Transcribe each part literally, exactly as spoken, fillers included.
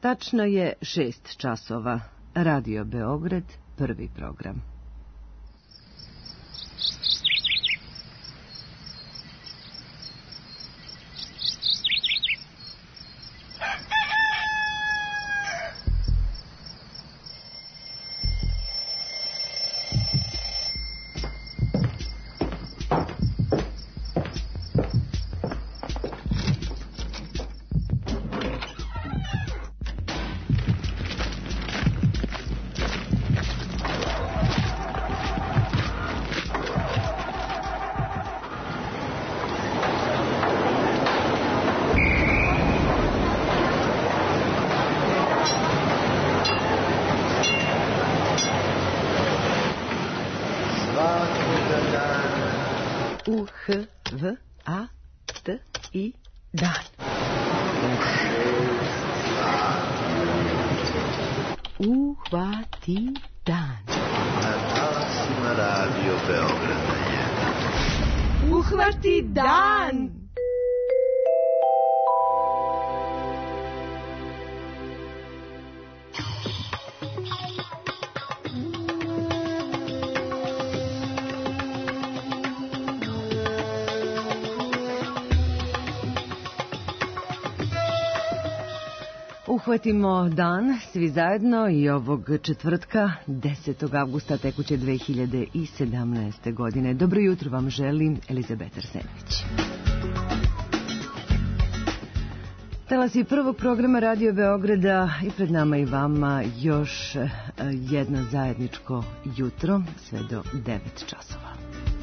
Tačno je šest časova. Radio Beograd, prvi program. U, H, V, A, T, I, dan. Uhvati dan. Na talasima Radio Beograda je Uhvati dan. Uhvatimo dan svi zajedno i ovog četvrtka, desetog avgusta tekuće dve hiljade sedamnaeste. godine. Dobro jutro vam želim Elizabeta Arsenović. Talasi prvog programa Radio Beograda i pred nama i vama još jedno zajedničko jutro, sve do devet časova.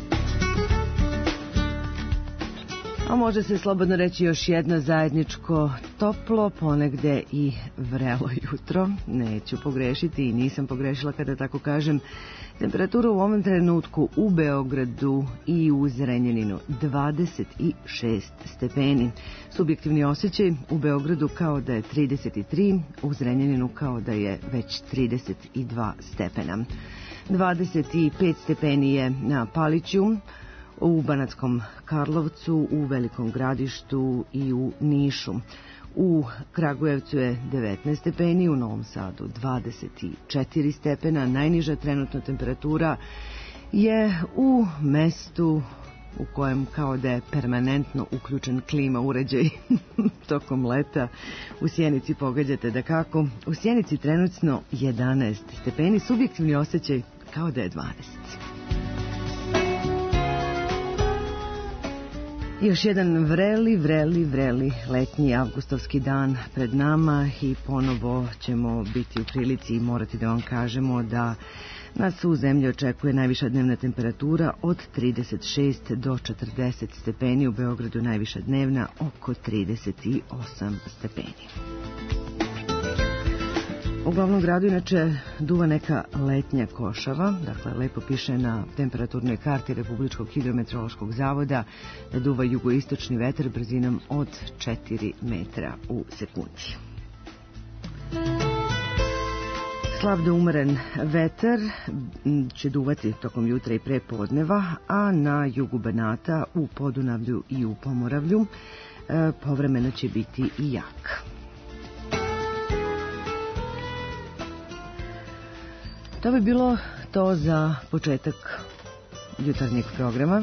A može se slobodno reći još jedno zajedničko toplo, ponegde i vrelo jutro. Neću pogrešiti i nisam pogrešila kada tako kažem. Temperatura u ovom trenutku u Beogradu i u Zrenjaninu dvadeset šest stepeni. Subjektivni osjećaj u Beogradu kao da je trideset tri, u Zrenjaninu kao da je već trideset dva stepena. dvadeset pet stepeni je na Paliću, u Banatskom Karlovcu, u Velikom Gradištu i u Nišu. U Kragujevcu je devetnaest stepeni, u Novom Sadu dvadeset četiri stepena. Najniža trenutna temperatura je u mestu u kojem kao da je permanentno uključen klima uređaj tokom leta. U Sjenici pogađate da kako. U Sjenici trenutno jedanaest stepeni, subjektivni osjećaj kao da je dvanaest. Još jedan vreli, vreli, vreli letnji avgustovski dan pred nama i ponovo ćemo biti u prilici i morati da vam kažemo da nas u zemlji očekuje najviša dnevna temperatura od trideset šest do četrdeset stepeni, u Beogradu najviša dnevna oko trideset osam stepeni. U glavnom gradu inače duva neka letnja košava, dakle lepo piše na temperaturnoj karti Republičkog hidrometeorološkog zavoda da duva jugoistočni vetar brzinom od četiri metra u sekundi. Slab do umeren vetar će duvati tokom jutra i prepodneva, a na jugu Banata, u Podunavlju i u Pomoravlju povremeno će biti i jak. To bi bilo to za početak jutarnjeg programa.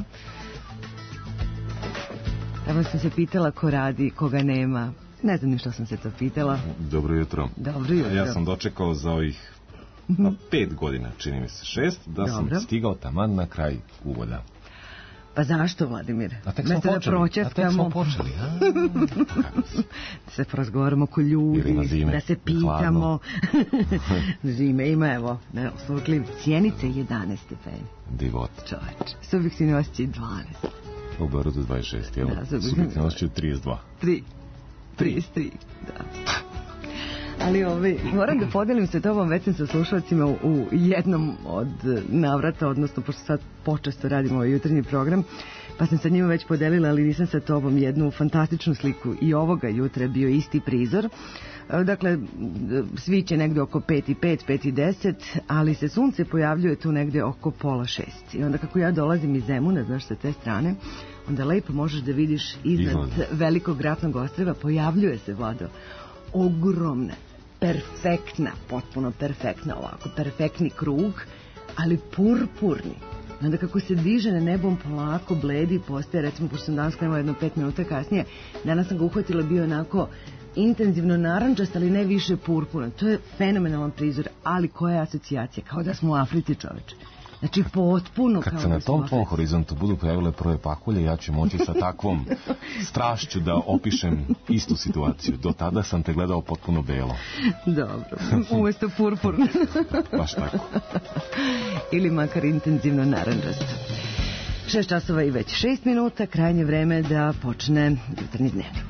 Tamo sam se pitala ko radi, koga nema. Ne znam ni što sam se to pitala. Dobro jutro. Dobro jutro. Ja sam dočekao za ovih pa, pet godina, čini mi se šest, da sam Dobro. stigao taman na kraj uvoda. Pa zašto, Vladimir? A tek smo počeli. Da A tek smo počeli. A, da se porazgovaramo ko ljudi, zime, da se pitamo. Zime ima, evo, ne, osnovkli, Sjenice jedanaest stepeni. Divot. Čovječ, subjektivni osjećaj dvanaest. U Beogradu dvadeset šest, jel? Da, subjektivni osjećaj trideset dva. tri. trideset tri, da. Ali ovaj, moram da podelim se tobom, već sam sa slušalcima u, u jednom od navrata, odnosno pošto sad počesto radimo ovaj jutarnji program, pa sam sa njima već podelila, ali nisam sa tobom jednu fantastičnu sliku i ovoga jutra je bio isti prizor. Dakle, sviće negde oko pet i pet, pet i deset, ali se sunce pojavljuje tu negde oko pola šest. I onda kako ja dolazim iz Zemuna, znaš, sa te strane, onda lepo možeš da vidiš iznad velikog Ratnog ostrva, pojavljuje se, Vlado, ogromne, perfektna, potpuno perfektna, ovako, perfektni krug, ali purpurni. Onda kako se diže na nebom polako, bledi, postaje, recimo, pošto sam danas krenula jedno pet minuta kasnije, danas sam ga uhvatila, bio onako intenzivno narančast, ali ne više purpuran. To je fenomenalan prizor, ali koja je asocijacija? Kao da smo u Africi, čoveče. Znači, potpuno Kad kao se da na tom smo tvom horizontu budu pojavile prve pakulje, ja ću moći sa takvom strašću da opišem istu situaciju. Do tada sam te gledao potpuno belo. Dobro, umjesto purpurno. Baš tako. Ili makar intenzivno narančasto. Šest časova i već šest minuta, krajnje vreme da počne jutarnji dnevnik.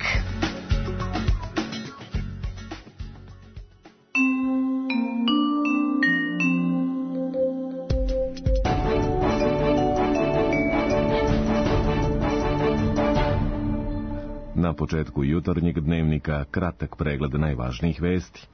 Na početku jutarnjeg dnevnika kratak pregled najvažnijih vesti.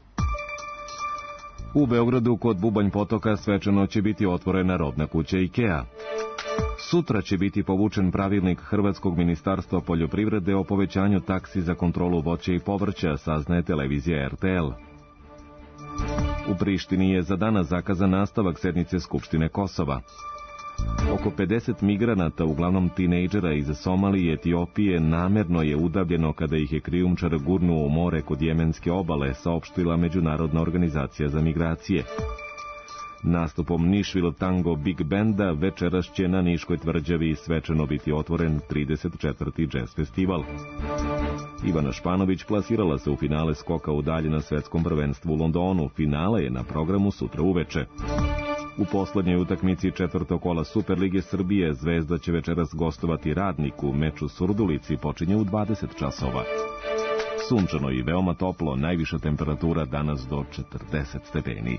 U Beogradu kod Bubanj potoka svečano će biti otvorena rodna kuća IKEA. Sutra će biti povučen pravilnik Hrvatskog ministarstva poljoprivrede o povećanju taksi za kontrolu voća i povrća, saznaje televizija R T L. U Prištini je za danas zakazan nastavak sednice Skupštine Kosova. Oko pedeset migranata, uglavnom tinejdžera iz Somalije i Etiopije, namerno je udavljeno kada ih je krijumčar gurnuo u more kod jemenske obale, saopštila Međunarodna organizacija za migracije. Nastupom Nišvil Tango Big Benda večeras će na Niškoj tvrđavi svečano biti otvoren trideset četvrti jazz festival. Ivana Španović plasirala se u finale skoka u dalje na svetskom prvenstvu u Londonu. Finale je na programu sutra uveče. U poslednjoj utakmici četvrtog kola Superlige Srbije Zvezda će večeras gostovati Radniku. Meč u Surdulici počinje u dvadeset časova. Sunčano i veoma toplo, najviša temperatura danas do četrdeset stepeni.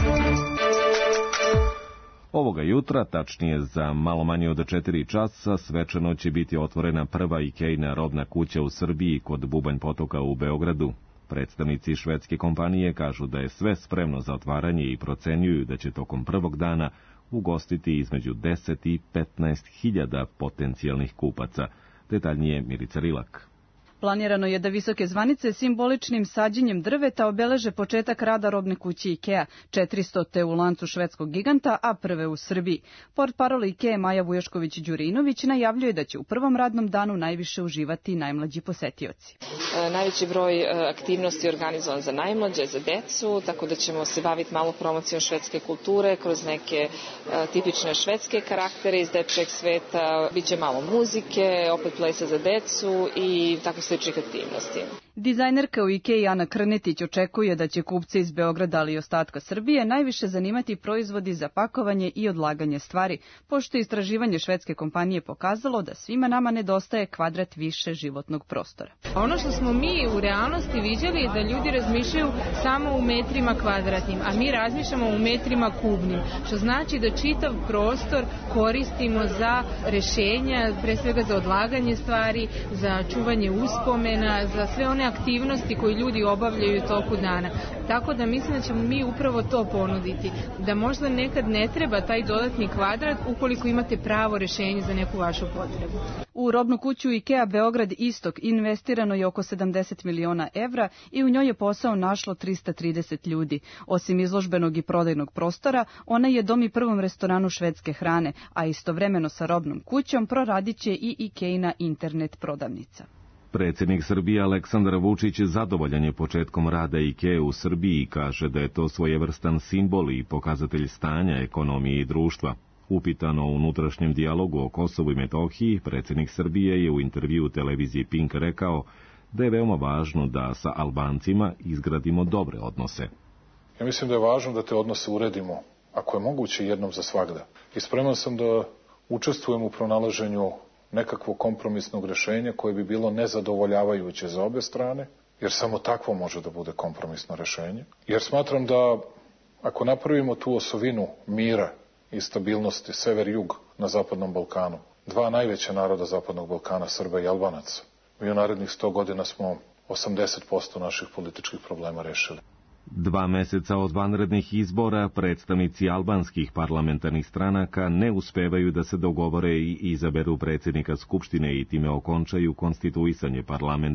Ovoga jutra, tačnije za malo manje od četiri časa, svečano će biti otvorena prva IKEA rodna kuća u Srbiji kod Bubanj potoka u Beogradu. Predstavnici švedske kompanije kažu da je sve spremno za otvaranje i procenjuju da će tokom prvog dana ugostiti između deset i petnaest hiljada potencijalnih kupaca. Detaljnije Milica Rilak. Planirano je da visoke zvanice simboličnim sađenjem drveta obeleže početak rada robne kuće IKEA, četiristote u lancu švedskog giganta, a prve u Srbiji. Portparol IKEA Maja Vujošković-Đurinović najavljuje da će u prvom radnom danu najviše uživati najmlađi posetioci. E, najveći broj e, aktivnosti je organizovan za najmlađe, za decu, tako da ćemo se baviti malo promocijom švedske kulture kroz neke e, tipične švedske karaktere iz dečjeg sveta. Biće malo muzike, opet plesa za decu i tako sličnih aktivnosti. Dizajnerka u IKEA Ana Krnetić očekuje da će kupce iz Beograda, ali i ostatka Srbije najviše zanimati proizvodi za pakovanje i odlaganje stvari, pošto je istraživanje švedske kompanije pokazalo da svima nama nedostaje kvadrat više životnog prostora. Ono što smo mi u realnosti viđali je da ljudi razmišljaju samo u metrima kvadratnim, a mi razmišljamo u metrima kubnim, što znači da čitav prostor koristimo za rešenja, pre svega za odlaganje stvari, za čuvanje uspomena, za sve one aktivnosti koje ljudi obavljaju u toku dana. Tako da mislim da ćemo mi upravo to ponuditi, da možda nekad ne treba taj dodatni kvadrat ukoliko imate pravo rešenje za neku vašu potrebu. U robnu kuću IKEA Beograd Istok investirano je oko sedamdeset miliona evra i u njoj je posao našlo trista trideset ljudi. Osim izložbenog i prodajnog prostora, ona je dom i prvom restoranu švedske hrane, a istovremeno sa robnom kućom proradit će i IKEA-ina internet prodavnica. Predsjednik Srbije Aleksandar Vučić zadovoljan je početkom rada IKEA u Srbiji i kaže da je to svojevrstan simbol i pokazatelj stanja ekonomije i društva. Upitano o unutrašnjem dijalogu o Kosovu i Metohiji, predsjednik Srbije je u intervjuu televiziji Pink rekao da je veoma važno da sa Albancima izgradimo dobre odnose. Ja mislim da je važno da te odnose uredimo, ako je moguće jednom za svagda. I spreman sam da učestvujem u pronalaženju nekakvog kompromisnog rešenja koje bi bilo nezadovoljavajuće za obe strane, jer samo takvo može da bude kompromisno rešenje. Jer smatram da ako napravimo tu osovinu mira i stabilnosti sever-jug na Zapadnom Balkanu, dva najveća naroda Zapadnog Balkana, Srba i Albanaca, mi u narednih sto godina smo osamdeset posto naših političkih problema rešili. Dva meseca od vanrednih izbora predstavnici albanskih parlamentarnih stranaka ne uspevaju da se dogovore i izaberu predsjednika Skupštine i time okončaju konstituisanje parlamenta.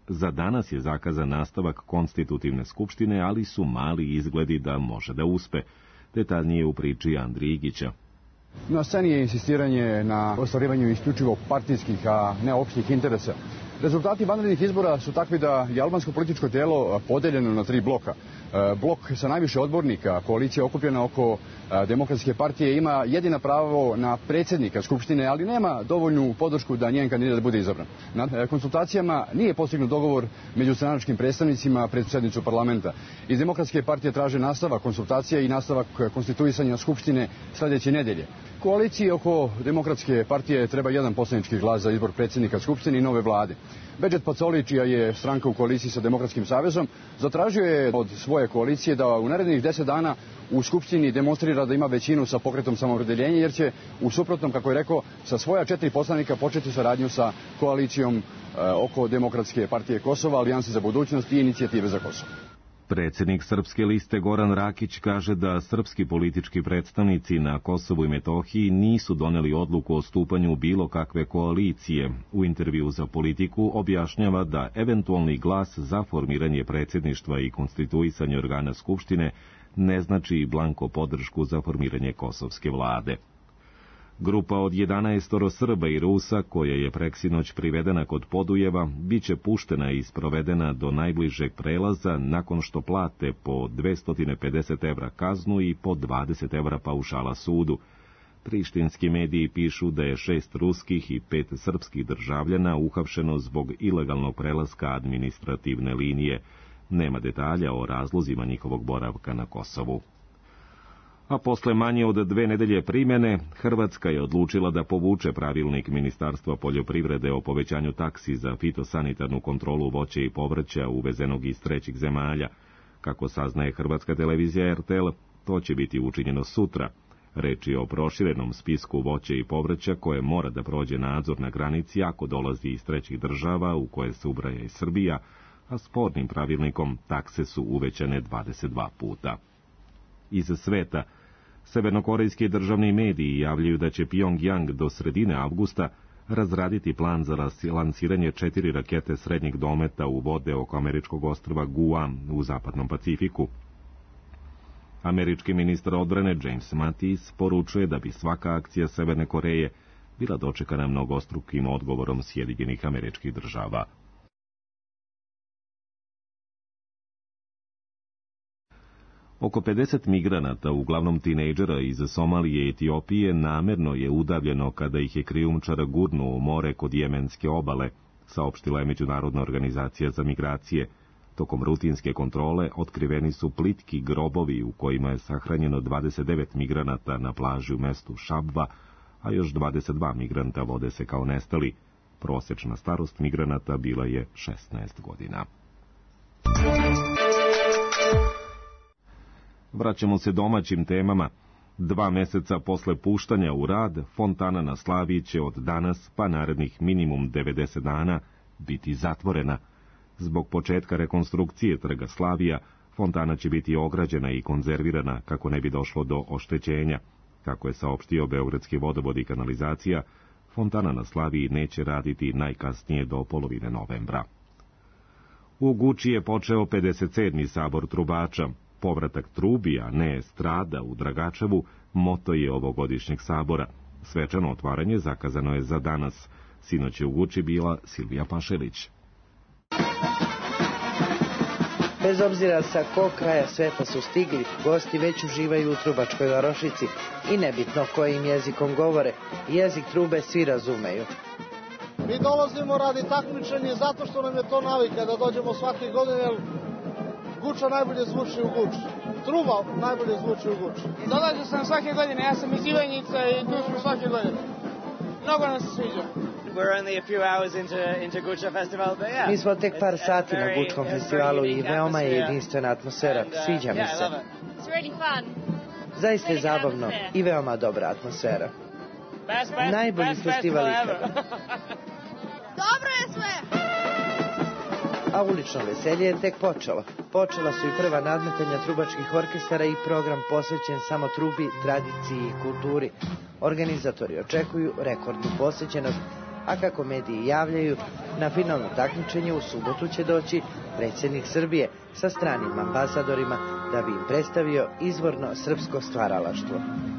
Za danas je zakazan nastavak konstitutivne skupštine, ali su mali izgledi da može da uspe. Detaljnije u priči Andrije Igića. Na sceni je insistiranje na ostvarivanju isključivo partijskih, a ne opštih interesa. Rezultati vanrednih izbora su takvi da je albansko političko telo podeljeno na tri bloka. Blok sa najviše odbornika, koalicija okupljena oko Demokratske partije, ima jedina pravo na predsjednika Skupštine, ali nema dovoljnu podršku da njen kandidat bude izabran. Na konsultacijama nije postignut dogovor među stranačkim predstavnicima pred sednicu parlamenta. Iz Demokratske partije traže nastavak konsultacija i nastavak konstituisanja Skupštine sljedeće nedelje. Koaliciji oko Demokratske partije treba jedan poslanički glas za izbor predsjednika Skupštine i nove vlade. Bedžet Pacoli, čija je stranka u koaliciji sa Demokratskim savezom, zatražio je od svoje koalicije da u narednih deset dana u Skupštini demonstrira da ima većinu sa pokretom samoopredeljenja, jer će u suprotnom, kako je rekao, sa svoja četiri poslanika početi saradnju sa koalicijom e, oko Demokratske partije Kosova, Alijanse za budućnost i Inicijative za Kosovo. Predsjednik Srpske liste Goran Rakić kaže da srpski politički predstavnici na Kosovu i Metohiji nisu doneli odluku o stupanju bilo kakve koalicije. U intervju za Politiku objašnjava da eventualni glas za formiranje predsjedništva i konstituisanje organa Skupštine ne znači blanko podršku za formiranje kosovske vlade. Grupa od jedanaestoro Srba i Rusa, koja je preksinoć privedena kod Podujeva, bit će puštena i sprovedena do najbližeg prelaza nakon što plate po dvesta pedeset evra kaznu i po dvadeset evra paušala sudu. Prištinski mediji pišu da je šest ruskih i pet srpskih državljana uhapšeno zbog ilegalnog prelaska administrativne linije. Nema detalja o razlozima njihovog boravka na Kosovu. A posle manje od dve nedelje primjene, Hrvatska je odlučila da povuče pravilnik Ministarstva poljoprivrede o povećanju taksi za fitosanitarnu kontrolu voća i povrća uvezenog iz trećih zemalja. Kako saznaje hrvatska televizija R T L, to će biti učinjeno sutra. Reč je o proširenom spisku voća i povrća koje mora da prođe nadzor na granici ako dolazi iz trećih država u koje se ubraja i Srbija, a spornim pravilnikom takse su uvećane dvadeset dva puta. Iz sveta, severnokorejski državni mediji javljaju da će Pyongyang do sredine avgusta razraditi plan za lansiranje četiri rakete srednjeg dometa u vode oko američkog ostrva Guam u zapadnom Pacifiku. Američki ministar odbrane James Mattis poručuje da bi svaka akcija Severne Koreje bila dočekana mnogostrukim odgovorom Sjedinjenih Američkih Država. Oko pedeset migranata, uglavnom tinejdžera iz Somalije i Etiopije, namerno je udavljeno kada ih je krijumčar gurnuo u more kod jemenske obale, saopštila je Međunarodna organizacija za migracije. Tokom rutinske kontrole otkriveni su plitki grobovi u kojima je sahranjeno dvadeset devet migranata na plaži u mestu Šabva, a još dvadeset dva migranta vode se kao nestali. Prosječna starost migranata bila je šesnaest godina. Vraćamo se domaćim temama. Dva meseca posle puštanja u rad, fontana na Slaviji će od danas pa narednih minimum devedeset dana biti zatvorena. Zbog početka rekonstrukcije trga Slavija, fontana će biti ograđena i konzervirana kako ne bi došlo do oštećenja. Kako je saopštio Beogradski vodovod i kanalizacija, fontana na Slaviji neće raditi najkasnije do polovine novembra. U Guči je počeo pedeset sedmi sabor trubača. Povratak trubi, a ne strada u Dragačevu, moto je ovogodišnjeg sabora. Svečano otvaranje zakazano je za danas. Sinoć je u Guči bila Silvija Pašelić. Bez obzira sa kog kraja sveta su stigli, gosti već uživaju u trubačkoj varošici i nebitno kojim jezikom govore, jezik trube svi razumeju. Mi dolazimo radi takmičenja zato što nam je to navika da dođemo svake godine, jer Guča najbolje zvuči u Guči. Truba najbolje zvuči u Guči. Dolazio sam svake godine, ja sam iz Ivanjica i tu smo svake godine. Mnogo nam se sviđa. We're only a few hours into into Guča festival, but yeah. Mi smo tek par sati na Gučkom festivalu i veoma je jedinstvena atmosfera. Sviđa mi se. It's really fun. Zaista je zabavno i veoma dobra atmosfera. Najbolji festival ikada. Dobro je sve. A ulično veselje je tek počelo. Počela su i prva nadmetanja trubačkih orkestara i program posvećen samo trubi, tradiciji i kulturi. Organizatori očekuju rekordnu posjećenost a kako mediji javljaju, na finalno takmičenje u subotu će doći predsjednik Srbije sa stranim ambasadorima da bi im predstavio izvorno srpsko stvaralaštvo.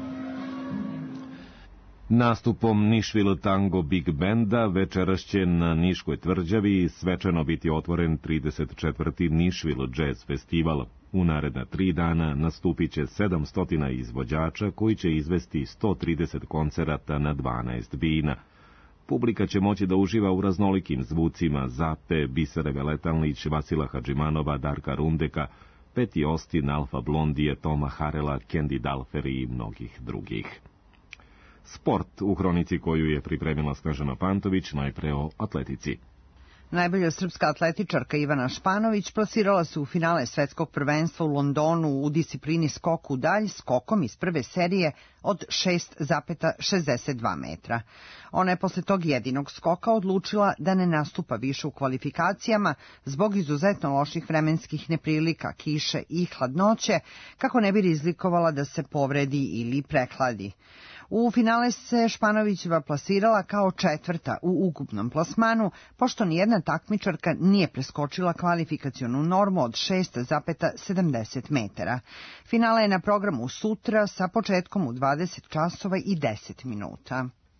Nastupom Nišvil Tango Big Benda večeras će na Niškoj tvrđavi svečano biti otvoren trideset četvrti Nišvil Jazz Festival. U naredna tri dana nastupit će sedamsto izvođača koji će izvesti sto trideset koncerata na dvanaest bina. Publika će moći da uživa u raznolikim zvucima Zape, Bisere Veletalnić, Vasila Hadžimanova, Darka Rundeka, Peti Ostin, Alfa Blondije, Toma Harela, Kendi Dalferi i mnogih drugih. Sport u hronici koju je pripremila Snežana Pantović, najpre o atletici. Najbolja srpska atletičarka Ivana Španović plasirala se u finale svetskog prvenstva u Londonu u disciplini skok u dalj skokom iz prve serije od šest zarez šezdeset dva metra. Ona je posle tog jedinog skoka odlučila da ne nastupa više u kvalifikacijama zbog izuzetno loših vremenskih neprilika, kiše i hladnoće, kako ne bi rizikovala da se povredi ili prehladi. U finale se Španovićeva plasirala kao četvrta u ukupnom plasmanu, pošto nijedna takmičarka nije preskočila kvalifikacionu normu od šest zarez sedamdeset metara. Finale je na programu sutra sa početkom u dvadeset časova i deset minuta.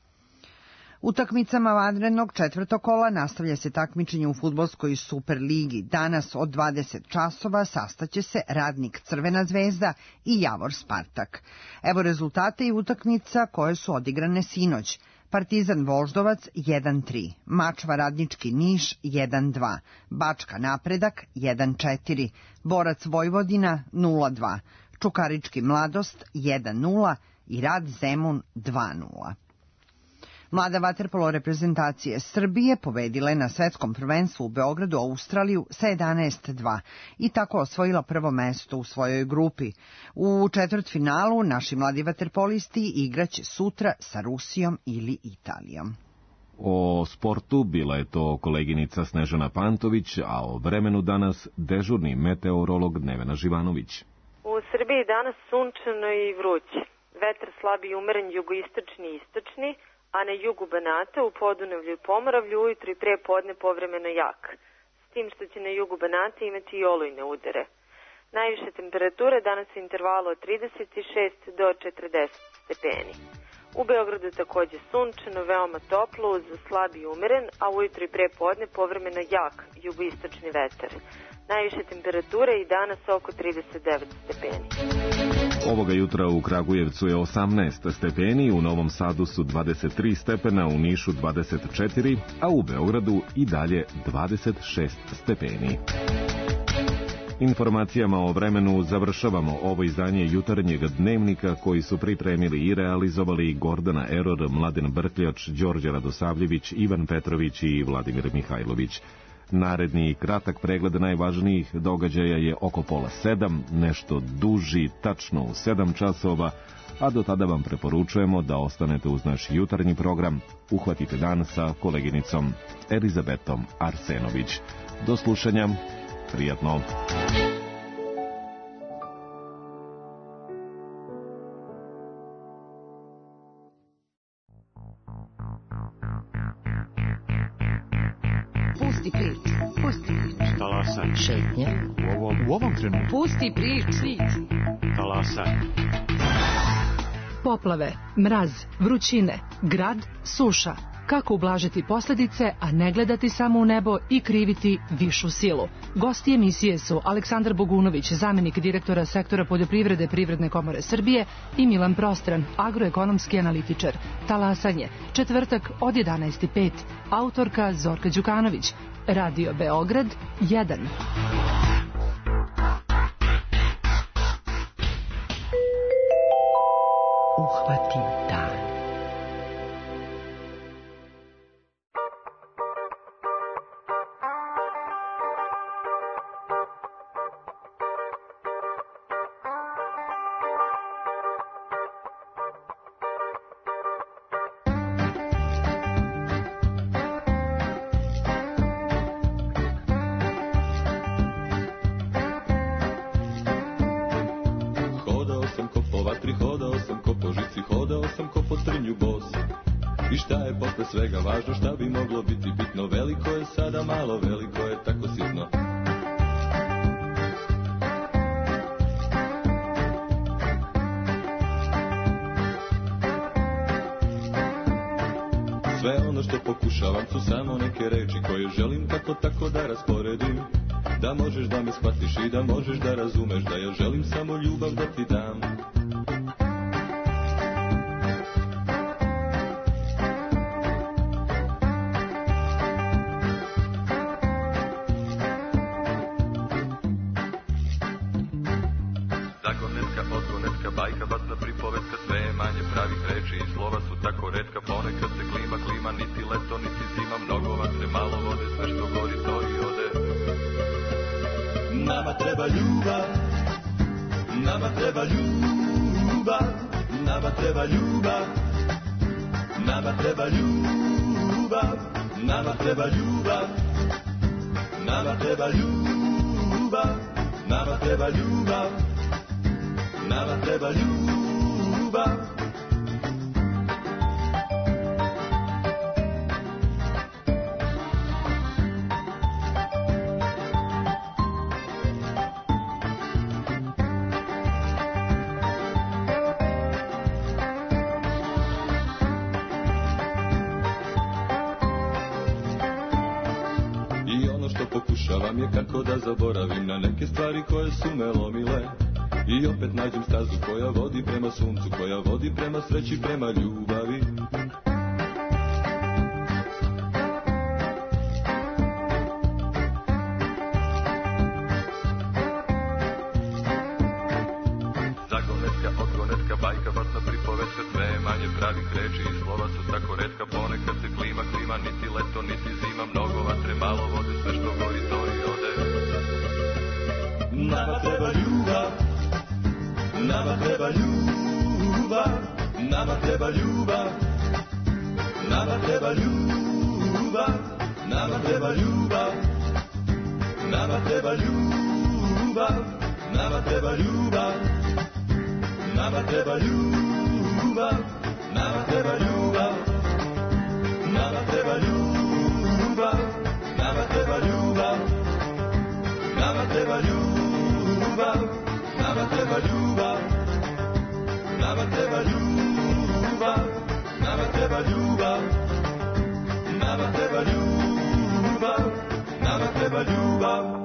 Utakmicama vanrednog četvrtog kola nastavlja se takmičenje u fudbalskoj Superligi. Danas od dvadeset časova sastaće se Radnik Crvena zvezda i Javor Spartak. Evo rezultate i utakmica koje su odigrane sinoć. Partizan Voždovac jedan tri, Mačva Radnički Niš jedan dva, Bačka Napredak jedan četiri, Borac Vojvodina nula dva, Čukarički Mladost jedan nula i Rad Zemun dva nula. Mlada vaterpolo reprezentacije Srbije pobedila je na svetskom prvenstvu u Beogradu Australiju sa jedanaest dva i tako osvojila prvo mesto u svojoj grupi. U četvrtfinalu naši mladi vaterpolisti igraće sutra sa Rusijom ili Italijom. O sportu bila je to koleginica Snežana Pantović, a o vremenu danas dežurni meteorolog Nevena Živanović. U Srbiji danas sunčano i vruće. Vetar slabi i umeren jugoistočni i istočni, a na jugu Banata, u Podunavlju i Pomoravlju ujutro i pre podne povremeno jak, s tim što će na jugu Banata imati i olujne udare. Najviše temperature danas u intervalu od trideset šest do četrdeset stepeni. U Beogradu takođe sunčano, veoma toplo uz slab i umeren, a ujutro i pre podne povremeno jak jugoistočni vetar. Najviše temperature i danas oko trideset devet stepeni. Ovoga jutra u Kragujevcu je osamnaest stepeni, u Novom Sadu su dvadeset tri stepena, u Nišu dvadeset četiri, a u Beogradu i dalje dvadeset šest stepeni. Informacijama o vremenu završavamo ovo izdanje jutarnjeg dnevnika koji su pripremili i realizovali Gordana Eror, Mladen Brkljač, Đorđe Radosavljević, Ivan Petrović i Vladimir Mihajlović. Naredni kratak pregled najvažnijih događaja je oko pola sedam, nešto duži, tačno u sedam časova, a do tada vam preporučujemo da ostanete uz naš jutarnji program. Uhvatite dan sa koleginicom Elizabetom Arsenović. Do slušanja, prijatno. Pusti priču, pusti priču. Talasaj. Šetnja. U ovom, u ovom trenutku. Pusti priču. Talasaj. Poplave, mraz, vrućine, grad, suša. Kako ublažiti posljedice, a ne gledati samo u nebo i kriviti višu silu? Gosti emisije su Aleksandar Bogunović, zamjenik direktora sektora poljoprivrede Privredne komore Srbije, i Milan Prostran, agroekonomski analitičar. Talasanje, četvrtak od jedanaest i pet. Autorka Zorka Đukanović. Radio Beograd jedan. Uhvati dan. Hodao sam ko po vatri, hodao sam ko po žici, hodao sam I šta je posle svega važno, šta bi moglo biti bitno? Veliko je sada malo, veliko je tako sitno. Sve ono što pokušavam su samo neke reči koje želim kako tako da rasporedim. Da možeš da me shvatiš i da možeš da razumeš da ja želim samo ljubav da ti dam. Zagonetka, odgonetka, bajka, basna pripovetka, sve je manje pravih reči i slova su tako retka. Ponekad se klima, klima, niti leto, niti zima, mnogo vatre, malo vode, sve što gori to i ode. Nama treba ljubav, nama treba ljubav, nama treba ljubav, nama treba ljubav, nama treba ljubav, nama treba ljubav, nama treba ljubav, nama treba ljubav. Pokušavam je kako da zaboravim na neke stvari koje su me lomile. I opet nađem stazu koja vodi prema suncu, koja vodi prema sreći, prema ljubavi. Zagonetka, odgonetka, bajka, basna pripovetka, sve je manje pravih reči i slova su tako retka. Ponekad se klima, klima, niti leto, niti zima, mnogo vatre, malo vode, sve što gori to i ode. Nama treba ljubav, nama treba ljubav, nama treba ljubav, nama treba ljubav, nama treba ljubav, nama treba ljubav, nama treba ljubav, nama treba ljubav, nama treba ljubav, nama treba ljubav, nama treba ljubav, nama treba ljubav, nama treba ljubav, nama treba ljubav, nama treba ljubav, nama treba ljubav, nama treba ljubav.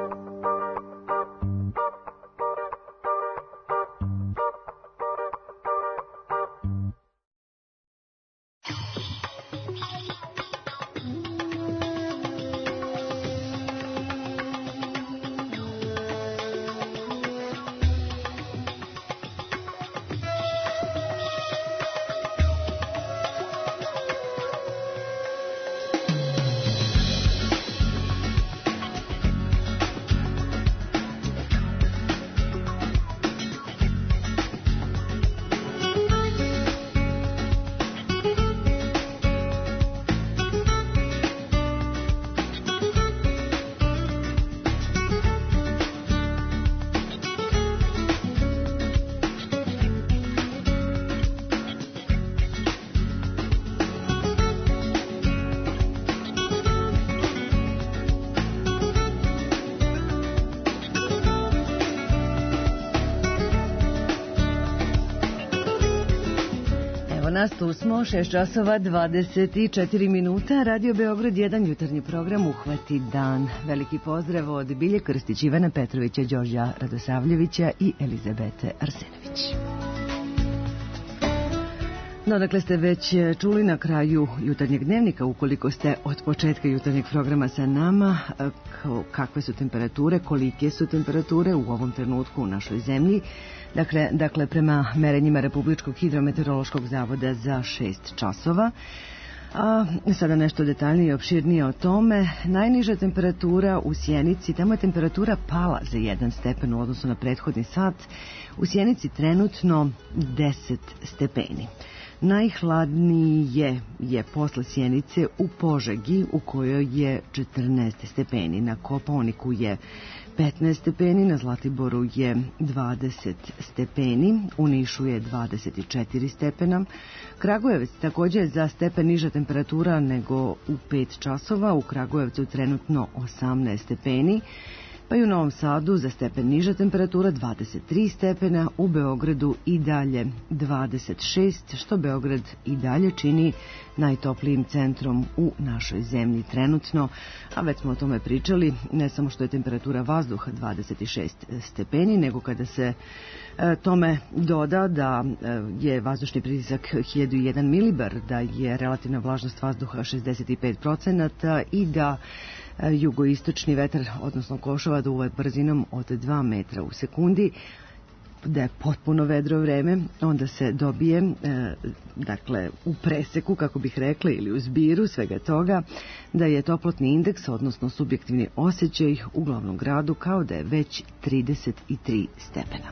Nas tu smo, šest časova dvadeset četiri minuta, Radio Beograd jedan, jutarnji program Uhvati dan. Veliki pozdrav od Bilje Krstić, Ivana Petrovića, Đorđa Radosavljevića i Elizabete Arsenović. No, dakle ste već čuli na kraju jutarnjeg dnevnika, ukoliko ste od početka jutarnjeg programa sa nama, kakve su temperature, kolike su temperature u ovom trenutku u našoj zemlji. Dakle, dakle prema merenjima Republičkog hidrometeorološkog zavoda za šest časova. A sada nešto detaljnije i opširnije o tome. Najniža temperatura u Sjenici, tamo je temperatura pala za jedan stepen u odnosu na prethodni sat. U Sjenici trenutno deset stepeni. Najhladnije je posle Sjenice u Požegi u kojoj je četrnaest stepeni. Na Kopaoniku je petnaest stepeni, na Zlatiboru je dvadeset stepeni, u Nišu je dvadeset četiri stepena. Kragujevac također za stepen niža temperatura nego u pet časova, u Kragujevcu trenutno osamnaest stepeni, pa i u Novom Sadu za stepen niža temperatura dvadeset tri stepena, u Beogradu i dalje dvadeset šest, što Beograd i dalje čini najtoplijim centrom u našoj zemlji trenutno, a već smo o tome pričali, ne samo što je temperatura vazduha dvadeset šest stepeni, nego kada se e, tome doda da e, je vazdušni pritisak hiljadu jedan milibar, da je relativna vlažnost vazduha šezdeset pet procenata i da jugoistočni vetar, odnosno košova, duva brzinom od dva metra u sekundi, da je potpuno vedro vreme, onda se dobije, e, dakle, u preseku, kako bih rekla, ili u zbiru svega toga, da je toplotni indeks, odnosno subjektivni osjećaj u glavnom gradu, kao da je već trideset tri stepena.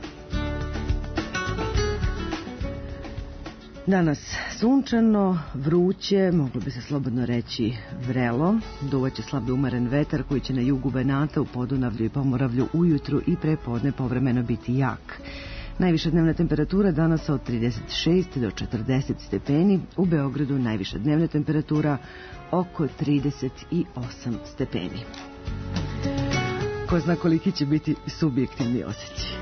Danas sunčano, vruće, moglo bi se slobodno reći vrelo, duvaće slab da umeren vetar koji će na jugu Banata, u Podunavlju i Pomoravlju ujutru i prepodne povremeno biti jak. Najviša dnevna temperatura danas od trideset šest do četrdeset stepeni, u Beogradu najviša dnevna temperatura oko trideset osam stepeni. Ko zna koliki će biti subjektivni osjećaj.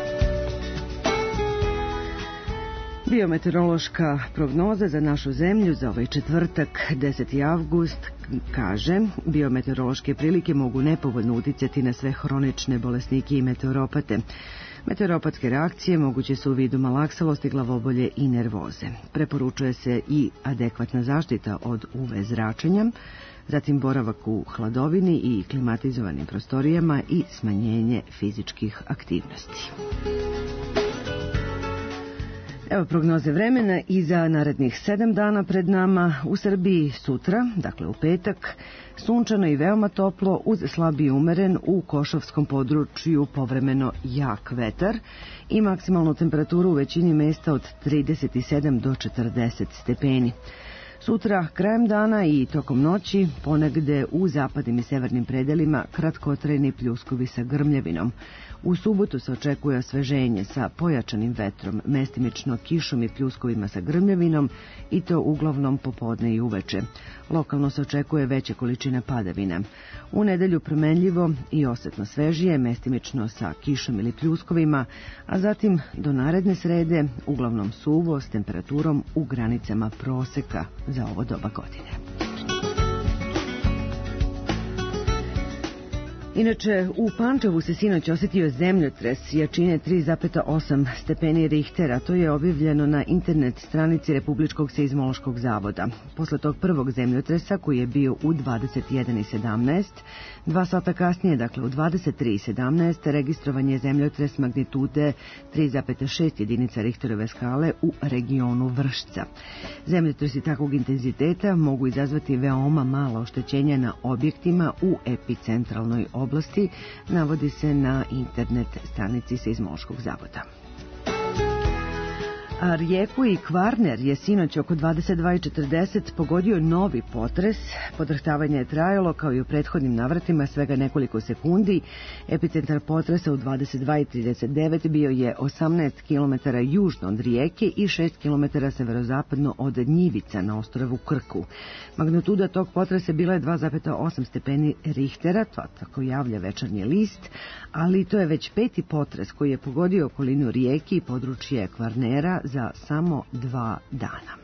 Biometeorološka prognoza za našu zemlju za ovaj četvrtak, deseti avgust, kaže: biometeorološke prilike mogu nepovoljno uticati na sve hronične bolesnike i meteoropate. Meteoropatske reakcije moguće su u vidu malaksalosti, glavobolje i nervoze. Preporučuje se i adekvatna zaštita od U V zračenja, zatim boravak u hladovini i klimatizovanim prostorijama i smanjenje fizičkih aktivnosti. Evo prognoze vremena i za narednih sedam dana pred nama. U Srbiji sutra, dakle u petak, sunčano i veoma toplo uz slabiji umeren, u Košavskom području povremeno jak vetar i maksimalnu temperaturu u većini mesta od trideset sedam do četrdeset stepeni. Sutra, krajem dana i tokom noći, ponegde u zapadnim i severnim predelima kratkotrajni pljuskovi sa grmljavinom. U subotu se očekuje osveženje sa pojačanim vetrom, mestimično kišom i pljuskovima sa grmljavinom i to uglavnom popodne i uveče. Lokalno se očekuje veća količina padavina. U nedelju promenljivo i osetno svežije, mestimično sa kišom ili pljuskovima, a zatim do naredne srede uglavnom suvo s temperaturom u granicama proseka za ovo doba godine. Inače, u Pančevu se sinoć osjetio zemljotres jačine tri zarez osam stepeni Richtera. To je objavljeno na internet stranici Republičkog seizmološkog zavoda. Posle tog prvog zemljotresa, koji je bio u dvadeset jedan i sedamnaest, dva sata kasnije, dakle u dvadeset tri i sedamnaest, registrovan je zemljotres magnitude tri zarez šest jedinica Richterove skale u regionu Vršca. Zemljotresi takvog intenziteta mogu izazvati veoma mala oštećenja na objektima u epicentralnoj oblasti, navodi se na internet stranici Seizmološkog zavoda. A Rijeku i Kvarner je sinoć oko dvadeset dva i četrdeset pogodio novi potres. Podrhtavanje je trajalo kao i u prethodnim navratima svega nekoliko sekundi. Epicentar potresa u dvadeset dva i trideset devet bio je osamnaest kilometara južno od Rijeke i šest kilometara severozapadno od Njivica na ostrvu Krku. Magnituda tog potresa bila je dva zarez osam stepeni Richtera, to tako javlja Večernji list, ali to je već peti potres koji je pogodio okolinu Rijeke i područje Kvarnera za samo dva dana.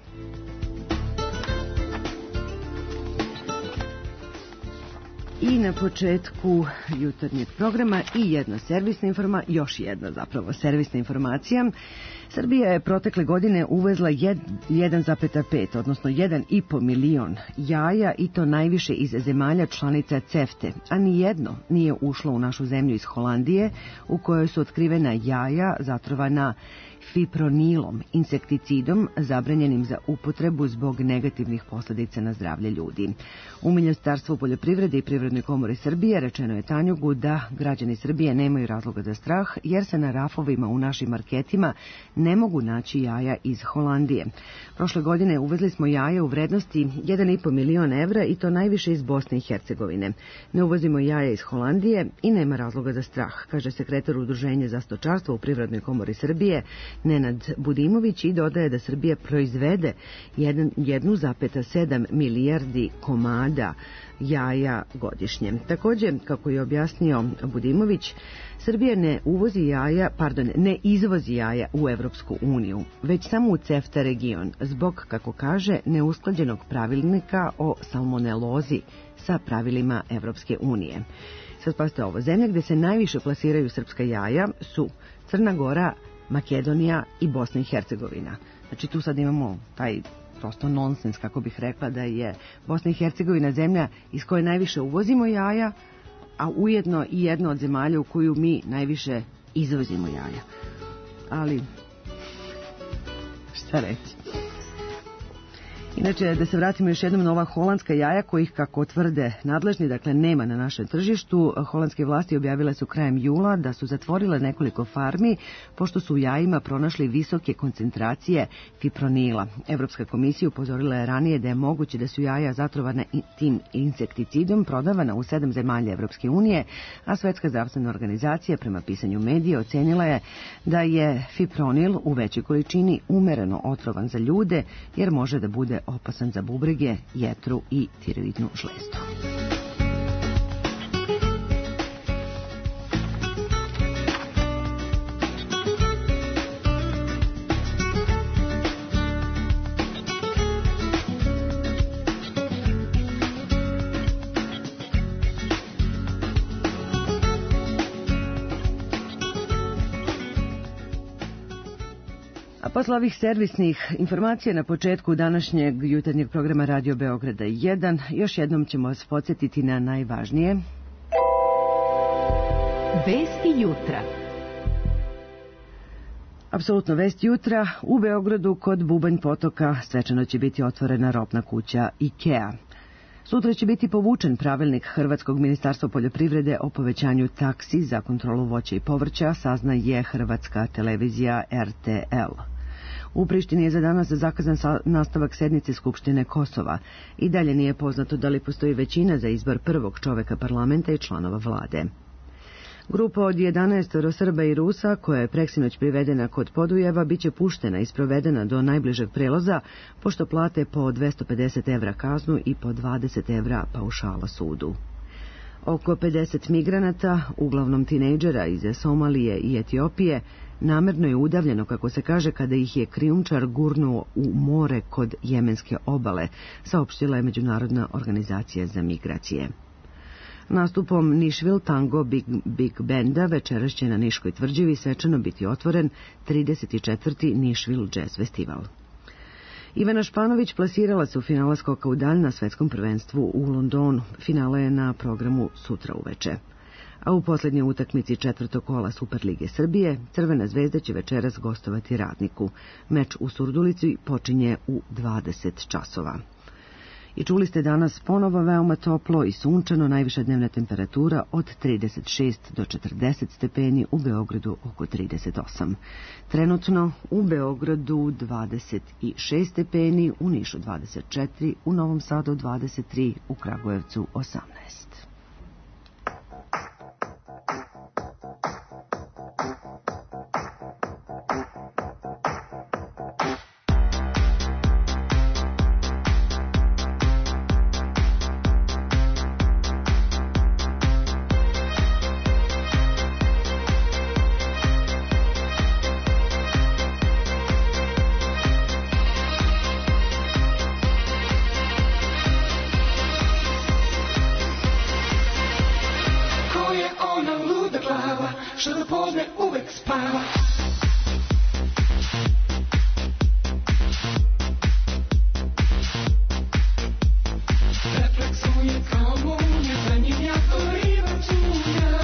I na početku jutarnjeg programa i jedna servisna informacija, još jedna zapravo servisna informacija. Srbija je protekle godine uvezla jedan zarez pet, odnosno jedan i po milion jaja i to najviše iz zemalja članica CEFTE, a nijedno nije ušlo u našu zemlju iz Holandije, u kojoj su otkrivena jaja zatrovana fipronilom, insekticidom zabranjenim za upotrebu zbog negativnih posljedica na zdravlje ljudi. U Ministarstvu poljoprivrede i privrednog Privrednoj komori Srbije rečeno je Tanjugu da građani Srbije nemaju razloga za strah jer se na rafovima u našim marketima ne mogu naći jaja iz Holandije. Prošle godine uvezli smo jaja u vrednosti jedan i po milion evra i to najviše iz Bosne i Hercegovine. Ne uvozimo jaja iz Holandije i nema razloga za strah, kaže sekretar Udruženja za stočarstvo u Privrednoj komori Srbije Nenad Budimović i dodaje da Srbija proizvede jedan zarez sedam milijardi komada jaja godišnje. Također, kako je objasnio Budimović, Srbija ne uvozi jaja, pardon, ne izvozi jaja u Evropsku uniju, već samo u CEFTA region, zbog, kako kaže, neusklađenog pravilnika o salmonelozi sa pravilima Evropske unije. Sad pazite ovo, zemlje gde se najviše plasiraju srpska jaja su Crna Gora, Makedonija i Bosna i Hercegovina. Znači tu sad imamo taj prosto nonsens, kako bih rekla, da je Bosna i Hercegovina zemlja iz koje najviše uvozimo jaja, a ujedno i jedna od zemalja u koju mi najviše izvozimo jaja. Ali, šta reći? Inače, da se vratimo još jednom na ova holandska jaja, kojih, kako tvrde nadležni, dakle nema na našem tržištu. Holandske vlasti objavile su krajem jula da su zatvorile nekoliko farmi, pošto su u jajima pronašli visoke koncentracije fipronila. Evropska komisija upozorila je ranije da je moguće da su jaja zatrovane tim insekticidom prodavana u sedam zemalja Evropske unije, a Svetska zdravstvena organizacija, prema pisanju medija, ocenila je da je fipronil u većoj količini umereno otrovan za ljude, jer može da bude opasan za bubrege, jetru i tiroidnu žlezdu. Posle ovih servisnih informacija na početku današnjeg jutarnjeg programa Radio Beograda jedan, još jednom ćemo vas podsjetiti na najvažnije. Vesti jutra. Apsolutno vest jutra. U Beogradu kod Bubanj potoka svečano će biti otvorena robna kuća IKEA. Sutra će biti povučen pravilnik Hrvatskog ministarstva poljoprivrede o povećanju taksi za kontrolu voća i povrća, saznaje Hrvatska televizija R T L. U Prištini je za danas zakazan nastavak sednice Skupštine Kosova. I dalje nije poznato da li postoji većina za izbor prvog čoveka parlamenta i članova vlade. Grupa od jedanaest Srba i Rusa, koja je preksinoć privedena kod Podujeva, biće puštena i sprovedena do najbližeg preloza, pošto plate po dvesta pedeset evra kaznu i po dvadeset evra paušala sudu. Oko pedeset migranata, uglavnom tinejdžera iz Somalije i Etiopije, namerno je udavljeno, kako se kaže, kada ih je krijumčar gurnuo u more kod jemenske obale, saopštila je Međunarodna organizacija za migracije. Nastupom Nišvil Tango Big, Big Benda večeras će na Niškoj tvrđavi svečano biti otvoren trideset četvrti Nišvil Jazz Festival. Ivana Španović plasirala se u finala skoka u dalj na svetskom prvenstvu u Londonu. Finale je na programu sutra uveče. A u posljednjoj utakmici četvrtog kola Superlige Srbije Crvena zvezda će večeras gostovati Radniku. Meč u Surdulici počinje u dvadeset časova. I čuli ste danas ponovo veoma toplo i sunčano, najviša dnevna temperatura od trideset šest do četrdeset stepeni, u Beogradu oko trideset osam. Trenutno u Beogradu dvadeset šest stepeni, u Nišu dvadeset četiri, u Novom Sadu dvadeset tri, u Kragujevcu osamnaest. Što do podne uvek spava. Refleksuje kao munje, za njim ja gorivam čunja.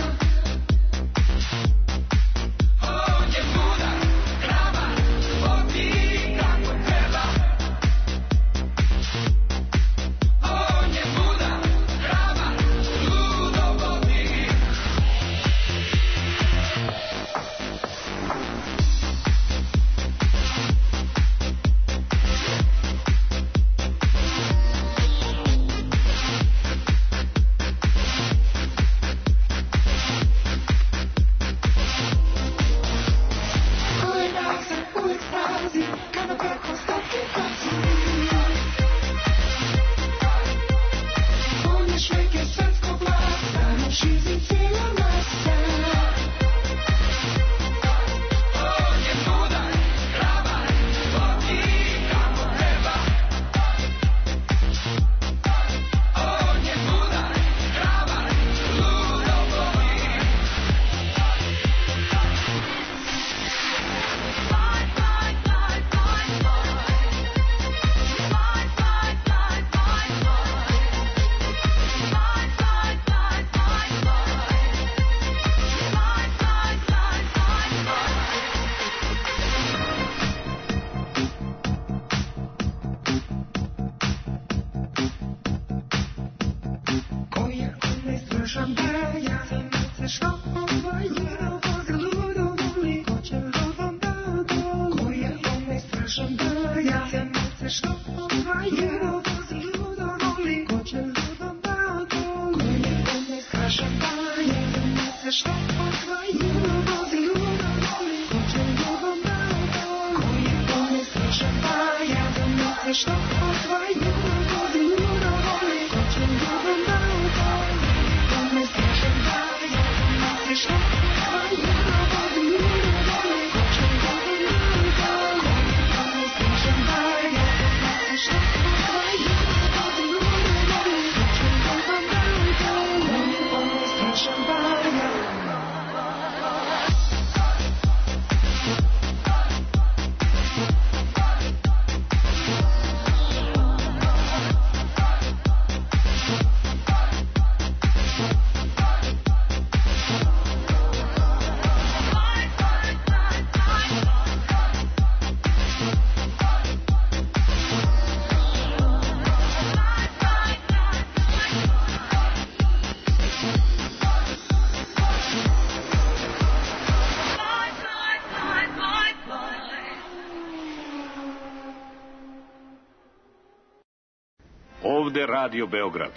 On je mudar, hrabar, vodi kako treba. On je mudar, hrabar, lud. Ovde Radio Beograd.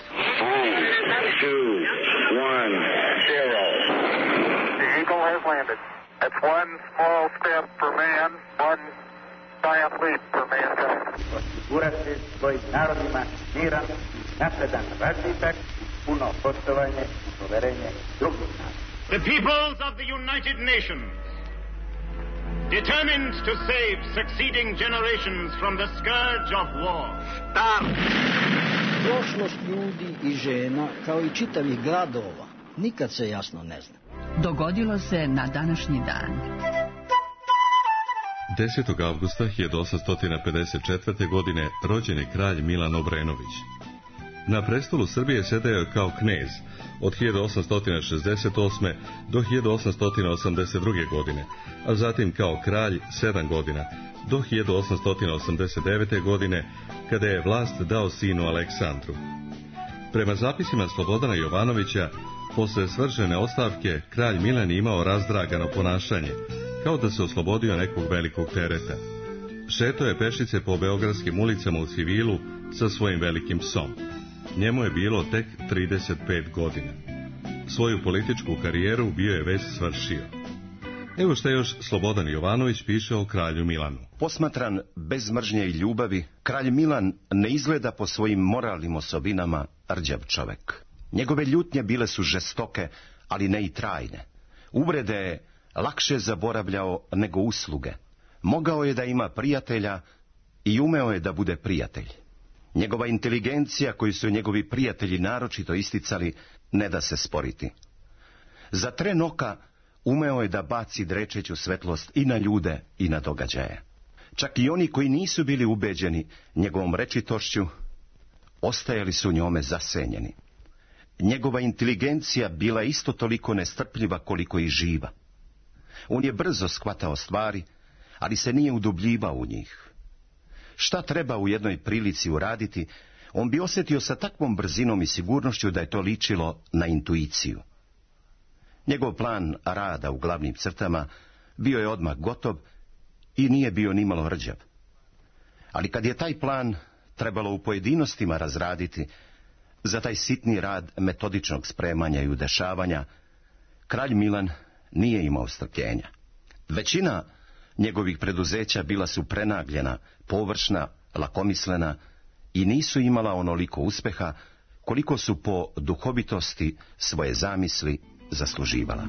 Two, one, zero. The Eagle has landed. That's one small step for man, one giant leap for mankind. Osigurati svojim narodima miran, napredan razvitak, puno poštovanje i poverenje drugih naroda. The peoples of the United Nations, determined to save succeeding generations from the scourge of war. Start! Prošlost ljudi i žena, kao i čitavih gradova, nikad se jasno ne zna. Dogodilo se na današnji dan. desetog avgusta hiljadu osamsto pedeset četvrte. godine rođen je kralj Milan Obrenović. Na prestolu Srbije sedeo je kao knez od hiljadu osamsto šezdeset osme. do hiljadu osamsto osamdeset druge. godine, a zatim kao kralj sedam godina, do hiljadu osamsto osamdeset devete. godine, kada je vlast dao sinu Aleksandru. Prema zapisima Slobodana Jovanovića, posle svržene ostavke, kralj Milan imao razdragano ponašanje, kao da se oslobodio nekog velikog tereta. Šetao je pešice po beogradskim ulicama u civilu sa svojim velikim psom. Njemu je bilo tek trideset pet godina. Svoju političku karijeru bio je već svršio. Evo što još Slobodan Jovanović piše o kralju Milanu. Posmatran bez mržnje i ljubavi, kralj Milan ne izgleda po svojim moralnim osobinama rđav čovek. Njegove ljutnje bile su žestoke, ali ne i trajne. Uvrede je lakše zaboravljao nego usluge. Mogao je da ima prijatelja i umeo je da bude prijatelj. Njegova inteligencija, koju su njegovi prijatelji naročito isticali, ne da se sporiti. Za tren oka umeo je da baci drečeću svetlost i na ljude i na događaje. Čak i oni koji nisu bili ubeđeni njegovom rečitošću, ostajali su njome zasenjeni. Njegova inteligencija bila isto toliko nestrpljiva koliko i živa. On je brzo shvatao stvari, ali se nije udubljivao u njih. Šta treba u jednoj prilici uraditi, on bi osjetio sa takvom brzinom i sigurnošću da je to ličilo na intuiciju. Njegov plan rada u glavnim crtama bio je odmah gotov i nije bio nimalo rđav. Ali kad je taj plan trebalo u pojedinostima razraditi, za taj sitni rad metodičnog spremanja i udešavanja, kralj Milan nije imao strpljenja. Većina njegovih preduzeća bila su prenagljena, površna, lakomislena i nisu imala onoliko uspeha koliko su po duhovitosti svoje zamisli zasluživala.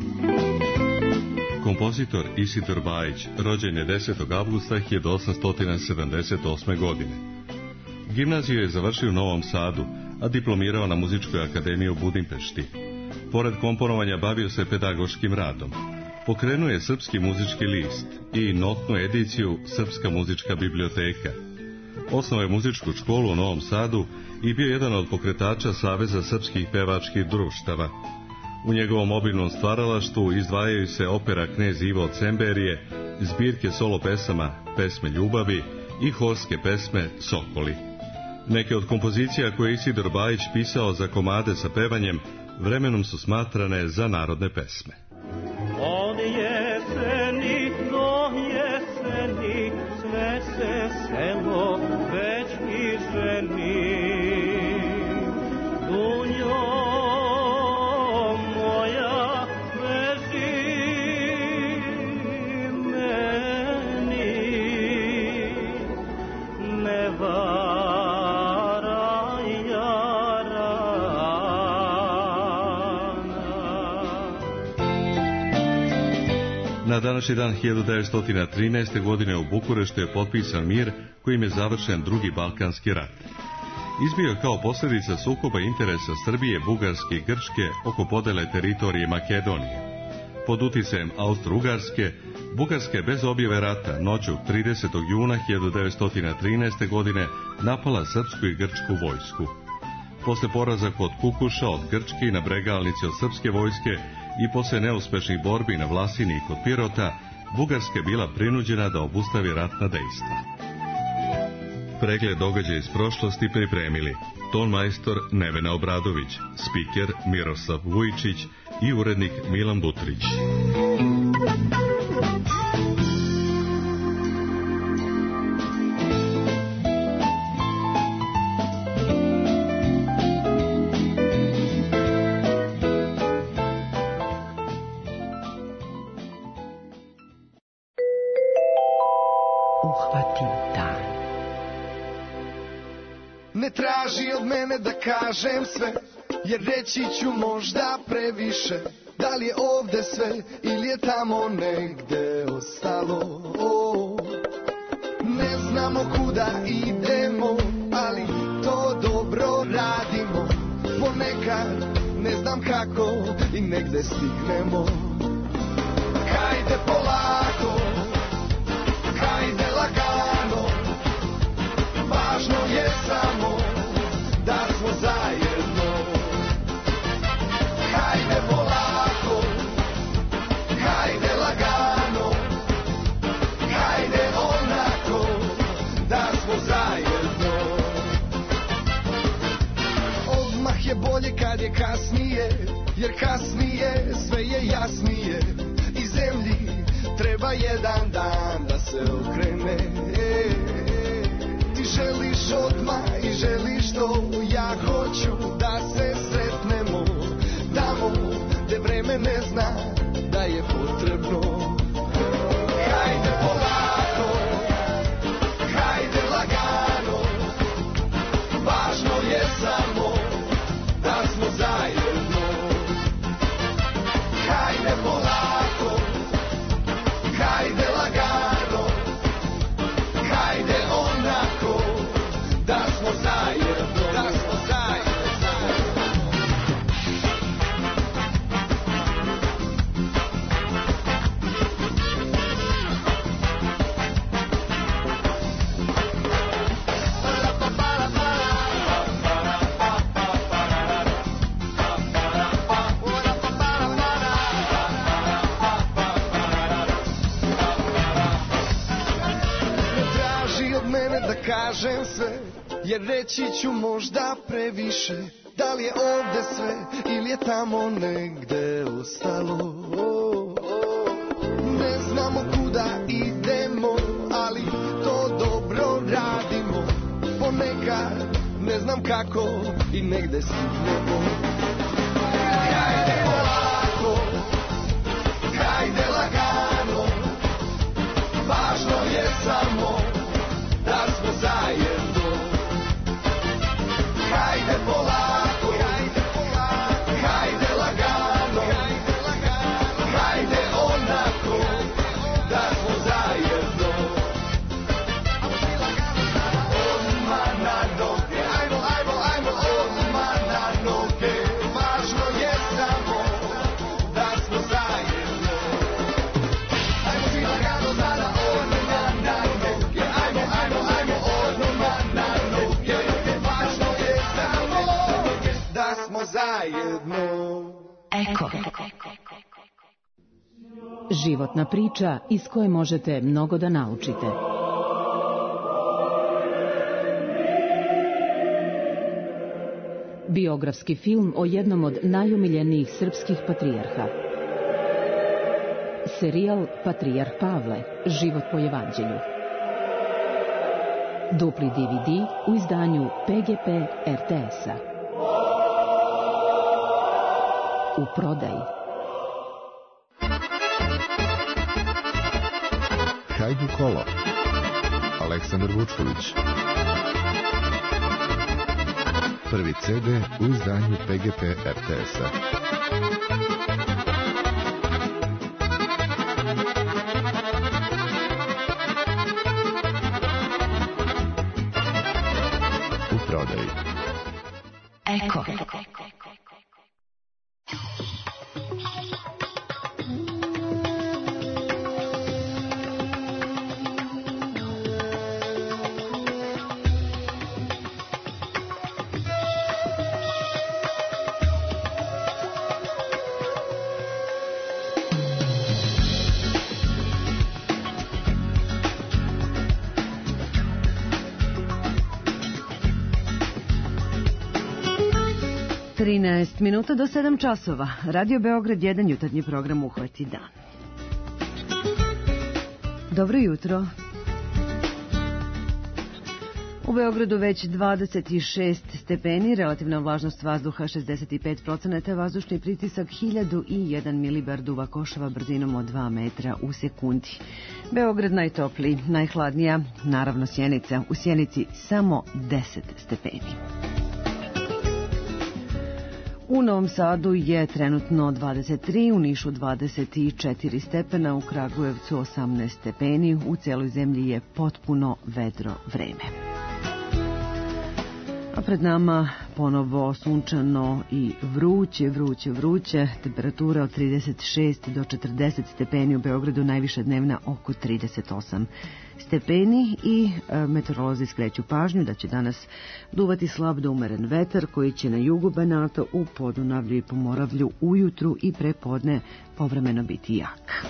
Kompozitor Isidor Bajić rođen je desetog avgusta hiljadu osamsto sedamdeset osme. godine. Gimnaziju je završio u Novom Sadu, a diplomirao na Muzičkoj akademiji u Budimpešti. Pored komponovanja bavio se pedagoškim radom. Pokrenuo je Srpski muzički list i notnu ediciju Srpska muzička biblioteka. Osnovao je muzičku školu u Novom Sadu i bio jedan od pokretača Saveza srpskih pevačkih društava. U njegovom obilnom stvaralaštvu izdvajaju se opera Knez Ivo od Cemberije, zbirke solo pesama Pesme ljubavi i horske pesme Sokoli. Neke od kompozicija koje je Isidor Bajić pisao za komade sa pevanjem vremenom su smatrane za narodne pesme. od jeseni do jeseni sve se selo već i ženi. Dunjo moja beži meni, ne varaj jarana. Na današnji dan hiljadu devetsto trinaeste. godine u Bukureštu je potpisan mir kojim je završen drugi Balkanski rat. Izbio je kao posljedica sukoba interesa Srbije, Bugarske i Grčke oko podele teritorije Makedonije. Pod uticajem Austro-Ugarske, Bugarska je bez objave rata noću tridesetog juna hiljadu devetsto trinaeste. godine napala srpsku i grčku vojsku. Posle poraza kod Kukuša od Grčke i na bregalnici od srpske vojske i posle neuspešnih borbi na Vlasini i kod Pirota, Bugarska je bila prinuđena da obustavi ratna dejstva. Pregled događaja iz prošlosti pripremili ton majstor Nevena Obradović, spiker Miroslav Vujičić i urednik Milan Butrić. Ne traži od mene da kažem sve, jer reći ću možda previše. Da li je ovde sve ili je tamo negde ostalo? Ne znamo kuda idemo, ali to dobro radimo. Ponekad ne znam kako i negde stignemo. Hajde polako, hajde lagano, važno je samo da smo zajedno. Hajde polako, hajde lagano, hajde onako da smo zajedno. Odmah je bolje kad je kasnije, jer kasnije sve je jasnije. I zemlji treba jedan dan da se okrene. Ti želiš odmah i želiš to, ja hoću da se sretnemo tamo gde vreme ne zna da je potrebno. Hajde polako, hajde lagano, važno je samo da smo zajedno. Hajde polako, hajde lagano, hajde onako da smo zajedno, da smo zajedno. Da kažem sve, jer reći ću možda previše. Da li je ovde sve ili je tamo negde ostalo? Ne znamo kuda idemo, ali to dobro radimo. Ponekad ne znam kako i negde stignemo. Hajde polako, hajde lagano, važno je samo da smo zajedno. Hajde polako, hajde polako, hajde lagano, hajde lagano, hajde onako da smo zajedno. Odmah na noge, ajmo, ajmo, ajmo, odmah na noge. Važno je samo da smo zajedno. Ajmo svi lagano sada, odmah na noge, ajmo, ajmo, ajmo, odmah na noge. Važno je samo da smo zajedno. Eko. Životna priča iz koje možete mnogo da naučite. Biografski film o jednom od najomiljenijih srpskih patrijarha. Serijal Patrijarh Pavle, život po evanđelju. Dupli D V D u izdanju P G P R T S-a. U prodaji. Hajdu kolo. Aleksandar Vučković. Prvi C D u izdanju P G P R T S-a. U prodaji. Eko. trinaest minuta do sedam časova. Radio Beograd jedan, jutarnji program Uhvati dan. Dobro jutro. U Beogradu već dvadeset šest stepeni, relativna vlažnost vazduha šezdeset pet procenata, vazdušni pritisak hiljadu jedan milibar duva košava brzinom od dva metra u sekundi. Beograd najtopliji, najhladnija, naravno Sjenica. U Sjenici samo deset stepeni. U Novom Sadu je trenutno dvadeset tri, u Nišu dvadeset četiri stepena, u Kragujevcu osamnaest stepeni, u celoj zemlji je potpuno vedro vreme. A pred nama ponovo sunčano i vruće, vruće, vruće, temperatura od trideset šest do četrdeset stepeni, u Beogradu najviša dnevna oko trideset osam stepeni i e, meteorolozi skreću pažnju da će danas duvati slab do umeren vetar koji će na jugu Banata, u Podunavlju i Pomoravlju ujutru i prepodne povremeno biti jak.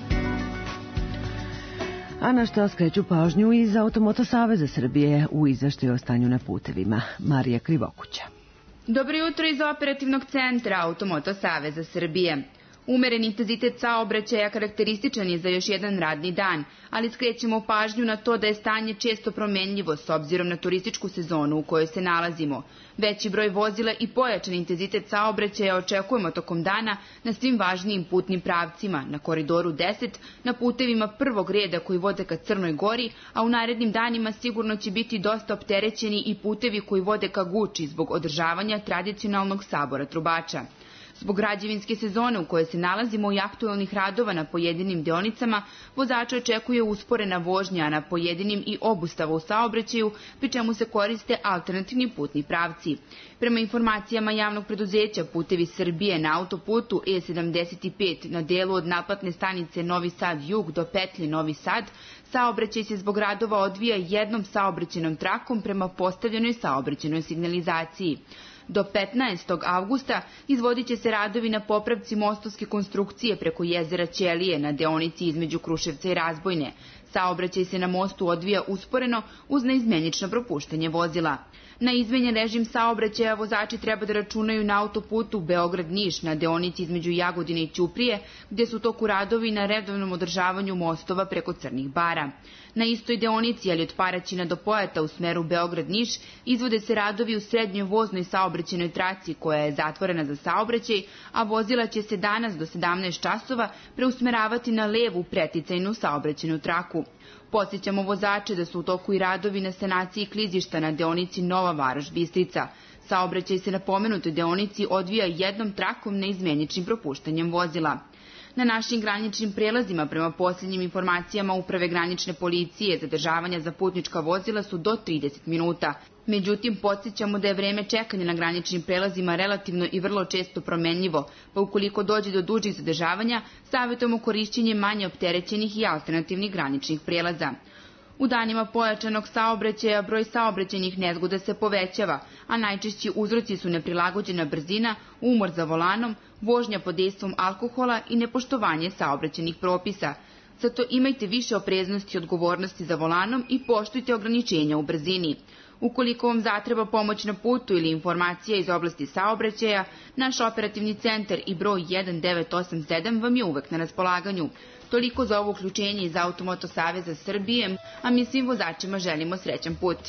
A na što skreću pažnju iz Automoto Saveza Srbije u izveštaju o stanju na putevima. Marija Krivokuća. Dobro jutro iz operativnog centra Automoto Saveza Srbije. Umeren intenzitet saobraćaja karakterističan je za još jedan radni dan, ali skrećemo pažnju na to da je stanje često promenljivo s obzirom na turističku sezonu u kojoj se nalazimo. Veći broj vozila i pojačan intenzitet saobraćaja očekujemo tokom dana na svim važnijim putnim pravcima, na koridoru deset, na putevima prvog reda koji vode ka Crnoj Gori, a u narednim danima sigurno će biti dosta opterećeni i putevi koji vode ka Guči zbog održavanja tradicionalnog sabora trubača. Zbog građevinske sezone u kojoj se nalazimo i aktualnih radova na pojedinim deonicama, vozača očekuje usporena vožnja, a na pojedinim i obustava u saobraćaju, pri čemu se koriste alternativni putni pravci. Prema informacijama javnog preduzeća Putevi Srbije, na autoputu E sedamdeset pet na delu od naplatne stanice Novi Sad Jug do petlje Novi Sad, saobraćaj se zbog radova odvija jednom saobraćajnom trakom prema postavljenoj saobraćajnoj signalizaciji. Do petnaestog avgusta izvodit će se radovi na popravci mostovske konstrukcije preko jezera Ćelije na deonici između Kruševca i Razbojne. Saobraćaj se na mostu odvija usporeno uz neizmenično propuštanje vozila. Na izmenjen režim saobraćaja vozači treba da računaju na autoputu Beograd-Niš na deonici između Jagodine i Ćuprije, gde su toku radovi na redovnom održavanju mostova preko Crnih Bara. Na istoj deonici, ali od Paraćina do Pojata u smeru Beograd-Niš, izvode se radovi u srednjoj voznoj saobraćajnoj traci koja je zatvorena za saobraćaj, a vozila će se danas do sedamnaest časova preusmeravati na levu preticajnu saobraćajnu traku. Podsjećamo vozače da su u toku i radovi na sanaciji klizišta na deonici Nova Varoš-Bistrica. Saobraćaj se na pomenutoj deonici odvija jednom trakom neizmeničnim propuštanjem vozila. Na našim graničnim prelazima, prema posljednjim informacijama Uprave granične policije, zadržavanja za putnička vozila su do trideset minuta. Međutim, podsjećamo da je vreme čekanja na graničnim prelazima relativno i vrlo često promenljivo, pa ukoliko dođe do dužih zadržavanja, savjetujemo korišćenje manje opterećenih i alternativnih graničnih prelaza. U danima pojačanog saobraćaja broj saobraćajnih nezgoda se povećava, a najčešći uzroci su neprilagođena brzina, umor za volanom, vožnja pod dejstvom alkohola i nepoštovanje saobraćajnih propisa. Zato imajte više opreznosti i odgovornosti za volanom i poštujte ograničenja u brzini. Ukoliko vam zatreba pomoć na putu ili informacija iz oblasti saobraćaja, naš operativni centar i broj jedan devet osam sedam vam je uvek na raspolaganju. Toliko za ovo uključenje iz Automoto Saveza Srbije, a mi svim vozačima želimo srećan put.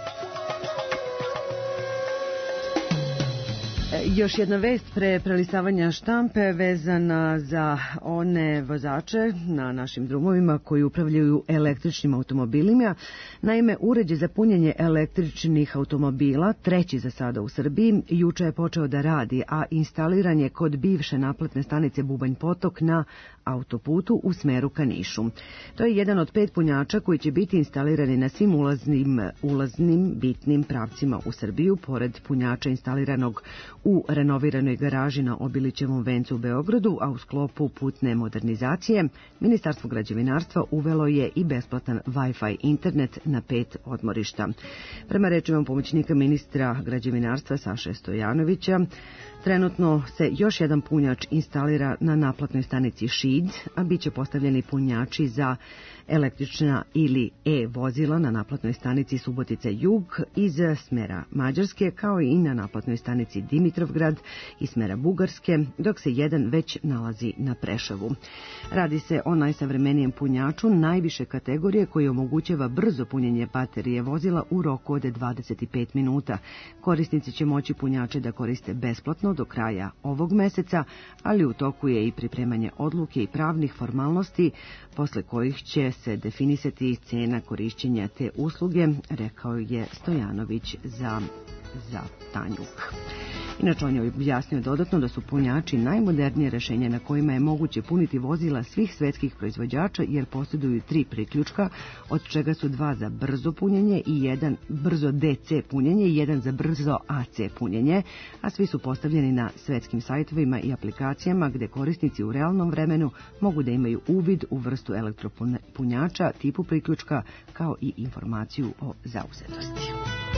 Još jedna vest pre prelistavanja štampe vezana za one vozače na našim drumovima koji upravljaju električnim automobilima. Naime, uređaj za punjenje električnih automobila, treći za sada u Srbiji, juče je počeo da radi, a instaliran je kod bivše naplatne stanice Bubanj Potok na autoputu u smeru ka Nišu. To je jedan od pet punjača koji će biti instalirani na svim ulaznim, ulaznim bitnim pravcima u Srbiju, pored punjača instaliranog u renoviranoj garaži na Obilićevom vencu u Beogradu, a u sklopu putne modernizacije, Ministarstvo građevinarstva uvelo je i besplatan Wi-Fi internet na pet odmorišta. Prema rečima pomoćnika ministra građevinarstva Saše Stojanovića, trenutno se još jedan punjač instalira na naplatnoj stanici Šid, a bit će postavljeni punjači za električna ili e-vozila na naplatnoj stanici Subotica Jug iz smera Mađarske, kao i na naplatnoj stanici Dimitrovgrad iz smera Bugarske, dok se jedan već nalazi na Preševu. Radi se o najsavremenijem punjaču najviše kategorije koji omogućava brzo punjenje baterije vozila u roku od dvadeset pet minuta. Korisnici će moći punjače da koriste besplatno do kraja ovog meseca, ali u toku je i pripremanje odluke i pravnih formalnosti, posle kojih će se definisati cena korišćenja te usluge, rekao je Stojanović za, za Tanjuk. Inače, on je objasnio dodatno da su punjači najmodernije rešenje na kojima je moguće puniti vozila svih svetskih proizvođača, jer posjeduju tri priključka, od čega su dva za brzo punjenje i jedan brzo D C punjenje i jedan za brzo A C punjenje, a svi su postavljeni na svetskim sajtovima i aplikacijama gde korisnici u realnom vremenu mogu da imaju uvid u vrstu elektropunjača, tipu priključka, kao i informaciju o zauzetosti.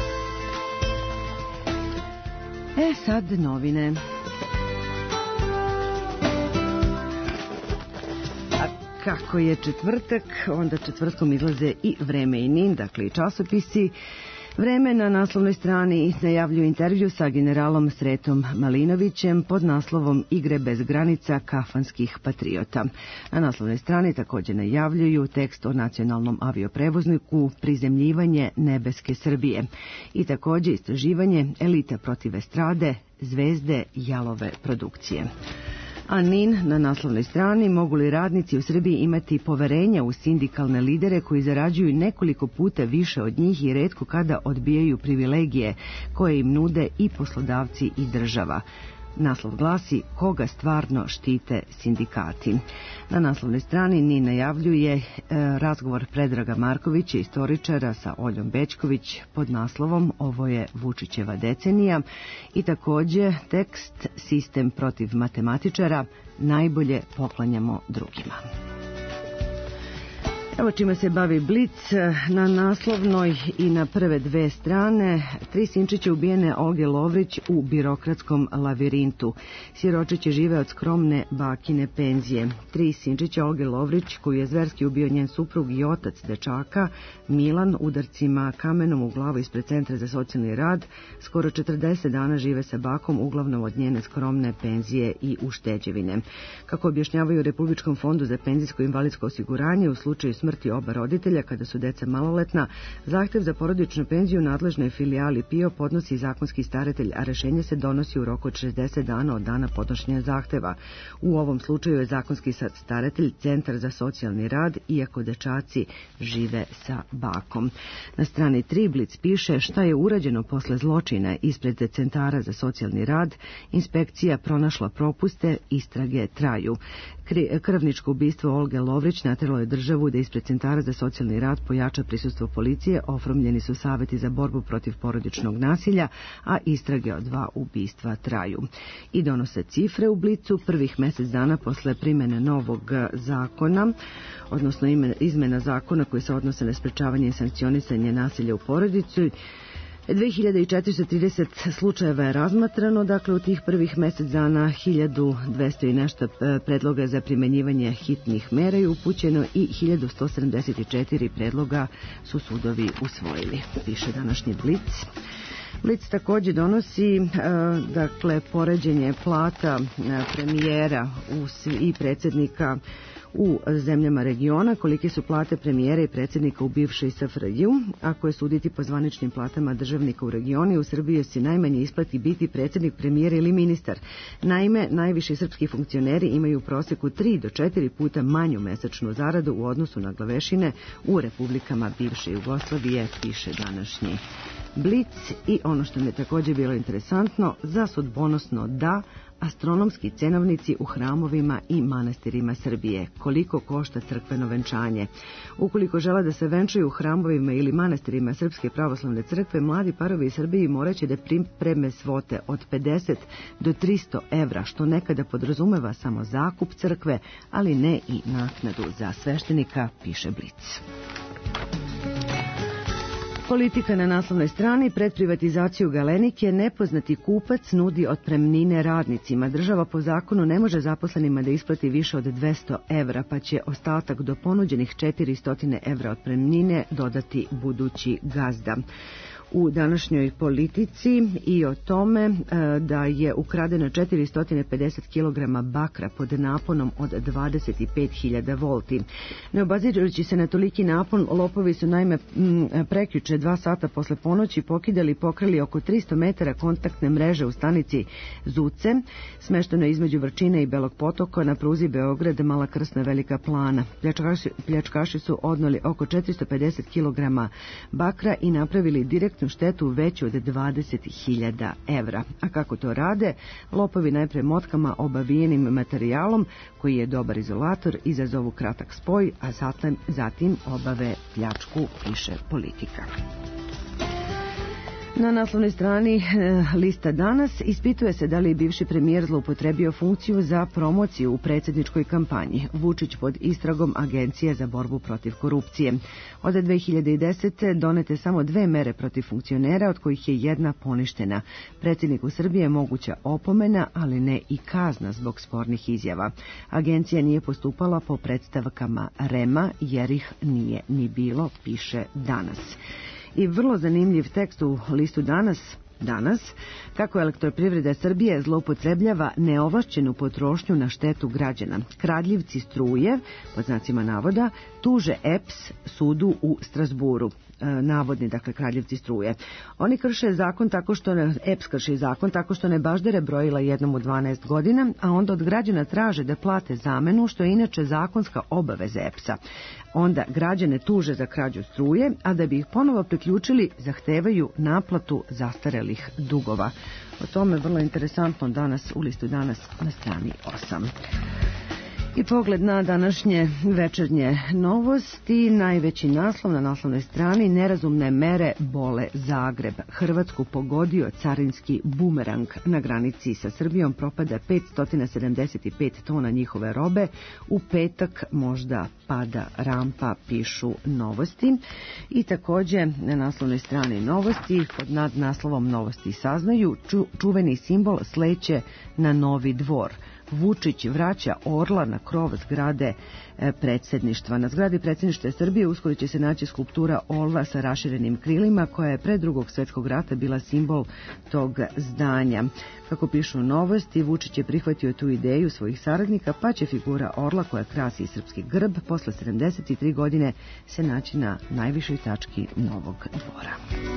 E sad novine. A kako je četvrtak, onda četvrtkom izlaze i Vreme i Nin, dakle i časopisi. Vreme na naslovnoj strani najavljuje intervju sa generalom Sretom Malinovićem pod naslovom Igre bez granica kafanskih patriota. Na naslovnoj strani također najavljuju tekst o nacionalnom avioprevozniku Prizemljivanje nebeske Srbije i također istraživanje Elita protiv estrade, zvezde jalove produkcije. A Nin na naslovnoj strani, mogu li radnici u Srbiji imati poverenja u sindikalne lidere koji zarađuju nekoliko puta više od njih i retko kada odbijaju privilegije koje im nude i poslodavci i država. Naslov glasi koga stvarno štite sindikati. Na naslovnoj strani Nin najavljuje e, razgovor Predraga Markovića, istoričara, sa Oljom Bećković pod naslovom Ovo je Vučićeva decenija i također tekst Sistem protiv matematičara, najbolje poklanjamo drugima. Evo čime se bavi Blic na naslovnoj i na prve dve strane. Tri sinčiće ubijene Olge Lovrić u birokratskom lavirintu. Siročiće žive od skromne bakine penzije. Tri sinčiće Olge Lovrić, koju je zverski ubio njen suprug i otac dečaka, Milan, udarcima kamenom u glavu ispred Centra za socijalni rad, skoro četrdeset dana žive sa bakom, uglavnom od njene skromne penzije i ušteđevine. Kako objašnjavaju Republičkom fondu za penzijsko i invalidsko osiguranje, u slučaju smrti oba roditelja kada su deca maloletna, zahtev za porodičnu penziju nadležnoj filijali PIO podnosi zakonski staratelj, a rešenje se donosi u roku od šezdeset dana od dana podnošenja zahteva. U ovom slučaju je zakonski staratelj Centar za socijalni rad, iako dečaci žive sa bakom. Na strani tri Blic piše šta je urađeno posle zločina ispred Centara za socijalni rad, inspekcija pronašla propuste, istrage traju. Krvničko ubistvo Olge Lovrić nateralo je državu da ispred Centara za socijalni rad pojača prisustvo policije, oformljeni su saveti za borbu protiv porodičnog nasilja, a istrage od dva ubistva traju. I donose cifre u Blicu prvih mjesec dana posle primjene novog zakona, odnosno izmena zakona koji se odnose na sprečavanje i sankcionisanje nasilja u porodici. dve hiljade četiristo trideset slučajeva je razmatrano, dakle u tih prvih mesec dana hiljadu dvesta i nešto predloga za primenjivanje hitnih mera je upućeno i hiljadu sto sedamdeset četiri predloga su sudovi usvojili, piše današnji Blic. Blic takođe donosi dakle poređenje plata premijera i predsjednika u zemljama regiona, kolike su plate premijera i predsjednika u bivšoj S F R J-u. Ako je suditi po zvaničnim platama državnika u regionu, u Srbiji se najmanje isplati biti predsjednik, premijer ili ministar. Naime, najviši srpski funkcioneri imaju u proseku tri do četiri puta manju mesečnu zaradu u odnosu na glavešine u republikama bivše Jugoslavije, piše današnji Blic. I ono što mi je također bilo interesantno, za sudbonosno da astronomski cenovnici u hramovima i manastirima Srbije. Koliko košta crkveno venčanje? Ukoliko žele da se venčaju u hramovima ili manastirima Srpske pravoslavne crkve, mladi parovi iz Srbiji moraće da pripreme svote od pedeset do tristo evra, što nekada podrazumeva samo zakup crkve, ali ne i naknadu za sveštenika, piše Blic. Politika na naslovnoj strani, pred privatizaciju Galenike nepoznati kupac nudi otpremnine radnicima. Država po zakonu ne može zaposlenima da isplati više od dvesta evra, pa će ostatak do ponuđenih četiristo evra otpremnine dodati budući gazda. U današnjoj politici i o tome da je ukradeno četiristo pedeset kilograma bakra pod naponom od dvadeset pet hiljada volti. Ne obazirujući se na toliki napon, lopovi su naime prekjuče dva sata posle ponoći pokidali i pokrali oko tristo metara kontaktne mreže u stanici Zuce, smešteno između Vrčine i Belog Potoka na pruzi Beograd, Mala Krsna, Velika Plana. Pljačkaši, pljačkaši su odneli oko četiristo pedeset kilograma bakra i napravili direkt štetu veću od dvadeset hiljada evra. A kako to rade? Lopovi najpre motkama obavijenim materijalom, koji je dobar izolator, izazovu kratak spoj, a zatim, zatim obave pljačku, piše Politika. Na naslovnoj strani e, lista Danas ispituje se da li je bivši premijer zloupotrebio funkciju za promociju u predsjedničkoj kampanji. Vučić pod istragom Agencije za borbu protiv korupcije. Od dve hiljade desete. donete samo dve mere protiv funkcionera, od kojih je jedna poništena. Predsjedniku Srbije je moguća opomena, ali ne i kazna zbog spornih izjava. Agencija nije postupala po predstavkama Rema, jer ih nije ni bilo, piše Danas. I vrlo zanimljiv tekst u listu Danas, danas, kako Elektroprivreda Srbije zloupotrebljava neovlašćenu potrošnju na štetu građana. Kradljivci struje, pod znacima navoda, tuže E P S sudu u Strasburu. Navodni, dakle, kradljivci struje. Oni krše zakon tako što ne, E P S krši zakon tako što ne baždare brojila jednom u dvanaest godina, a onda od građana traže da plate zamenu, što je inače zakonska obaveza E P S-a. Onda građane tuže za krađu struje, a da bi ih ponovo priključili, zahtevaju naplatu zastarelih dugova. O tome vrlo interesantno danas u listu Danas na strani osam. I pogled na današnje večernje novosti, najveći naslov na naslovnoj strani, nerazumne mere bole Zagreb. Hrvatsku pogodio carinski bumerang. Na granici sa Srbijom propada petsto sedamdeset pet tona njihove robe. U petak možda pada rampa, pišu Novosti. I takođe na naslovnoj strani Novosti, pod nad naslovom Novosti saznaju, ču, čuveni simbol sleće na Novi dvor. Vučić vraća orla na krov zgrade predsjedništva. Na zgradi predsjedništva Srbije uskoro će se naći skulptura orla sa raširenim krilima, koja je pre drugog svjetskog rata bila simbol tog zdanja. Kako pišu Novosti, Vučić je prihvatio tu ideju svojih saradnika, pa će figura orla koja krasi srpski grb posle sedamdeset tri godine se naći na najvišoj tački Novog dvora.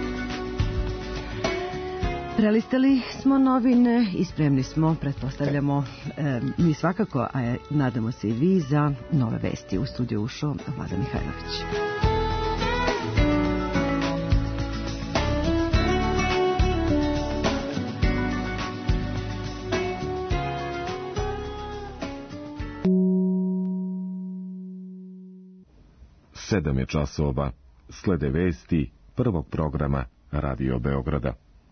Prelistali smo novine i spremni smo, pretpostavljamo, e, mi svakako, a nadamo se i vi, za nove vesti. U studiju ušao Vlada Mihajlović. Sedam je časova. Slede vesti prvog programa Radio Beograda.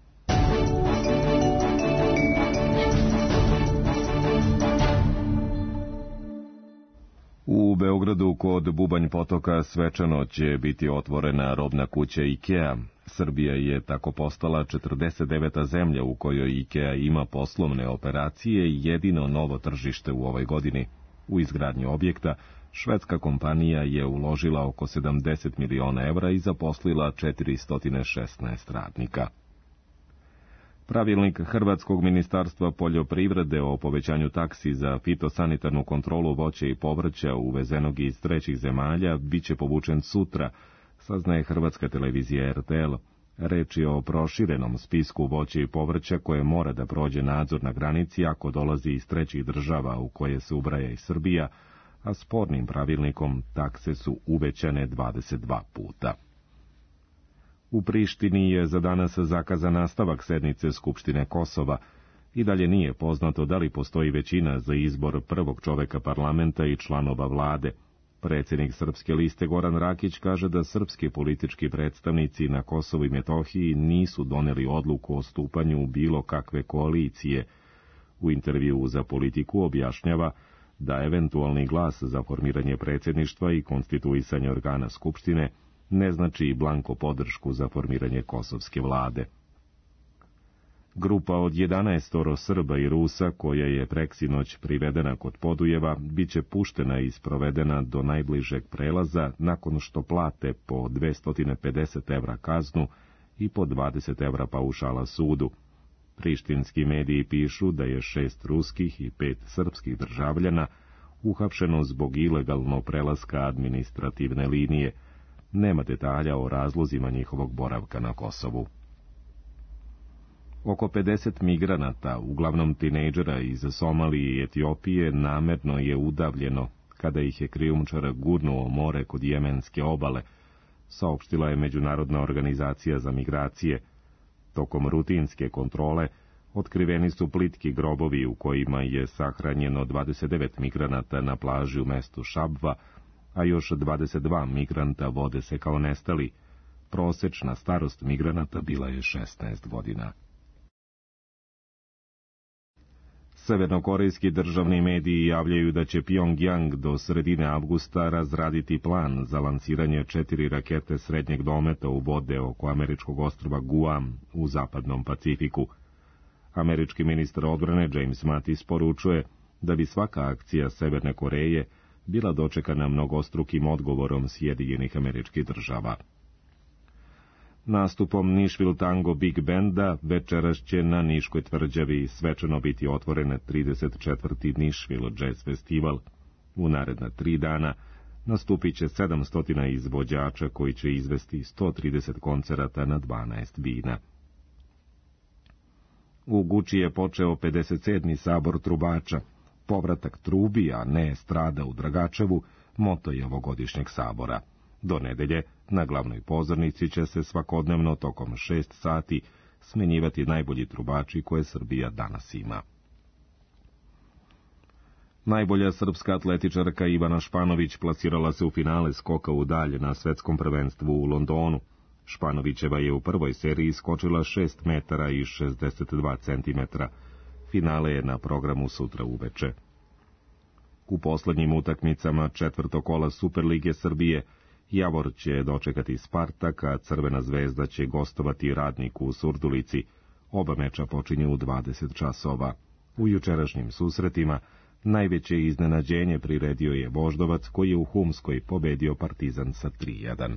U Beogradu kod Bubanj Potoka svečano će biti otvorena robna kuća IKEA. Srbija je tako postala četrdeset deveta zemlja u kojoj IKEA ima poslovne operacije i jedino novo tržište u ovoj godini. U izgradnju objekta švedska kompanija je uložila oko sedamdeset miliona evra i zaposlila četiristo šesnaest radnika. Pravilnik Hrvatskog ministarstva poljoprivrede o povećanju taksi za fitosanitarnu kontrolu voća i povrća uvezenog iz trećih zemalja biće povučen sutra, saznaje Hrvatska televizija R T L. Reč je o proširenom spisku voća i povrća koje mora da prođe nadzor na granici ako dolazi iz trećih država u koje se ubraja i Srbija, a spornim pravilnikom takse su uvećane dvadeset dva puta. U Prištini je za danas zakazan nastavak sednice Skupštine Kosova. I dalje nije poznato da li postoji većina za izbor prvog čoveka parlamenta i članova vlade. Predsjednik Srpske liste Goran Rakić kaže da srpski politički predstavnici na Kosovu i Metohiji nisu doneli odluku o stupanju bilo kakve koalicije. U intervjuu za Politiku objašnjava da eventualni glas za formiranje predsjedništva i konstituisanje organa Skupštine ne znači i blanko podršku za formiranje kosovske vlade. Grupa od jedanaestoro Srba i Rusa, koja je preksinoć privedena kod Podujeva, bit će puštena i sprovedena do najbližeg prelaza nakon što plate po dvesta pedeset evra kaznu i po dvadeset evra paušala sudu. Prištinski mediji pišu da je šest ruskih i pet srpskih državljana uhapšeno zbog ilegalno prelaska administrativne linije. Nema detalja o razlozima njihovog boravka na Kosovu. Oko pedeset migranata, uglavnom tinejdžera iz Somalije i Etiopije, namerno je udavljeno kada ih je krijumčar gurnuo more kod jemenske obale, saopštila je Međunarodna organizacija za migracije. Tokom rutinske kontrole otkriveni su plitki grobovi u kojima je sahranjeno dvadeset devet migranata na plaži u mestu Šabva, a još dvadeset dva migranta vode se kao nestali. Prosečna starost migranata bila je šesnaest godina. Severnokorejski državni mediji javljaju da će Pyongyang do sredine avgusta razraditi plan za lansiranje četiri rakete srednjeg dometa u vode oko američkog ostrva Guam u zapadnom Pacifiku. Američki ministar odbrane James Mattis poručuje da bi svaka akcija Severne Koreje bila dočekana mnogostrukim odgovorom Sjedinjenih Američkih Država. Nastupom Nashville Tango Big Benda večeras će na Niškoj tvrđavi svečano biti otvoren trideset četvrti Nashville Jazz Festival. U naredna tri dana nastupit će sedamsto izvođača koji će izvesti sto trideset koncerata na dvanaest bina. U Guči je počeo pedeset sedmi sabor trubača. Povratak trubi, a ne estrada u Dragačevu, moto je ovogodišnjeg sabora. Do nedelje na glavnoj pozornici će se svakodnevno tokom šest sati smenjivati najbolji trubači koje Srbija danas ima. Najbolja srpska atletičarka Ivana Španović plasirala se u finale skoka u dalje na svetskom prvenstvu u Londonu. Španovićeva je u prvoj seriji skočila šest metara i šezdeset dva centimetra. Finale je na programu sutra uveče. U poslednjim utakmicama četvrtog kola Superlige Srbije Javor će dočekati Spartak, a Crvena zvezda će gostovati Radniku u Surdulici. Oba meča počinju u dvadeset časova. U jučerašnjim susretima najveće iznenađenje priredio je Voždovac, koji je u Humskoj pobedio Partizan sa tri jedan.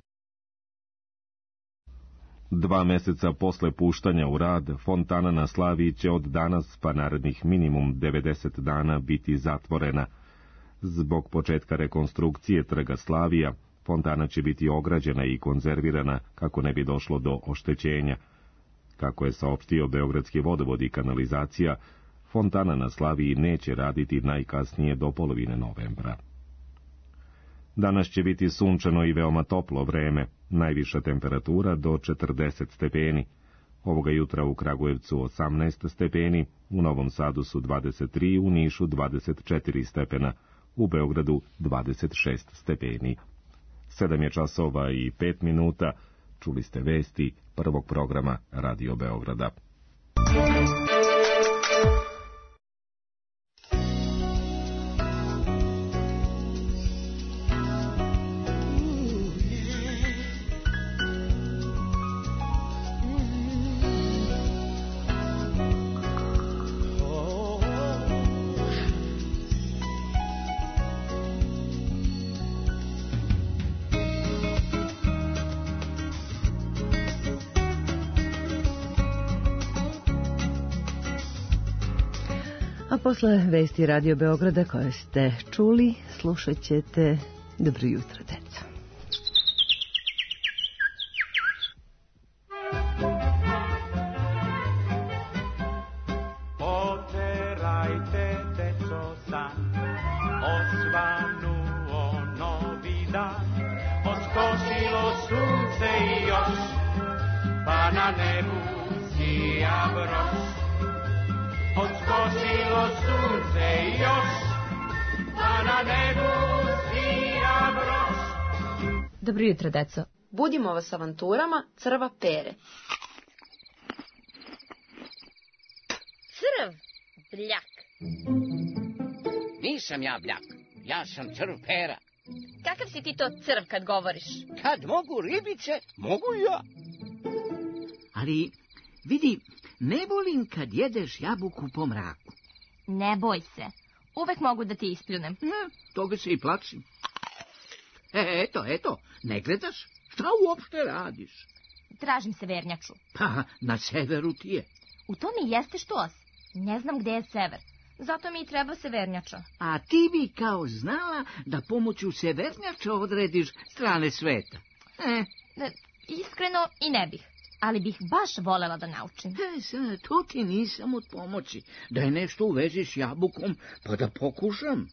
Dva meseca posle puštanja u rad, fontana na Slaviji će od danas pa narednih minimum devedeset dana biti zatvorena. Zbog početka rekonstrukcije trga Slavija, fontana će biti ograđena i konzervirana kako ne bi došlo do oštećenja. Kako je saopštio Beogradski vodovod i kanalizacija, fontana na Slaviji neće raditi najkasnije do polovine novembra. Danas će biti sunčano i veoma toplo vreme, najviša temperatura do četrdeset stepeni. Ovoga jutra u Kragujevcu osamnaest stepeni, u Novom Sadu su dvadeset tri, u Nišu dvadeset četiri stepena, u Beogradu dvadeset šest stepeni. Sedam je časova i pet minuta, čuli ste vesti prvog programa Radio Beograda. A posle vesti Radio Beograda koje ste čuli, slušat ćete Dobro jutro, deco. Poterajte, deco, san, osvanuo novi dan, oskosilo sunce i još, pa na nebu sija broš. Odskosilo sunce i još, a na nebu sija broš. Dobro jutro, deco. Budimo vas avanturama Crva Pere. Crv, bljak. Nisam ja bljak, ja sam Crv Pera. Kakav si ti to crv kad govoriš? Kad mogu ribice, mogu ja. Ali, vidi, ne volim kad jedeš jabuku po mraku. Ne boj se, uvek mogu da ti ispljunem. Ne, toga se i plašim. E, eto, eto, ne gledaš? Šta uopšte radiš? Tražim severnjaču. Pa, na severu ti je. U tome i jeste štos. Ne znam gde je sever. Zato mi i treba severnjača. A ti bi kao znala da pomoću severnjača odrediš strane sveta. E. Iskreno i ne bih. Ali bih baš volela da naučim. E, sad, to ti nisam od pomoći. Da je nešto u vezi s jabukom, pa da pokušam.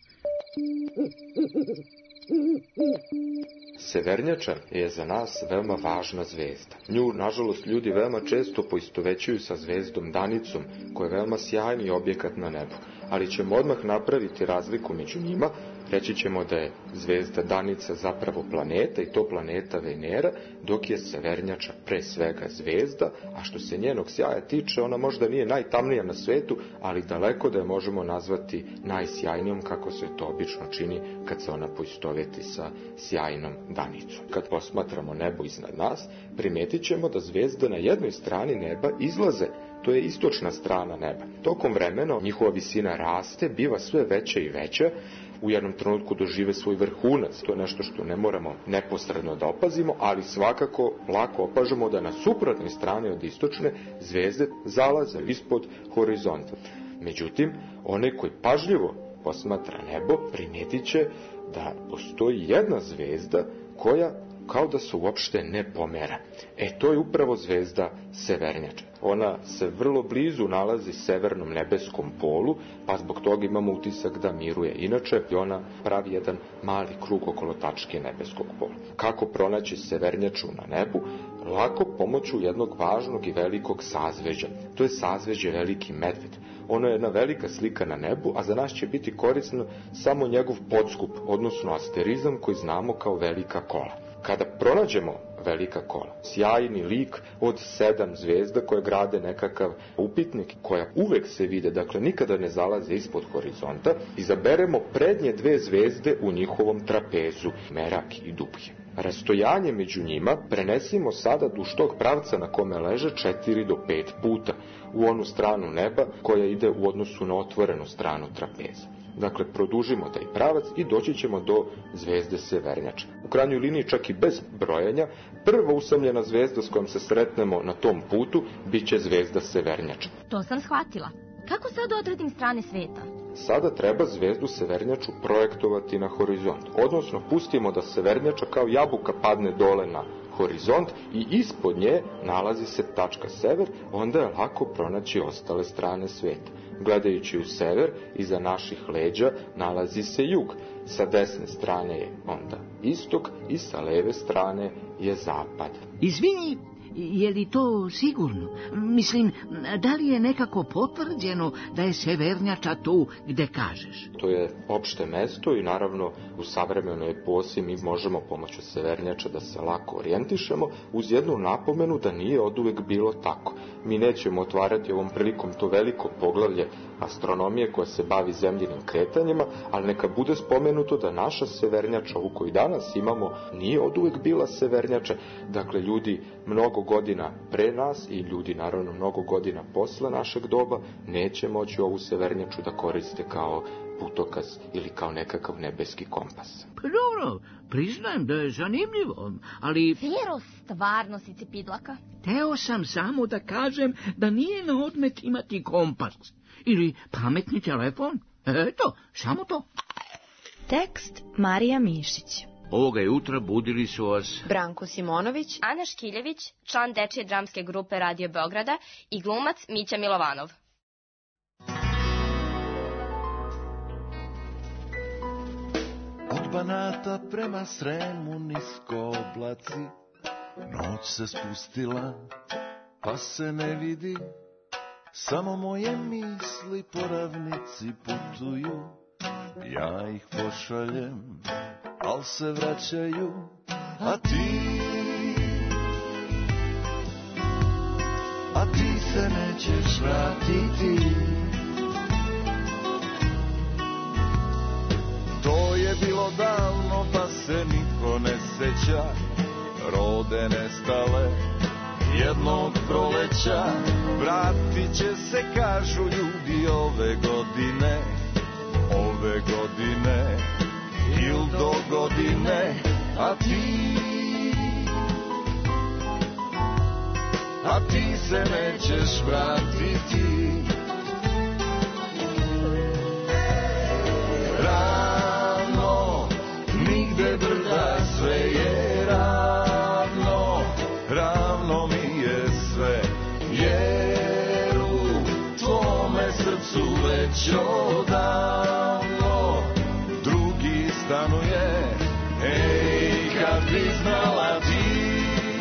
Severnjača je za nas veoma važna zvezda. Nju, nažalost, ljudi veoma često poistovećuju sa zvezdom Danicom, koja je veoma sjajni objekat na nebu. Ali ćemo odmah napraviti razliku među njima. Reći ćemo da je zvezda Danica zapravo planeta, i to planeta Venera, dok je severnjača pre svega zvezda, a što se njenog sjaja tiče, ona možda nije najtamnija na svetu, ali daleko da je možemo nazvati najsjajnijom, kako se to obično čini kad se ona poistoveti sa sjajnom Danicom. Kad posmatramo nebo iznad nas, primetit ćemo da zvezde na jednoj strani neba izlaze. To je istočna strana neba. Tokom vremena njihova visina raste, biva sve veća i veća, u jednom trenutku dožive svoj vrhunac. To je nešto što ne moramo neposredno da opazimo, ali svakako lako opažamo da na suprotnoj strani od istočne zvezde zalaze ispod horizonta. Međutim, onaj koji pažljivo posmatra nebo, primetit će da postoji jedna zvezda koja kao da se uopšte ne pomera. E, to je upravo zvezda severnjača. Ona se vrlo blizu nalazi severnom nebeskom polu, pa zbog toga imamo utisak da miruje. Inače, ona pravi jedan mali krug okolo tačke nebeskog pola. Kako pronaći severnjaču na nebu? Lako pomoću jednog važnog i velikog sazveđa. To je sazveđe Veliki medved. Ono je jedna velika slika na nebu, a za nas će biti korisno samo njegov podskup, odnosno asterizam koji znamo kao velika kola. Kada pronađemo velika kola, sjajni lik od sedam zvezda koje grade nekakav upitnik, koja uvek se vide, dakle nikada ne zalaze ispod horizonta, izaberemo prednje dve zvezde u njihovom trapezu, Merak i Dubhe. Rastojanje među njima prenesimo sada duž tog pravca na kome leže četiri do pet puta u onu stranu neba koja ide u odnosu na otvorenu stranu trapeza. Dakle, produžimo taj pravac i doći ćemo do zvezde severnjača. U krajnjoj liniji, čak i bez brojanja, prva usamljena zvezda s kojom se sretnemo na tom putu bit će zvezda severnjača. To sam shvatila. Kako sad odredim strane sveta? Sada treba zvezdu severnjaču projektovati na horizont. Odnosno, pustimo da severnjača kao jabuka padne dole na horizont i ispod nje nalazi se tačka sever, onda je lako pronaći ostale strane sveta. Gledajući u sever, iza naših leđa nalazi se jug. Sa desne strane je onda istok i sa leve strane je zapad. Izvini, je li to sigurno? Mislim, da li je nekako potvrđeno da je severnjača tu gde kažeš? To je opšte mesto i naravno u savremenoj eposi mi možemo pomoću severnjača da se lako orijentišemo, uz jednu napomenu da nije oduvek bilo tako. Mi nećemo otvarati ovom prilikom to veliko poglavlje astronomije koja se bavi zemljinim kretanjima, ali neka bude spomenuto da naša severnjača, ovu koju danas imamo, nije oduvek bila severnjača. Dakle, ljudi mnogo godina pre nas i ljudi naravno mnogo godina posle našeg doba neće moći ovu severnjaču da koriste kao putokaz ili kao nekakav nebeski kompas. Pa dobro, priznajem da je zanimljivo, ali... Vjero, stvarno si cepidlaka. Teo sam samo da kažem da nije na odmet imati kompas. Ili pametni telefon. Eto, samo to. Tekst Marija Mišić. Ovoga jutra budili su vas Branko Simonović, Ana Škiljević, član dečije dramske grupe Radio Beograda i glumac Mića Milovanov. Od Banata prema Sremu nisko oblaci, noć se spustila, pa se ne vidi, samo moje misli po ravnici putuju, ja ih pošaljem, al se vraćaju, a ti, a ti se nećeš vratiti. To je bilo davno, pa se niko ne seća, rode nestale jednog proleća. Vratit će se, kažu ljudi, ove godine, ove godine, il do godine, a ti, a ti se nećeš vratiti. Ravno, nigde brda, sve je ravno, ravno mi je sve, jer u tvome srcu već odavno drugi stanuje. Ej, kad bi znala ti,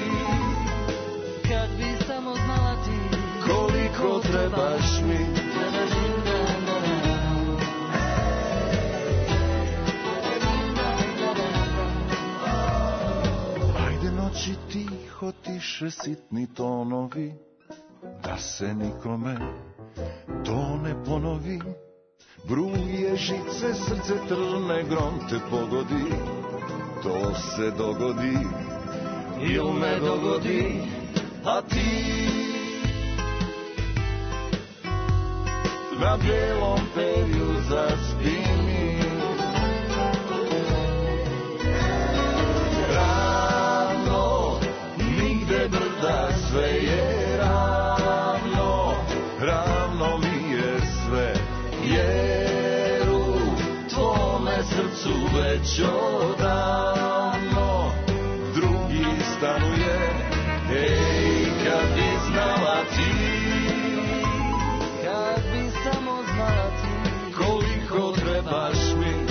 kad bi samo znala ti, koliko trebaš mi. Ajde noći tiho, tiše sitni tonovi, da se nikome to ne ponovi. Bruje žice, srce trne, grom te pogodi, to se dogodi il ne dogodi, a ti na belom perju zaspi mi. Ravno, nigde brda, sve je ravno, ravno mi je sve, jer u tvome srcu već odavno drugi stanuje. Ej, kad bi znala ti, kad bi samo znala ti, koliko trebaš mi.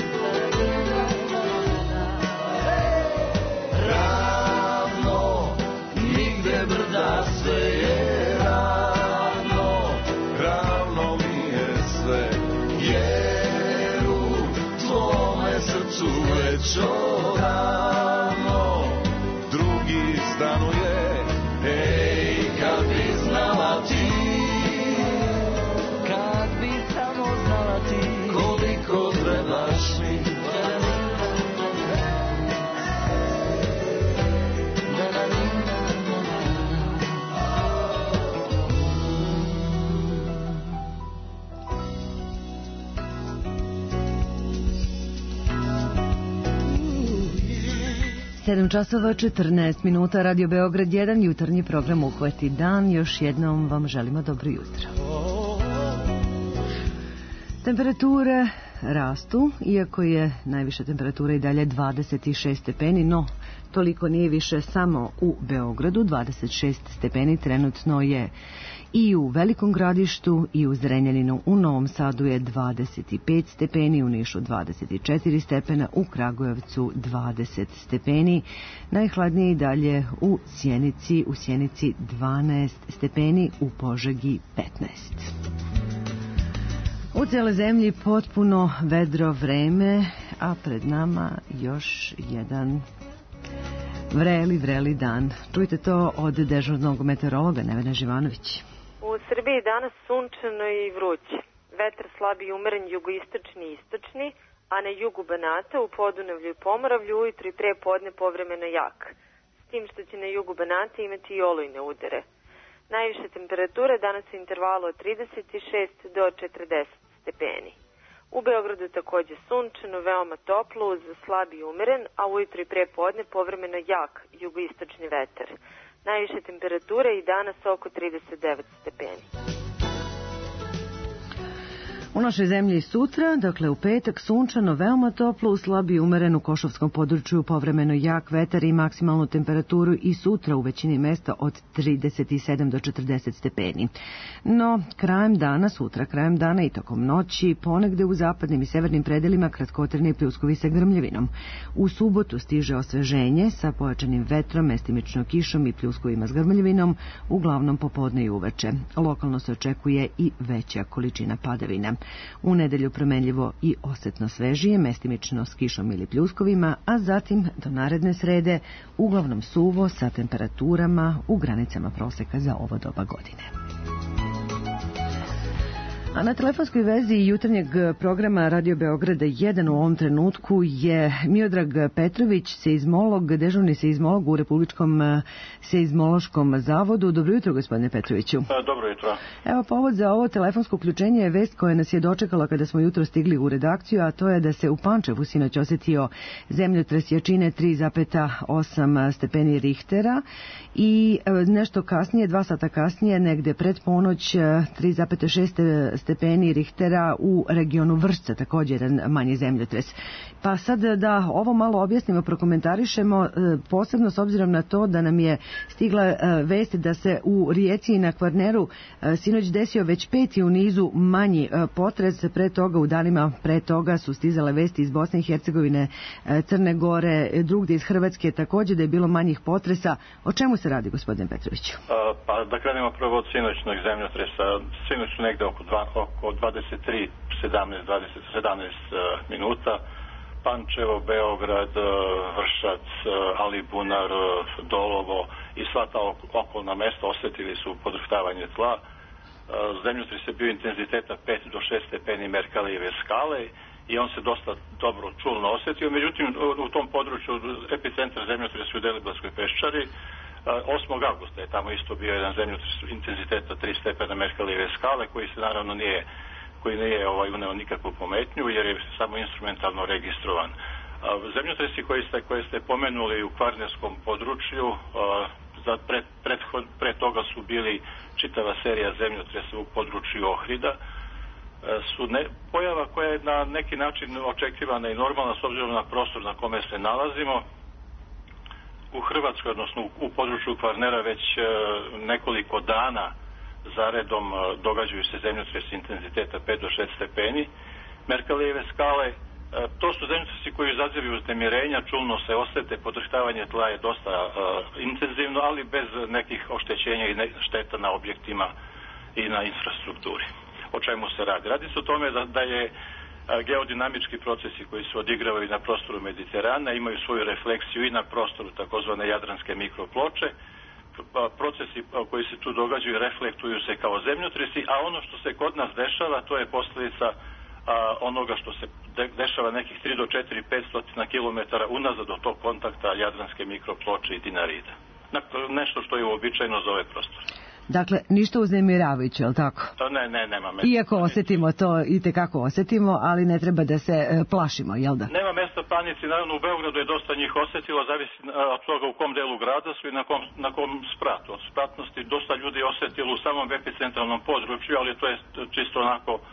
Ravno, nigde brda, sve je ravno, ravno mi je sve, jer u tvome srcu već odavno drugi stanuje. Ej, kad bi znala ti, kad bi samo znala ti, koliko trebaš mi. sedam časova četrnaest minuta, Radio Beograd jedan, jutarnji program Uhvati dan. Još jednom vam želimo dobro jutro. Temperature rastu, iako je najviša temperatura i dalje dvadeset šest stepeni, no toliko nije više samo u Beogradu. dvadeset šest stepeni trenutno je i u Velikom Gradištu i u Zrenjaninu. U Novom Sadu je dvadeset pet stepeni, u Nišu dvadeset četiri stepena, u Kragujevcu dvadeset stepeni. Najhladnije i dalje u Sjenici, u Sjenici dvanaest stepeni, u Požegi petnaest. U cijeloj zemlji potpuno vedro vreme, a pred nama još jedan vreli, vreli dan. Čujte to od dežurnog meteorologa Nevena Živanović. U Srbiji danas sunčano i vruće. Vetar slabi i umeren jugoistočni i istočni, a na jugu Banata, u Podunavlju i Pomoravlju ujutro i pre podne povremeno jak. S tim što će na jugu Banata imati i olujne udare. Najviše temperature danas u intervalu od trideset šest do četrdeset stepeni. U Beogradu je takođe sunčano, veoma toplo uz slab i umeren, a ujutro i pre podne povremeno jak jugoistočni vetar. Najviše temperature i danas oko trideset devet stepeni. U našoj zemlji sutra, dakle u petak, sunčano, veoma toplo, u slab i umeren u Košovskom području povremeno jak vetar i maksimalnu temperaturu i sutra u većini mesta od trideset sedam do četrdeset stepeni. No, krajem dana, sutra krajem dana i tokom noći, ponegde u zapadnim i severnim predelima kratkotreni pljuskovi sa grmljavinom. U subotu stiže osveženje sa pojačanim vetrom, mestimično kišom i pljuskovima s grmljavinom, uglavnom popodne i uveče. Lokalno se očekuje i veća količina padavina. U nedelju promenljivo i osetno svežije, mestimično s kišom ili pljuskovima, a zatim do naredne srede uglavnom suvo sa temperaturama u granicama proseka za ovo doba godine. A na telefonskoj vezi jutarnjeg programa Radio Beograda jedan u ovom trenutku je Miodrag Petrović, seizmolog, dežurni seizmolog u Republičkom seizmološkom zavodu. Dobro jutro, gospodine Petroviću. Dobro jutro. Evo, povod za ovo telefonsko uključenje je vest koja nas je dočekala kada smo jutro stigli u redakciju, a to je da se u Pančevu sinoć osetio zemljotres jačine tri zarez osam stepeni Richtera i nešto kasnije, dva sata kasnije, negde pred ponoć, tri zarez šest stepeni Richtera u regionu Vršca, također jedan manji zemljotres. Pa sad da ovo malo objasnimo, prokomentarišemo, posebno s obzirom na to da nam je stigla vest da se u Rijeci i na Kvarneru sinoć desio već peti u nizu manji potres. Pre toga, u danima pre toga su stizale vesti iz Bosne i Hercegovine, Crne Gore, drugdje iz Hrvatske, također da je bilo manjih potresa. O čemu se radi, gospodine Petroviću? Pa da krenemo prvo od sinoćnog zemljotresa. Sinoć su negde oko, dva, oko dvadeset tri sedamnaest dvadeset sedamnaest minuta. Pančevo, Beograd, Vršac, Alibunar, Dolovo i sva ta okolna mesta osetili su podrhtavanje tla. Zemljotres je bio intenziteta pet do šest stepeni Merkalijeve skale i on se dosta dobro čulno osetio. Međutim, u tom području epicentar zemljotresa u Deliblatskoj peščari osmog avgusta je tamo isto bio jedan zemljotres intenziteta tri stepena Merkalijeve skale koji se naravno nije koji nije ovaj, uneo nikakvu pometnju jer je samo instrumentalno registrovan. Zemljotresi koji ste, koje ste pomenuli u kvarnerskom području, za pre, prethod, pre toga su bili čitava serija zemljotresa u području Ohrida, su ne, pojava koja je na neki način očekivana i normalna s obzirom na prostor na kome se nalazimo. U Hrvatskoj, odnosno u, u području Kvarnera već e, nekoliko dana zaredom događaju se zemljotresi intenziteta pet do šest stepeni Merkalijeve skale. To su zemljotresi koji izazivaju uznemirenja, čulno se osete, podrhtavanje tla je dosta uh, intenzivno, ali bez nekih oštećenja i ne, šteta na objektima i na infrastrukturi. O čemu se radi? Radi se o tome da, da je uh, geodinamički procesi koji se odigravaju na prostoru Mediterana imaju svoju refleksiju i na prostoru takozvane jadranske mikroploče. Procesi koji se tu događaju reflektuju se kao zemljotresi, a ono što se kod nas dešava, to je posljedica a, onoga što se de, dešava nekih tri do četiri petsto kilometara unazad od tog kontakta jadranske mikroploče i dinarida. Nešto što je uobičajeno za ove prostore. Dakle, ništa uznemiravajuće, je li tako? Ne, ne, nema mesta. Iako osjetimo to i tekako osjetimo, ali ne treba da se e, plašimo, jel da? Nema mesta panici, naravno u Beogradu je dosta njih osjetilo, zavisi od toga u kom delu grada su i na kom, na kom spratu. Od spratnosti dosta ljudi osjetilo u samom epicentralnom području, ali to je čisto onako e,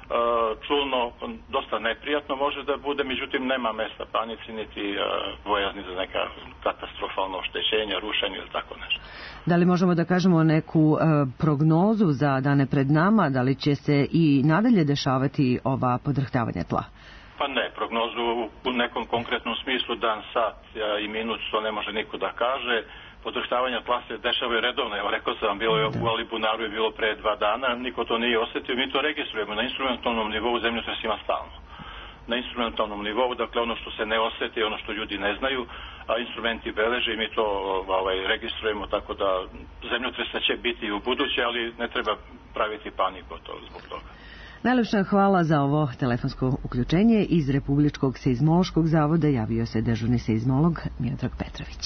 čulno, dosta neprijatno može da bude, međutim nema mesta panici niti e, bojazni za neka katastrofalna oštećenja, rušenja ili tako nešto. Da li možemo da kažemo neku e, prognozu za dane pred nama, da li će se i nadalje dešavati ova podrhtavanja tla? Pa ne, prognozu u nekom konkretnom smislu, dan, sat i minut, to ne može niko da kaže. Podrhtavanja tla se dešavaju redovno, evo rekao sam vam, bilo je u Alibunaru je bilo pre dva dana, niko to nije osjetio, mi to registrujemo na instrumentalnom nivou, zemljotres ima stalno. Na instrumentalnom nivou, dakle ono što se ne osjeti, ono što ljudi ne znaju, a instrumenti beleže i mi to ovaj, registrujemo, tako da zemljotresa će biti i u buduće, ali ne treba praviti paniku to, zbog toga. Najlepša hvala za ovo telefonsko uključenje. Iz Republičkog seizmološkog zavoda javio se dežurni seizmolog Miodrag Petrović.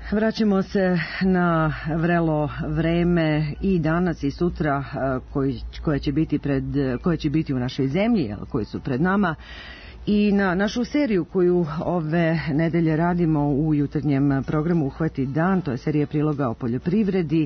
Vraćamo se na vrelo vreme i danas i sutra koji, koje, će biti pred, koje će biti u našoj zemlji, koji su pred nama, i na našu seriju koju ove nedelje radimo u jutarnjem programu Uhvati dan, to je serija priloga o poljoprivredi,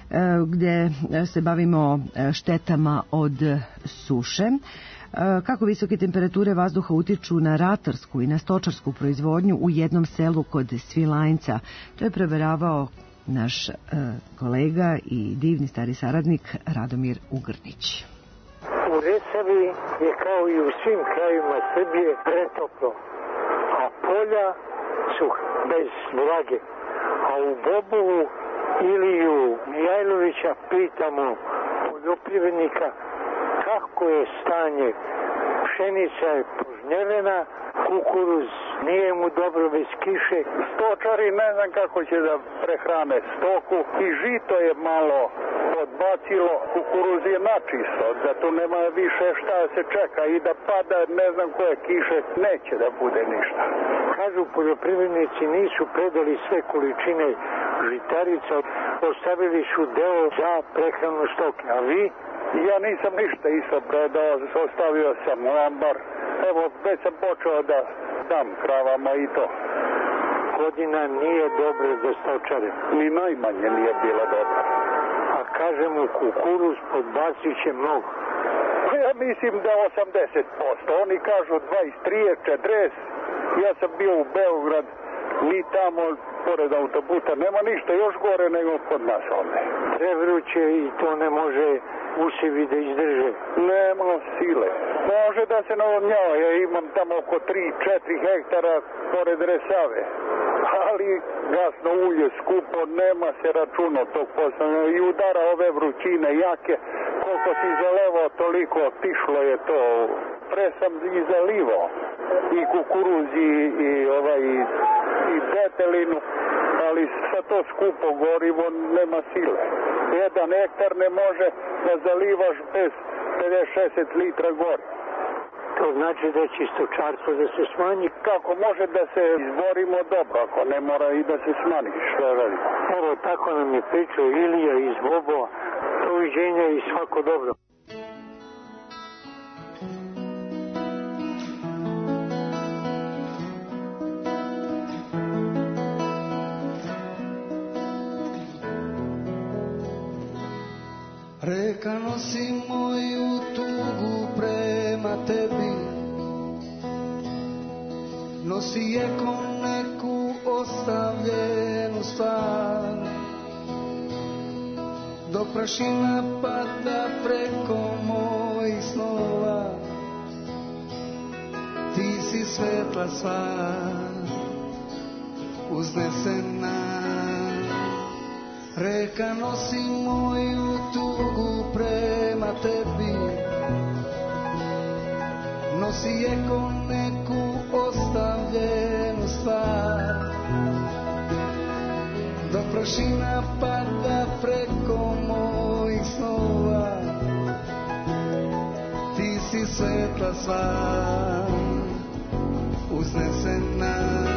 gde se bavimo štetama od suše, kako visoke temperature vazduha utiču na ratarsku i na stočarsku proizvodnju u jednom selu kod Svilajnca. To je preveravao naš kolega i divni stari saradnik Radomir Ugrnić. U Resavi je kao i u svim krajima Srbije pretoplo, a polja su bez vlage. A u Bobovu Iliju Mijajlovića pitamo poljoprivrednika kako je stanje. Pšenica je požnjevena, kukuruz nije mu dobro bez kiše. Stočari ne znam kako će da prehrane stoku i žito je malo odbacilo, kukuruz je načisto, da tu nema više šta se čeka i da pada ne znam koje kiše, neće da bude ništa. Kažu poljoprivrednici nisu predali sve količine žitarica, ostavili su deo za prehranu stoke, a vi? Ja nisam ništa isto predao, ostavio sam u ambar. Evo, već sam počeo da dam kravama i to. Godina nije dobra za stočare. Ni najmanje nije bila dobra. A kažem u kukuruz podbacit će mnogo. Ja mislim da osamdeset posto. Oni kažu dvadeset, trideset, četrdeset. Ja sam bio u Beograd, ni tamo, pored autoputa, nema ništa, još gore nego kod nas ovdje. Prevruće i to ne može usevi da izdrže. Nema sile. Može da se navodnjava, ja imam tamo oko tri četiri hektara pored Resave. Ali gasno ulje skupo, nema se računo tog posla. I udara ove vrućine jake, koliko si zalevao toliko otišlo je to. Pre sam i zalivao i kukuruz i, i, ovaj, i, i detelinu, ali sa to skupo gorivo nema sile. Jedan hektar ne može da zalivaš bez pedeset šezdeset litra goriva. To znači da će stočarstvo da se smanji. Kako može da se izborimo dobro, ako ne mora i da se smanji, što radimo. Evo, tako nam je pričao Ilija iz Bobova. Doviđenja i svako dobro. Reka nosi moju tugu prema tebi, nosi je ko neku ostavljenu stvar, dok prašina pada preko mojih snova, ti si svetla sva, uznesena. Reka nosi moju tugu prema tebi, nosi je ko neku ostavljenu stvar, dok prašina pada preko mojih snova, ti si svetla sva, uznesena.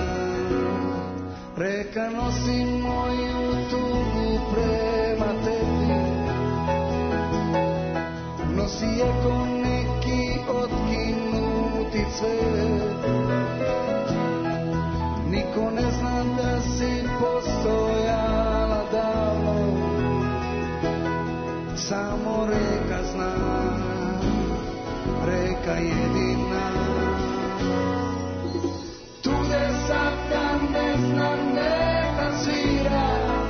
Reka nosi moju tugu prema tebi, nosi je ko neki otkinuti cvet, niko ne zna da si postojala davno, samo reka zna, reka jedina. Tu gde sada ne znam neka svira,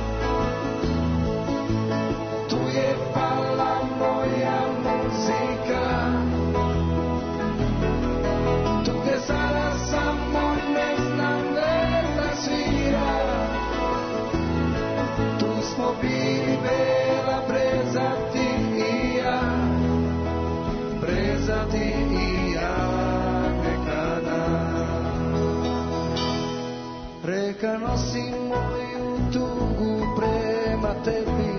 tu je pala moja muzika, tu gde sada samo ne znam neka svira, tu smo bili bela brezati i ja, brezati i ja nekada. Reka nosi moju tugu prema tebi,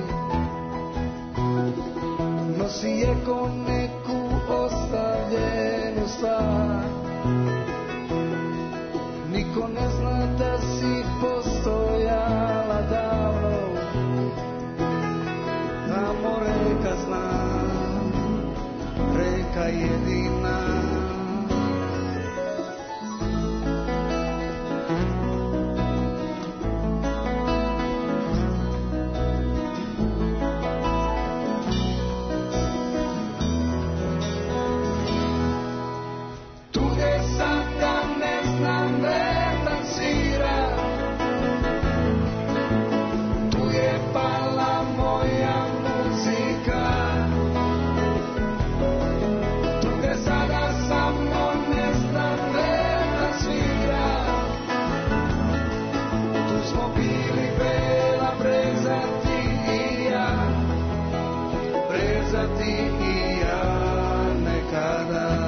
nosi je ko neku ostavljenu stvar, niko ne zna da si postojala jedina. Tu gdje sada ne znam vetar svira, tu je pala moja muzika. Tu gdje sada samo ne znam vetar svira, tu smo bili bela breza ti i ja, breza ti i ja nekada.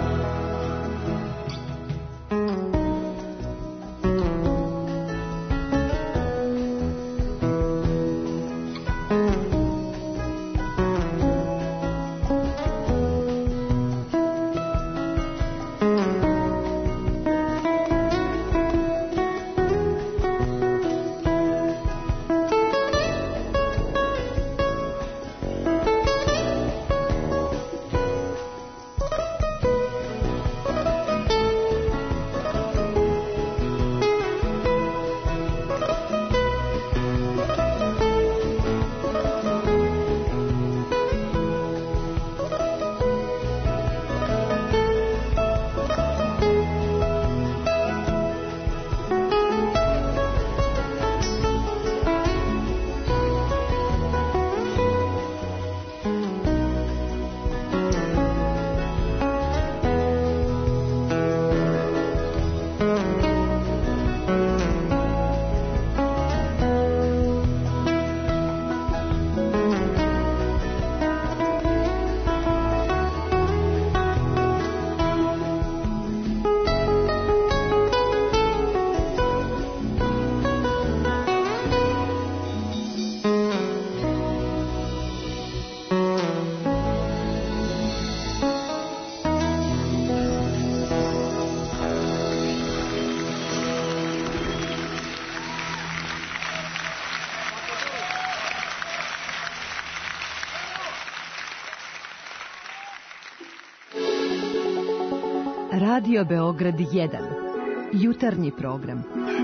Radio Beograd jedan. Jutarnji program.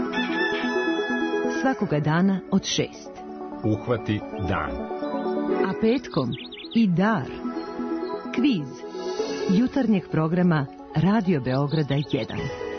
Svakoga dana od šest. Uhvati dan. A petkom i dar. Kviz. Jutarnjeg programa Radio Beograda jedan.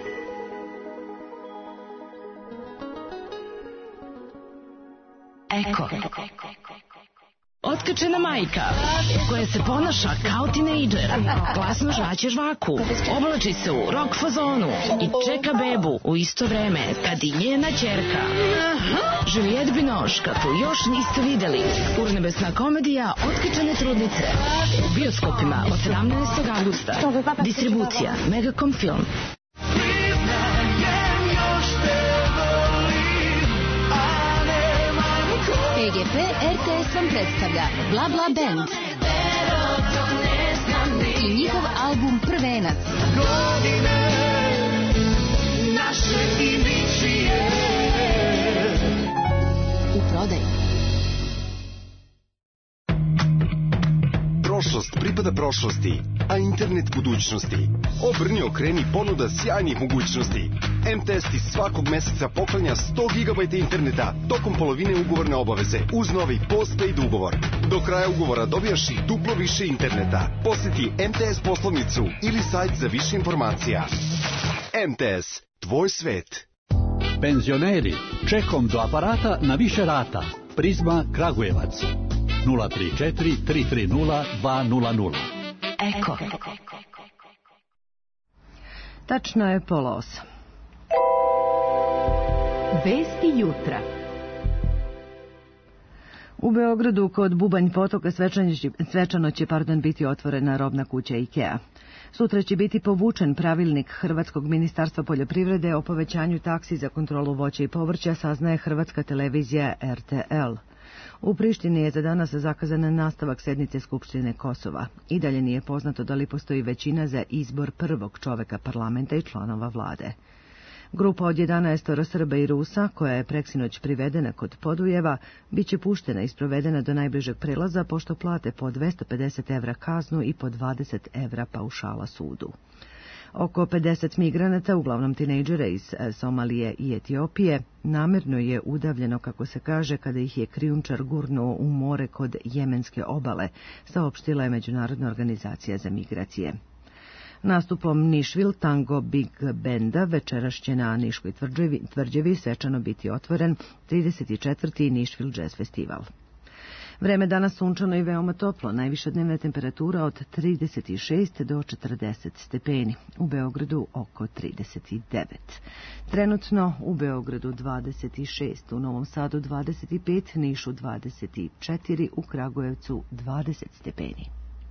Eko. Otkačena majka koja se ponaša kao tinejdžer, glasno žaće žvaku, oblači se u rock fazonu i čeka bebu u isto vreme kad i njena ćerka. Juliette Binoche, kako još niste videli, urnebesna komedija Otkačene trudnice u bioskopima od sedamnaestog avgusta. Distribucija Megacom Film. P G P R T S vam predstavlja Bla Bla Band i njihov album Prvenac. Godine naše i ničije. U prodaju. Prošlost pripada prošlosti, a internet budućnosti. Obrni okreni ponuda sjajnih mogućnosti. M T S ti svakog meseca poklanja sto gigabajta interneta tokom polovine ugovorne obaveze uz novi postpaid ugovor. Do kraja ugovora dobijaš i duplo više interneta. Posjeti M T S poslovnicu ili sajt za više informacija. M T S, tvoj svet. Penzioneri, čekom do aparata na više rata. Prizma Kragujevac. nula tri četiri tri tri nula dva nula nula. Eko. Tačno je pola osam. Vesti jutra. U Beogradu kod Bubanj potoka svečano će pardon, biti otvorena robna kuća IKEA. Sutra će biti povučen pravilnik Hrvatskog ministarstva poljoprivrede o povećanju taksi za kontrolu voća i povrća, saznaje Hrvatska televizija R T L. U Prištini je za danas zakazan nastavak sednice Skupštine Kosova. I dalje nije poznato da li postoji većina za izbor prvog čoveka parlamenta i članova vlade. Grupa od jedanaest Srba i Rusa, koja je preksinoć privedena kod Podujeva, bit će puštena i sprovedena do najbližeg prelaza, pošto plate po dvesta pedeset evra kaznu i po dvadeset evra paušala sudu. Oko pedeset migranata, uglavnom tinejdžera iz Somalije i Etiopije, namerno je udavljeno, kako se kaže, kada ih je krijumčar gurnuo u more kod jemenske obale, saopštila je Međunarodna organizacija za migracije. Nastupom Nišvil Tango Big Benda večeras će na Niškoj tvrđavi, tvrđavi svečano biti otvoren trideset četvrti Nišvil Jazz Festival. Vreme danas sunčano i veoma toplo, najviša dnevna temperatura od trideset šest do četrdeset stepeni, u Beogradu oko trideset devet. Trenutno u Beogradu dvadeset šest, u Novom Sadu dvadeset pet, Nišu dvadeset četiri, u Kragujevcu dvadeset stepeni.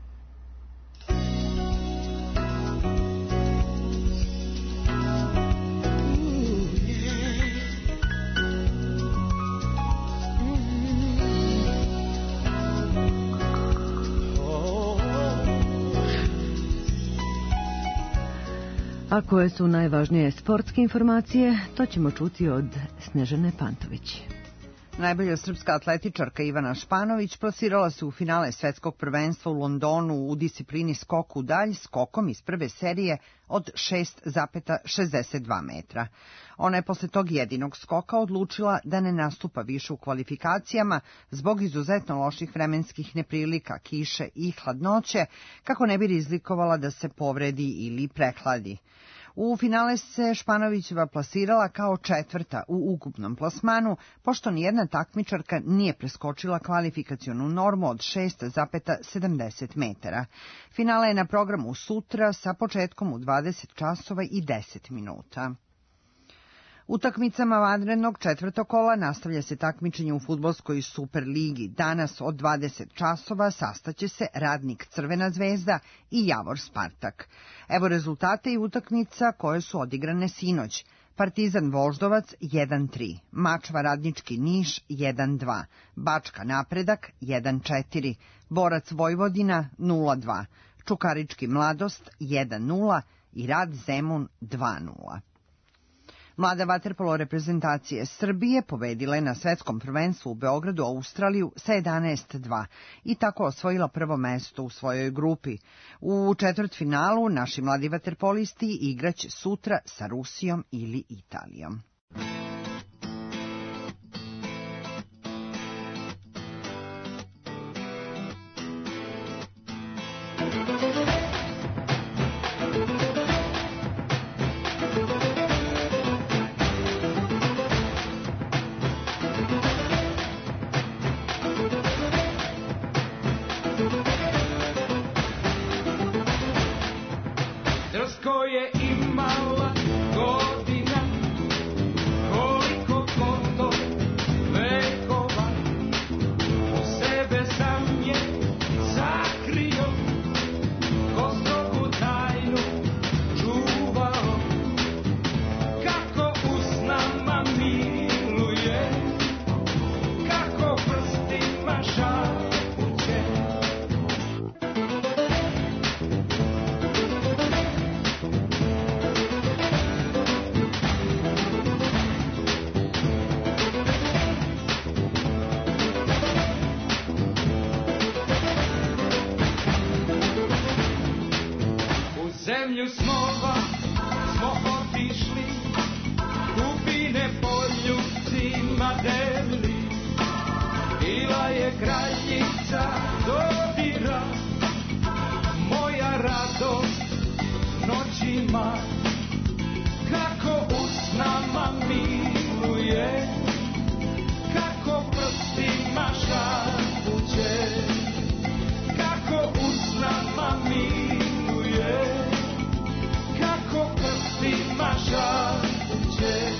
A koje su najvažnije sportske informacije, to ćemo čuti od Snežane Pantović. Najbolja srpska atletičarka Ivana Španović plasirala se u finale svetskog prvenstva u Londonu u disciplini skok u dalj skokom iz prve serije od šest zarez šezdeset dva metra. Ona je posle tog jedinog skoka odlučila da ne nastupa više u kvalifikacijama zbog izuzetno loših vremenskih neprilika, kiše i hladnoće, kako ne bi rizikovala da se povredi ili prehladi. U finale se Španovićeva plasirala kao četvrta u ukupnom plasmanu, pošto nijedna takmičarka nije preskočila kvalifikacionu normu od šest zarez sedamdeset metara. Finale je na programu sutra sa početkom u dvadeset časova i deset minuta. Utakmicama vanrednog četvrtog kola nastavlja se takmičenje u fudbalskoj Superligi. Danas od dvadeset časova sastaće se Radnik Crvena zvezda i Javor Spartak. Evo rezultate i utakmica koje su odigrane sinoć. Partizan Voždovac jedan tri, Mačva Radnički Niš jedan dva, Bačka Napredak jedan četiri, Borac Vojvodina nula dva, Čukarički Mladost jedan nula i Rad Zemun dva nula. Mlada vaterpolo reprezentacije Srbije pobedila je na svetskom prvenstvu u Beogradu Australiju sa jedanaest dva i tako osvojila prvo mesto u svojoj grupi. U četvrtfinalu naši mladi vaterpolisti igraće sutra sa Rusijom ili Italijom. Zemlju snova smo otišli, kupine po ljubcima deli. Bila je kraljica dodira, moja radost noćima, kako usnama miluje, kako prstima šapuće, kako usnama miluje, kako prstima šapuće.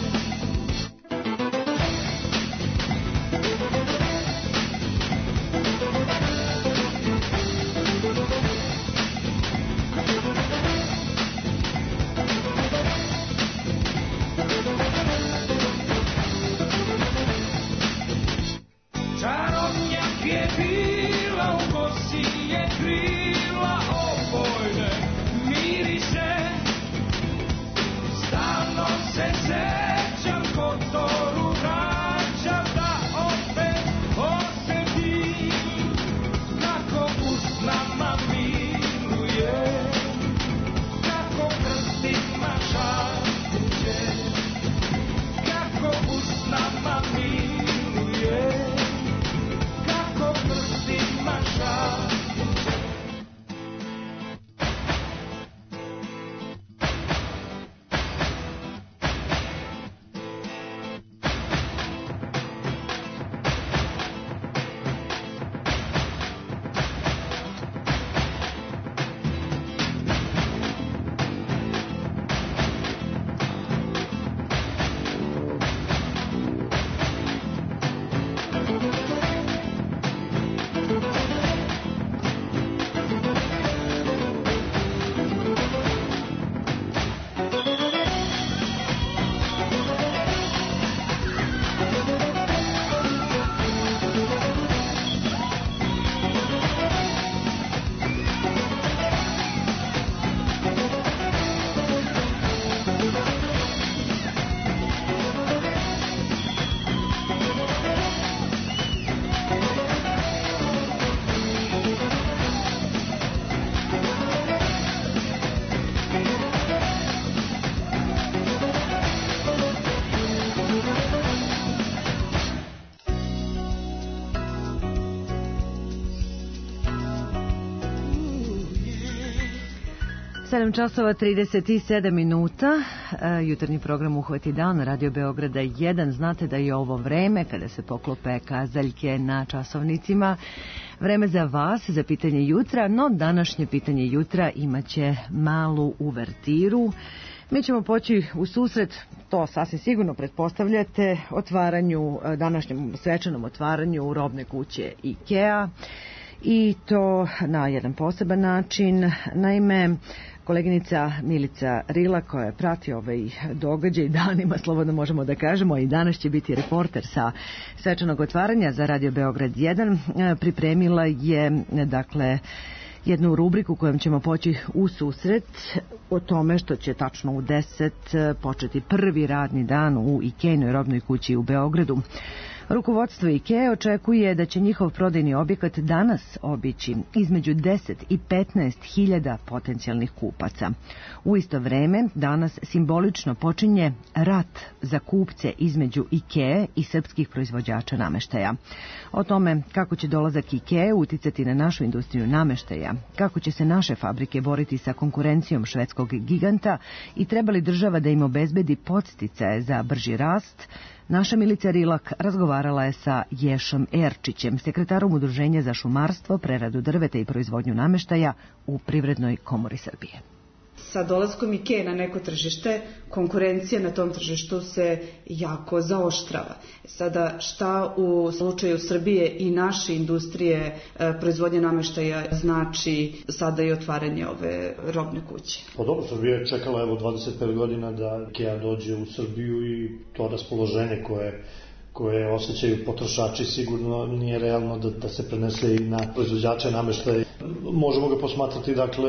sedam časova trideset sedam minuta, jutarnji program Uhvati dan na Radio Beograda jedan. Znate da je ovo vreme kada se poklope kazaljke na časovnicima. Vreme za vas, za pitanje jutra, no današnje pitanje jutra imaće malu uvertiru. Mi ćemo poći u susret, to sasvim sigurno pretpostavljate, otvaranju, današnjem svečanom otvaranju robne kuće IKEA. I to na jedan poseban način. Naime, koleginica Milica Rila, koja prati ovaj događaj danima, slobodno možemo da kažemo, i danas će biti reporter sa svečanog otvaranja za Radio Beograd jedan, pripremila je, dakle, jednu rubriku kojom ćemo poći u susret o tome što će tačno u deset početi prvi radni dan u IKEA-inoj robnoj kući u Beogradu. Rukovodstvo IKEA očekuje da će njihov prodajni objekat danas obići između deset i petnaest hiljada potencijalnih kupaca. U isto vreme danas simbolično počinje rat za kupce između IKEA i srpskih proizvođača nameštaja. O tome kako će dolazak IKEA uticati na našu industriju nameštaja, kako će se naše fabrike boriti sa konkurencijom švedskog giganta i treba li država da im obezbedi podsticaje za brži rast, naša Milica Rilak razgovarala je sa Ješom Erčićem, sekretarom Udruženja za šumarstvo, preradu drveta i proizvodnju nameštaja u Privrednoj komori Srbije. Sa dolaskom IKEA na neko tržište, konkurencija na tom tržištu se jako zaoštrava. Sada, šta u slučaju Srbije i naše industrije proizvodnje nameštaja znači sada i otvaranje ove robne kuće? Pa dobro, Srbija je čekala evo dvadeset pet godina da IKEA dođe u Srbiju i to raspoloženje koje koje osjećaju potrošači sigurno nije realno da, da se prenese i na proizvođače nameštaja. Možemo ga posmatrati dakle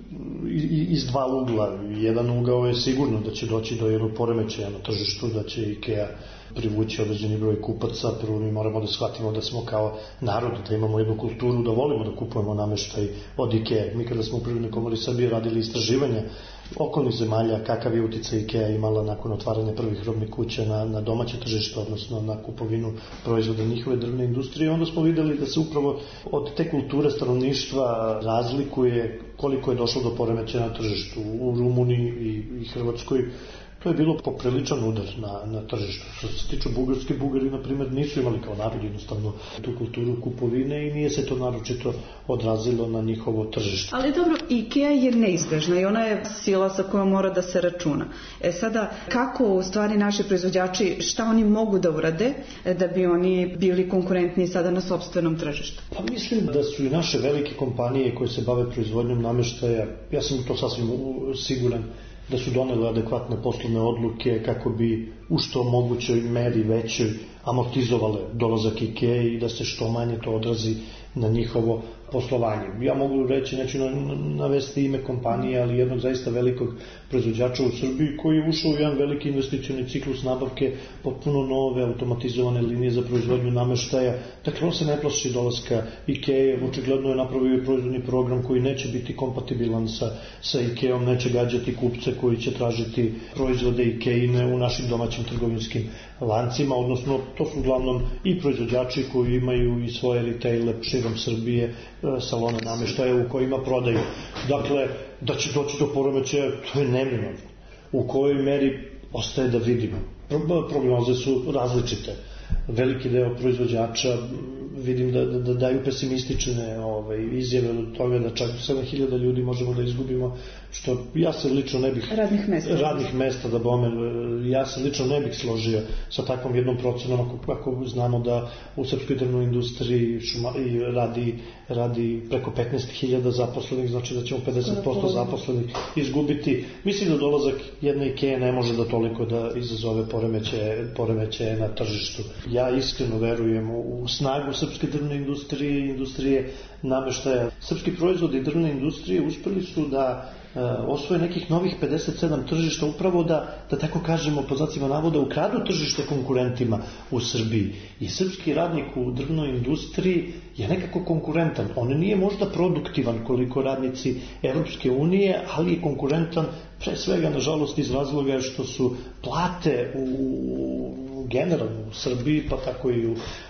iz dva ugla. Jedan ugao je sigurno da će doći do jednog poremećaja na tržištu, da će IKEA privući određeni broj kupaca. Prvo mi moramo da shvatimo da smo kao narod, da imamo jednu kulturu, da volimo da kupujemo nameštaj od IKEA. Mi kada smo u Privrednoj komori Srbije radili istraživanja okolnih zemalja, kakav je uticaj IKEA imala nakon otvaranja prvih robnih kuća na, na domaće tržište, odnosno na kupovinu proizvoda njihove drvne industrije, onda smo videli da se upravo od te kulture stanovništva razlikuje koliko je došlo do poremećaja na tržištu. U Rumuniji i, i Hrvatskoj to je bilo popriličan udar na, na tržištu. Što se tiče Bugarske, Bugari, na primjer, nisu imali kao narod jednostavno tu kulturu kupovine i nije se to naročito odrazilo na njihovo tržište. Ali dobro, IKEA je neizbežna i ona je sila sa kojom mora da se računa. E sada, kako u stvari naši proizvođači, šta oni mogu da urade da bi oni bili konkurentni sada na sopstvenom tržištu? Pa mislim da su i naše velike kompanije koje se bave proizvodnjom nameštaja, ja sam to sasvim siguran, da su donele adekvatne poslovne odluke kako bi u što mogućoj meri većoj amortizovale dolazak IKEA i da se što manje to odrazi na njihovo poslovanje. Ja mogu reći, neću navesti ime kompanije, ali jednog zaista velikog proizvođača u Srbiji koji je ušao u jedan veliki investicioni ciklus nabavke potpuno nove automatizovane linije za proizvodnju nameštaja. Dakle, on se ne plaši dolaska IKEA, očigledno je napravio proizvodni program koji neće biti kompatibilan sa, sa IKEA-om, neće gađati kupce koji će tražiti proizvode IKEA-ine u našim domaćim trgovinskim lancima, odnosno to su uglavnom i proizvođači koji imaju i svoje retaile širom Srbije, salone nameštaja u kojima prodaju. Dakle, da će doći do poremećaja, to je neminovno. U kojoj meri ostaje da vidimo. Prognoze su različite. Veliki deo proizvođača vidim da, da, da daju pesimistične ovaj, izjave od toga da čak sedam hiljada ljudi možemo da izgubimo, što ja se lično ne bih... Radnih mesta. Radnih mesta, da bome, ja se lično ne bih složio sa takvom jednom procenom, ako, ako znamo da u srpskoj drvnoj industriji šuma, i radi, radi preko petnaest hiljada zaposlenih, znači da ćemo pedeset posto zaposlenih izgubiti. Mislim da dolazak jedne IKEA ne može da toliko da izazove poremećaje, poremećaje na tržištu. Ja iskreno verujem u snagu srpske drvne industrije i industrije nameštaja. Srpski proizvodi drvne industrije uspeli su da e, osvoje nekih novih pedeset sedam tržišta upravo da, da tako kažemo po znacima navoda, ukradu tržište konkurentima u Srbiji. I srpski radnik u drvnoj industriji je nekako konkurentan. On nije možda produktivan koliko radnici Evropske unije, ali je konkurentan pre svega, nažalost, iz razloga što su plate u generalno u Srbiji, pa tako i u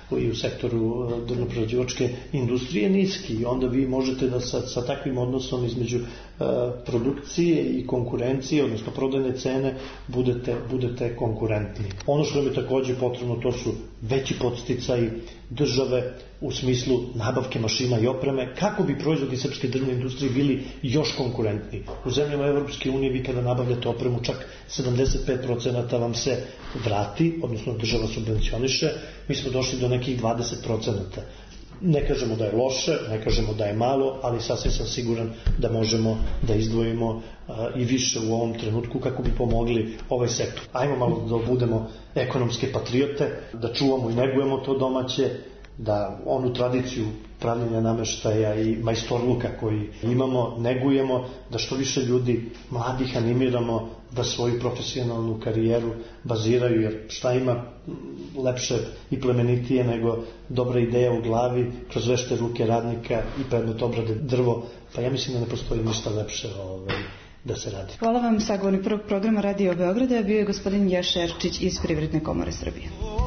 i u sektoru drvno-prerađivačke industrije niski i onda vi možete da sa, sa takvim odnosom između uh, produkcije i konkurencije, odnosno prodajne cene, budete, budete konkurentni. Ono što nam je takođe potrebno, to su veći podsticaji države u smislu nabavke mašina i opreme, kako bi proizvodi srpske drvne industrije bili još konkurentni. U zemljama Evropske unije vi kada nabavljate opremu, čak sedamdeset pet procenata vam se vrati, odnosno država subvencioniše, mi smo došli do nekih dvadeset procenata. Ne kažemo da je loše, ne kažemo da je malo, ali sasvim sam siguran da možemo da izdvojimo a, i više u ovom trenutku kako bi pomogli ovaj sektor. Ajmo malo da budemo ekonomske patriote, da čuvamo i negujemo to domaće, da onu tradiciju pravljenja nameštaja i majstorluka koji imamo, negujemo, da što više ljudi mladih animiramo da svoju profesionalnu karijeru baziraju, jer šta ima lepše i plemenitije nego dobra ideja u glavi, kroz vešte ruke radnika i predmet obrade drvo, pa ja mislim da ne postoji ništa lepše ovaj, da se radi. Hvala vam. Sagovornik prvog programa Radio Beograda bio je gospodin Ješa Erčić iz Privredne komore Srbije.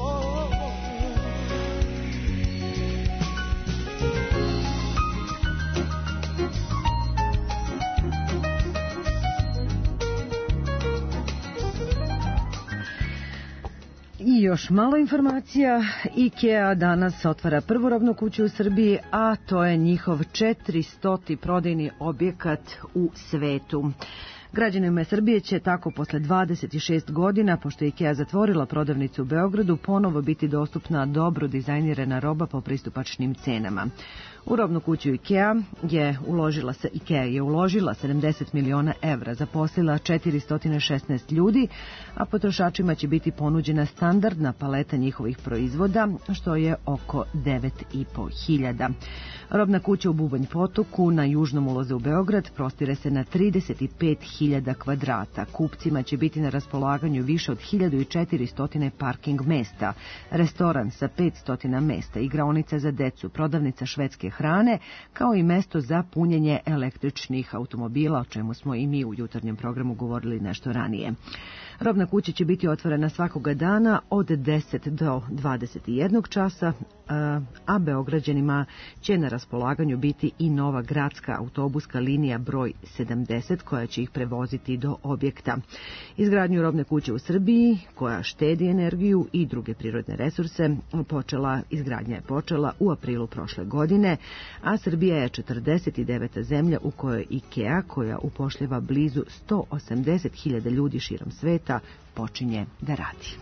I još malo informacija. IKEA danas otvara prvu robnu kuću u Srbiji, a to je njihov četiristoti prodajni objekat u svetu. Građanima Srbije će tako posle dvadeset šest godina, pošto je IKEA zatvorila prodavnicu u Beogradu, ponovo biti dostupna dobro dizajnirana roba po pristupačnim cenama. U robnu kuću IKEA je uložila se IKEA je uložila sedamdeset miliona evra, zaposlila četiristo šesnaest ljudi, a potrošačima će biti ponuđena standardna paleta njihovih proizvoda, što je oko devet i po hiljada. Robna kuća u Bubanj Potoku na južnom ulazu u Beograd prostire se na trideset pet hiljada kvadrata. Kupcima će biti na raspolaganju više od hiljadu četiristo parking mesta, restoran sa petsto mesta, igraonica za decu, prodavnica švedske hrane, kao i mesto za punjenje električnih automobila, o čemu smo i mi u jutarnjem programu govorili nešto ranije. Robna kuća će biti otvorena svakoga dana od deset do dvadeset jedan časa, a Beograđanima će na raspolaganju biti i nova gradska autobuska linija broj sedamdeset koja će ih prevoziti do objekta. Izgradnju robne kuće u Srbiji, koja štedi energiju i druge prirodne resurse, počela, izgradnja je počela u aprilu prošle godine, a Srbija je četrdeset deveta zemlja u kojoj IKEA, koja upošljava blizu sto osamdeset hiljada ljudi širom sveta, počinje da radi.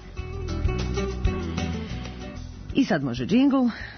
I sad može džingl.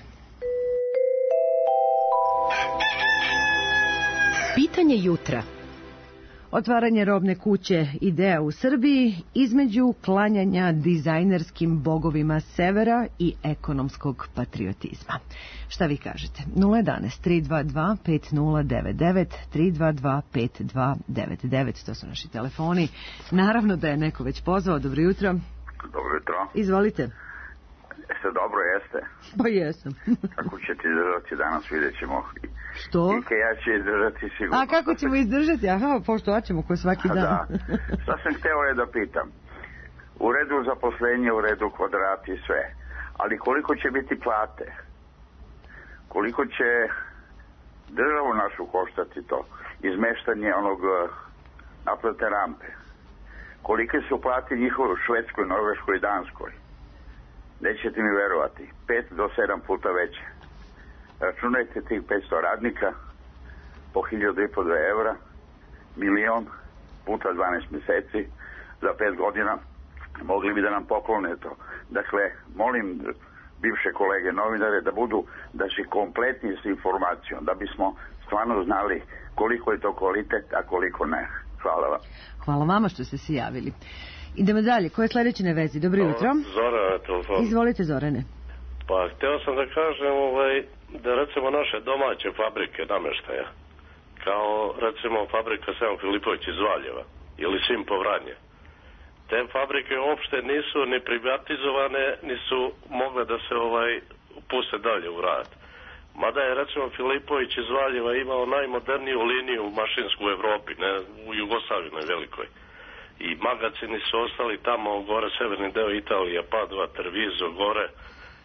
Pitanje jutra. Otvaranje robne kuće ideja u Srbiji između klanjanja dizajnerskim bogovima severa i ekonomskog patriotizma. Šta vi kažete? nula jedan tri dva dva pet nula devet devet tri dva dva pet dva devet devet, to su naši telefoni. Naravno da je neko već pozvao. Dobro jutro. Dobro jutro. Izvolite. Jeste dobro, jeste? Pa jesam. Kako ćete izdržati danas, vidjet ćemo. Što? I ja će izdržati sigurno. A kako ćemo izdržati? Aha, poštovat ćemo ko svaki dan. Da. Šta sam hteo je da pitam. U redu zaposlenje, u redu kvadrati i sve. Ali koliko će biti plate? Koliko će državu našu koštati to? Izmeštanje onog naplate rampe. Kolike su plate njihove u Švedskoj, Norveškoj i Danskoj? Nećete mi verovati. Pet do sedam puta veće. Računajte tih petsto radnika po hiljadu i po dve evra, milion puta dvanaest meseci, za pet godina mogli bi da nam poklone to. Dakle, molim bivše kolege novinare da budu, da se kompletni s informacijom, da bismo stvarno znali koliko je to kvalitet, a koliko ne. Hvala vam. Hvala vama što ste se javili. Idemo dalje. Ko je sledeći na vezi? Dobro jutro. Zora na telefonu. Izvolite, Zorane. Pa, hteo sam da kažem ovaj, da recimo naše domaće fabrike nameštaja, kao recimo fabrika Savo Filipović iz Valjeva ili Simpo Vranje, te fabrike uopšte nisu ni privatizovane, nisu mogle da se ovaj puste dalje u rad. Mada je recimo Filipović iz Valjeva imao najmoderniju liniju mašinsku u Evropi, ne u Jugoslaviji na velikoj. I magacini su ostali tamo gore, severni deo Italije, Padova, Treviso, gore.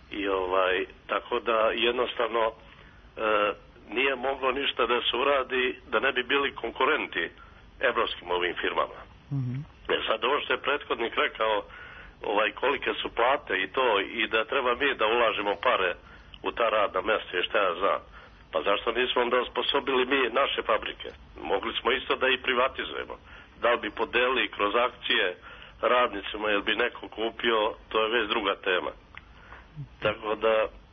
I ovaj, tako da jednostavno e, nije moglo ništa da se uradi da ne bi bili konkurenti evropskim ovim firmama. Mm-hmm. E sad ovo što je prethodnik rekao, ovaj, kolike su plate i to, i da treba mi da ulažemo pare u ta radna mesta i šta ja znam. Pa zašto nismo onda osposobili mi naše fabrike? Mogli smo isto da i privatizujemo. Da li bi podelili kroz akcije radnicima ili bi neko kupio, to je već druga tema. Tako da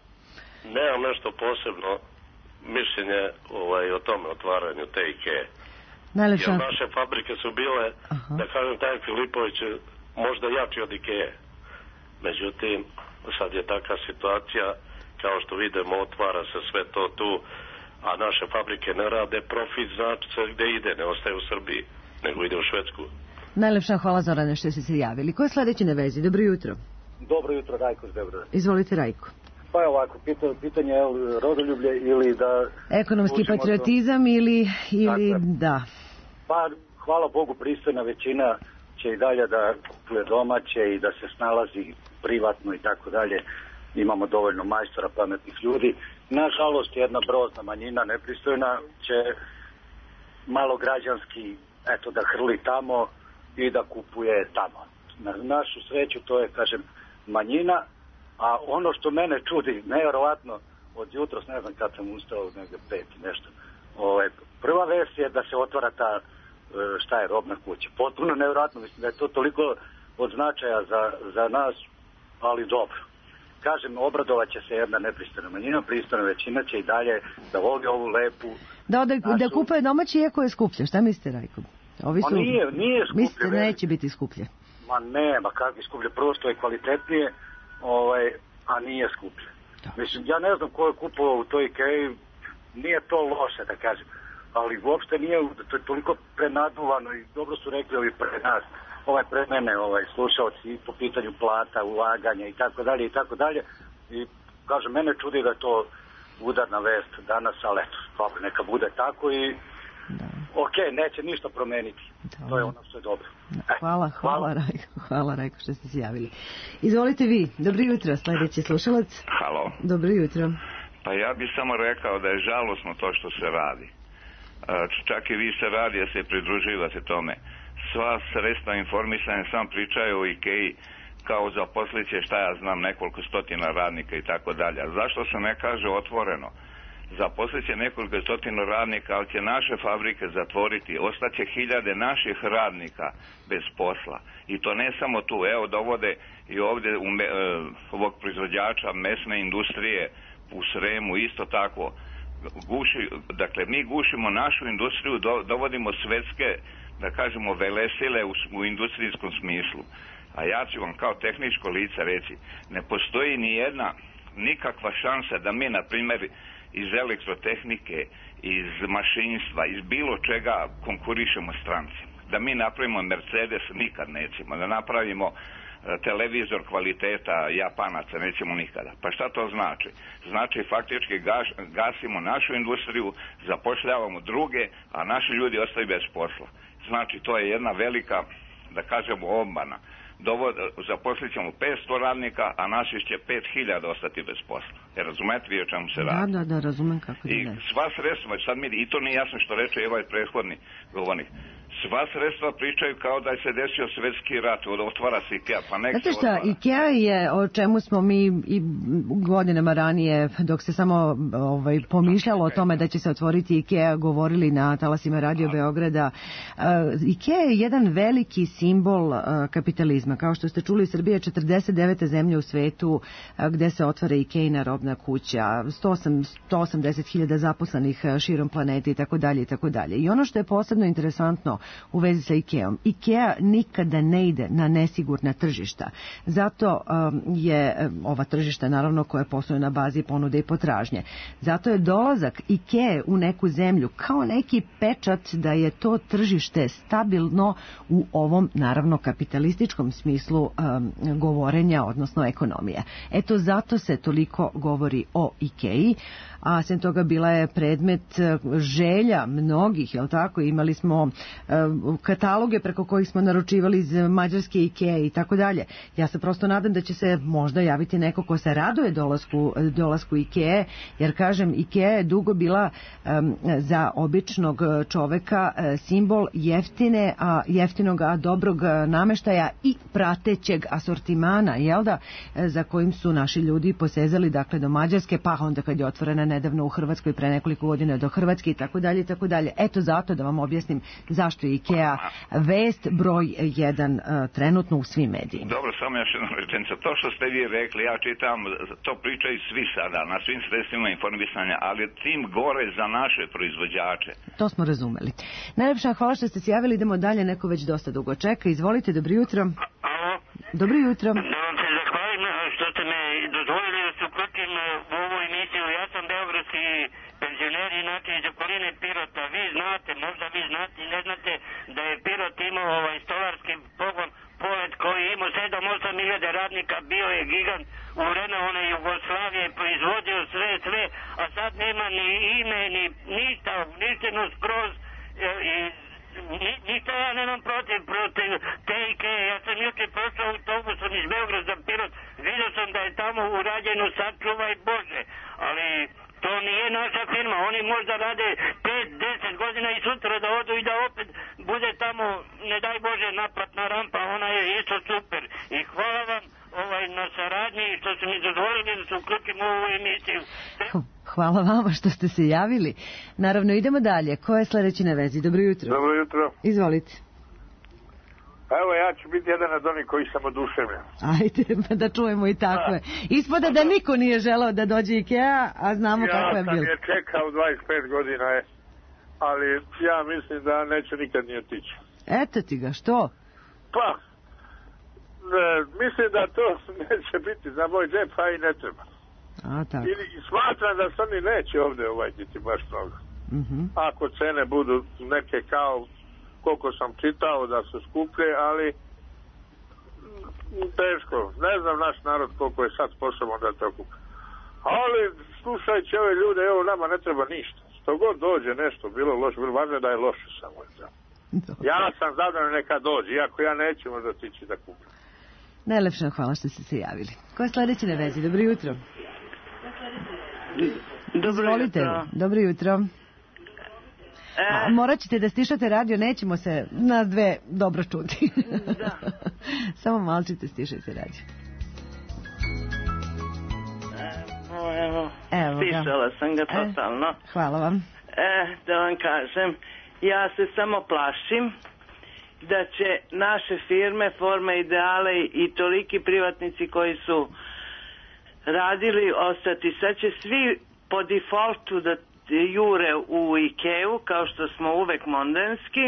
nemam nešto posebno mišljenje ovaj, o tome otvaranju te IKEA. Najlepša. Jer naše fabrike su bile, Aha. da kažem, taj Filipović je možda jači od IKEA. Međutim, sad je takva situacija, kao što vidimo, otvara se sve to tu, a naše fabrike ne rade, profit znači se gde ide, ne ostaje u Srbiji, nego ide u Švedsku. Najlepša hvala, Zorane, što ste se javili. Ko je sledeći na vezi? Dobro jutro. Dobro jutro, Rajko iz Beograda. Izvolite, Rajko. Pa je ovako, pitanje, pitanje je li rodoljublje ili da... Ekonomski patriotizam to... ili, ili da? Pa, hvala Bogu, pristojna većina će i dalje da kupuje domaće i da se snalazi privatno i tako dalje. Imamo dovoljno majstora, pametnih ljudi. Nažalost, jedna brozna manjina, nepristojna, će malo građanski, eto, da hrli tamo i da kupuje tamo. Na našu sreću to je, kažem, manjina, a ono što mene čudi, nevjerovatno, od jutros, ne znam kad sam ustao, negdje pet nešto, ovaj, prva vest je da se otvara ta, šta je, robna kuća. Potpuno nevjerovatno, mislim da je to toliko od značaja za, za nas, ali dobro. Kažem, obradovat će se jedna nepristojna manjina, pristojna većina će i dalje da voli ovu lepu... Da, da, našu... da kupuje domaći, iako je skuplje. Šta mislite, Rajko? Ovi su... Ma nije, nije skuplje. Mislite, neće biti skuplje? Ma ne, ma kakvi skuplje. Prvo što je kvalitetnije, ovaj, a nije skuplje. Da. Mislim, ja ne znam ko je kupovao u toj IKEA, nije to loše, da kažem, ali uopšte nije, to je toliko prenaduvano i dobro su rekli ovi pre nas, ovaj pred mene, ovaj, slušalci po pitanju plata, ulaganja i tako dalje i tako dalje. I kažem, mene čudi da je to udarna vest danas, ali eto, dobro, neka bude tako i da. Ok, neće ništa promeniti. Da. To je ono što je dobro. Da. Hvala, hvala, hvala Rajko, hvala Rajko što ste se javili. Izvolite vi, dobro jutro, sledeći slušalac. Halo. Dobro jutro. Pa ja bih samo rekao da je žalosno to što se radi. Čak i vi se radi, da se pridruživate tome. Sva sredstva informisanja sam pričaju o IKEA kao zaposlit će, šta ja znam, nekoliko stotina radnika i tako dalje. Zašto se ne kaže otvoreno? Zaposlit će nekoliko stotina radnika, ali će naše fabrike zatvoriti. Ostaće hiljade naših radnika bez posla. I to ne samo tu. Evo, dovode i ovdje u me, ovog proizvođača mesne industrije u Sremu, isto tako. Guši, dakle, mi gušimo našu industriju, do, dovodimo svetske, da kažemo, velesile u, u industrijskom smislu. A ja ću vam kao tehničko lice reći, ne postoji ni jedna nikakva šansa da mi, na primjer, iz elektrotehnike, iz mašinstva, iz bilo čega konkurišemo strancima. Da mi napravimo Mercedes, nikad nećemo. Da napravimo televizor kvaliteta Japanaca, nećemo nikada. Pa šta to znači? Znači faktički gaš, gasimo našu industriju, zapošljavamo druge, a naši ljudi ostaju bez posla. Znači to je jedna velika, da kažemo, obmana. Dovod, zaposlit ćemo petsto radnika, a naši će pet hiljada ostati bez posla. Jer razumete vi o čemu se radi? Da, da, da, razumem kako I ne. sva sredstva, sad mi, i to nije jasno što reče i ovaj prethodni govornik, sva sredstva pričaju kao da je se desio svetski rat, otvara se IKEA, pa nek Znate se šta, otvara. IKEA je, o čemu smo mi i godinama ranije, dok se samo ovaj, pomišljalo o tome da će se otvoriti IKEA, govorili na talasima Radio Beograda. Uh, IKEA je jedan veliki simbol uh, kapitalizma. Kao što ste čuli, Srbija je četrdeset deveta zemlja u svetu uh, gde se otvara IKEA-ina robna kuća, sto osamdeset hiljada zaposlenih uh, širom planete i tako dalje i tako dalje. I ono što je posebno interesantno u vezi sa IKEA-om, IKEA nikada ne ide na nesigurna tržišta. Zato um, je ova tržišta, naravno, koja posluju na bazi ponude i potražnje. Zato je dolazak IKEA u neku zemlju kao neki pečat da je to tržište stabilno u ovom, naravno, kapitalističkom smislu um, govorenja, odnosno ekonomije. Eto, zato se toliko govori o IKEA-i, a sem toga bila je predmet želja mnogih, jel tako? Imali smo uh, kataloge preko kojih smo naručivali iz mađarske Ikea i tako dalje. Ja se prosto nadam da će se možda javiti neko ko se raduje dolasku, dolasku Ikea, jer kažem, Ikea je dugo bila um, za običnog čoveka uh, simbol jeftine, a jeftinog, a dobrog nameštaja i pratećeg asortimana, jel da, za kojim su naši ljudi posezali, dakle, do Mađarske, pa onda kad je otvorena nedavno u Hrvatskoj pre nekoliko godina do Hrvatske i tako dalje i tako dalje. Eto zato da vam objasnim zašto je Ikea vest broj jedan uh, trenutno u svim medijima. Dobro, samo još jedna rečenica. To što ste vi rekli, ja čitam, to pričaju svi sada, na svim sredstvima informisanja, ali tim gore za naše proizvođače. To smo razumeli. Najlepša hvala što ste se javili, idemo dalje, neko već dosta dugo čeka. Izvolite, dobro jutro. Alo. Dobro jutro. Da vam se zahvalim što ste me dozvolili da se uključim u ovu emisiju. Ja sam beogradski penzioner, inače iz okoline Pirota. Vi znate, možda vi znate i ne znate da je Pirot imao ovaj stolarski pogon Polet koji je imao sedam osam hiljada radnika, bio je gigant u vreme one Jugoslavije, proizvodio sve, sve, a sad nema ni ime, ni ništa, uništeno skroz i Ni, ništa ja nemam protiv, protiv te Ikea. Ja sam juče prošao autobusom iz Beograda za Pirot, vidio sam da je tamo urađeno sačuvaj Bože, ali to nije naša firma, oni možda rade pet deset godina i sutra da odu i da opet bude tamo, ne daj Bože, naplatna rampa, ona je isto super. I hvala vam ovaj, na saradnji što su mi dozvolili da se uključim u ovu emisiju. Hvala vama što ste se javili. Naravno, idemo dalje. Ko je sledeći na vezi? Dobro jutro. Dobro jutro. Izvolite. Evo, ja ću biti jedan od onih koji sam oduševljen. Ajde, da čujemo i takve. Ispada da niko nije želeo da dođe Ikea, a znamo ja kako je bilo. Ja sam je čekao dvadeset pet godina, je, ali ja mislim da neće nikad nije otići. Eto ti ga, što? Pa, ne, mislim da to neće biti za moj džep, a i ne treba. A, tako. I smatram da se oni neće ovde uvajtiti baš mnogo. Mm-hmm. Ako cene budu neke kao koliko sam čitao da su skuplje, ali teško. Ne znam naš narod koliko je sad sposoban da to kupi. Ali slušajući ove ljude, evo nama ne treba ništa. Što god dođe nešto, bilo loše, bilo važno da je loše samo. Ja sam zadovoljan neka dođe, iako ja neću možda tići da kupim. Najlepša hvala što ste se javili. Ko je sledeći na vezi? Dobro jutro. Dobro Izvolite. jutro. Dobro jutro. A, morat ćete da stišate radio, nećemo se nas dve dobro čuti. Da. Samo malčite, stišajte radio. Evo, evo, evo stišala sam ga totalno. E, hvala vam. E, da vam kažem, ja se samo plašim da će naše firme, Forme Ideale i toliki privatnici koji su radili ostati. Sad će svi po defaultu da jure u Ikeu, kao što smo uvek mondenski,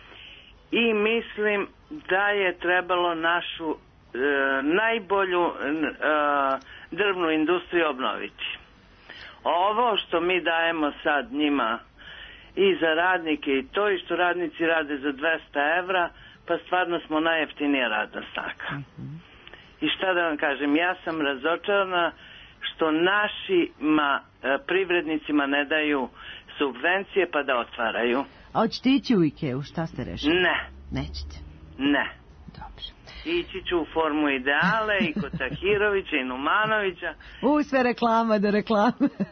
i mislim da je trebalo našu e, najbolju e, drvnu industriju obnoviti. Ovo što mi dajemo sad njima i za radnike i to, i što radnici rade za dvesta evra, pa stvarno smo najjeftinija radna snaga. Mm-hmm. I šta da vam kažem, ja sam razočarana što našima e, privrednicima ne daju subvencije pa da otvaraju. A hoćete ići u Ikeu, šta ste rešili? Ne. Nećete? Ne. Dobro. Ići ću u Formu Ideale i kod Tahirovića i Numanovića. U, sve reklama da reklame.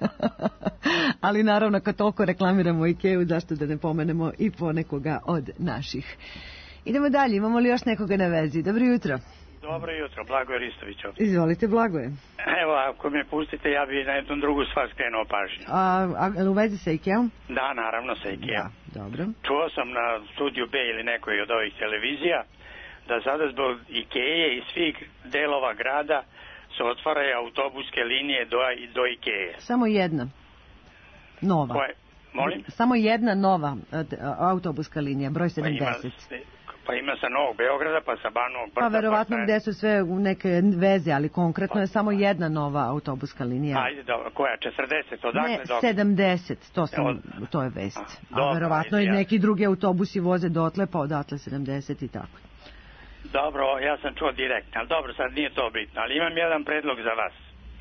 Ali naravno, kad toliko reklamiramo Ikeu, zašto da ne pomenemo i ponekoga od naših. Idemo dalje, imamo li još nekoga na vezi? Dobro jutro. Dobro jutro, Blagoje Ristović ovdje. Izvolite, Blagoje. Evo, ako me pustite, ja bi na jednu drugu stvar skrenuo pažnju. A, a u vezi sa Ikeom? Da, naravno sa Ikeom. Da, dobro. Čuo sam na Studiju B ili nekoj od ovih televizija da sada zbog Ikeje i svih delova grada se otvaraju autobuske linije do, do Ikeje. Samo jedna. Nova. Koje? Molim? Samo jedna nova autobuska linija, broj sedamdeset. Pa ima, pa ima sa Novog Beograda, pa sa Banovog Brda. Pa verovatno pa gde su sve neke veze, ali konkretno je samo jedna nova autobuska linija. Ajde, dobro, koja? četrdeset? Odakle ne, do... sedamdeset, to, sam, to je vest. A, A dobro, verovatno ajde, i neki ja... drugi autobusi voze dotle, pa odatle sedamdeset i tako. Dobro, ja sam čuo direktno, ali dobro, sad nije to bitno, ali imam jedan predlog za vas.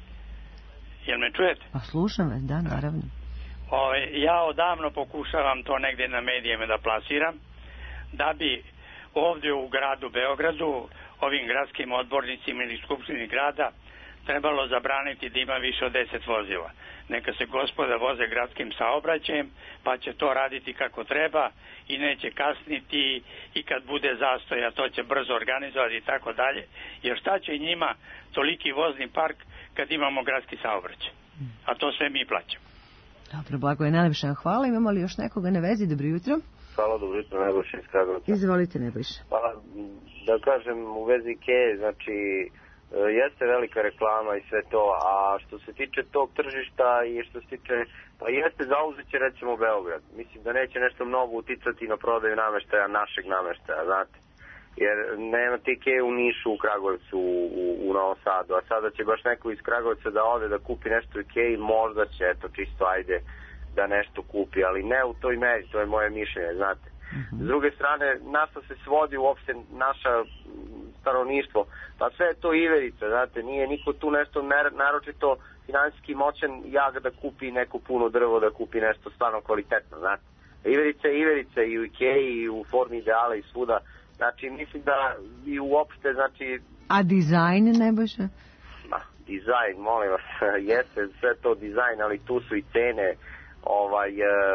Jel me čujete? Pa slušam vas, da, naravno. O, ja odavno pokušavam to negdje na medijima da plasiram, da bi ovdje u gradu Beogradu ovim gradskim odbornicima ili skupštini grada trebalo zabraniti da ima više od deset vozila. Neka se gospoda voze gradskim saobraćajem, pa će to raditi kako treba i neće kasniti, i kad bude zastoja to će brzo organizovati i tako dalje. Jer šta će njima toliki vozni park kad imamo gradski saobraćaj? A to sve mi plaćamo. Dobro, Blagoje, najlepša hvala. Imamo li još nekoga na vezi? Dobro jutro. Hvala, dobro jutro, Nebojša iz Kragujevca. Izvolite, Nebojša. Pa, da kažem u vezi Ikee, znači jeste velika reklama i sve to, a što se tiče tog tržišta i što se tiče, pa jeste zauzet će recimo Beograd. Mislim da neće nešto mnogo uticati na prodaju nameštaja, našeg nameštaja, znate. Jer nema ti Ikee u Nišu, u Kragujevcu, u, u, u Novom Sadu, a sada će baš neko iz Kragujevca da ode da kupi nešto u Ikei, možda će, eto, čisto ajde da nešto kupi, ali ne u toj meri, to je moje mišljenje, znate. S druge strane, na što se svodi uopšte naša stanovništvo, pa sve je to iverica, znate, nije niko tu nešto naročito finansijski moćan jak da kupi neko puno drvo, da kupi nešto stvarno kvalitetno, znate. Iverica je iverica i u Ikeji, i u formi ideala i svuda, znači mislim da i uopšte, znači... A dizajn, Nebojša? Ma, dizajn, molim vas, jeste sve to dizajn, ali tu su i cene. Ovaj,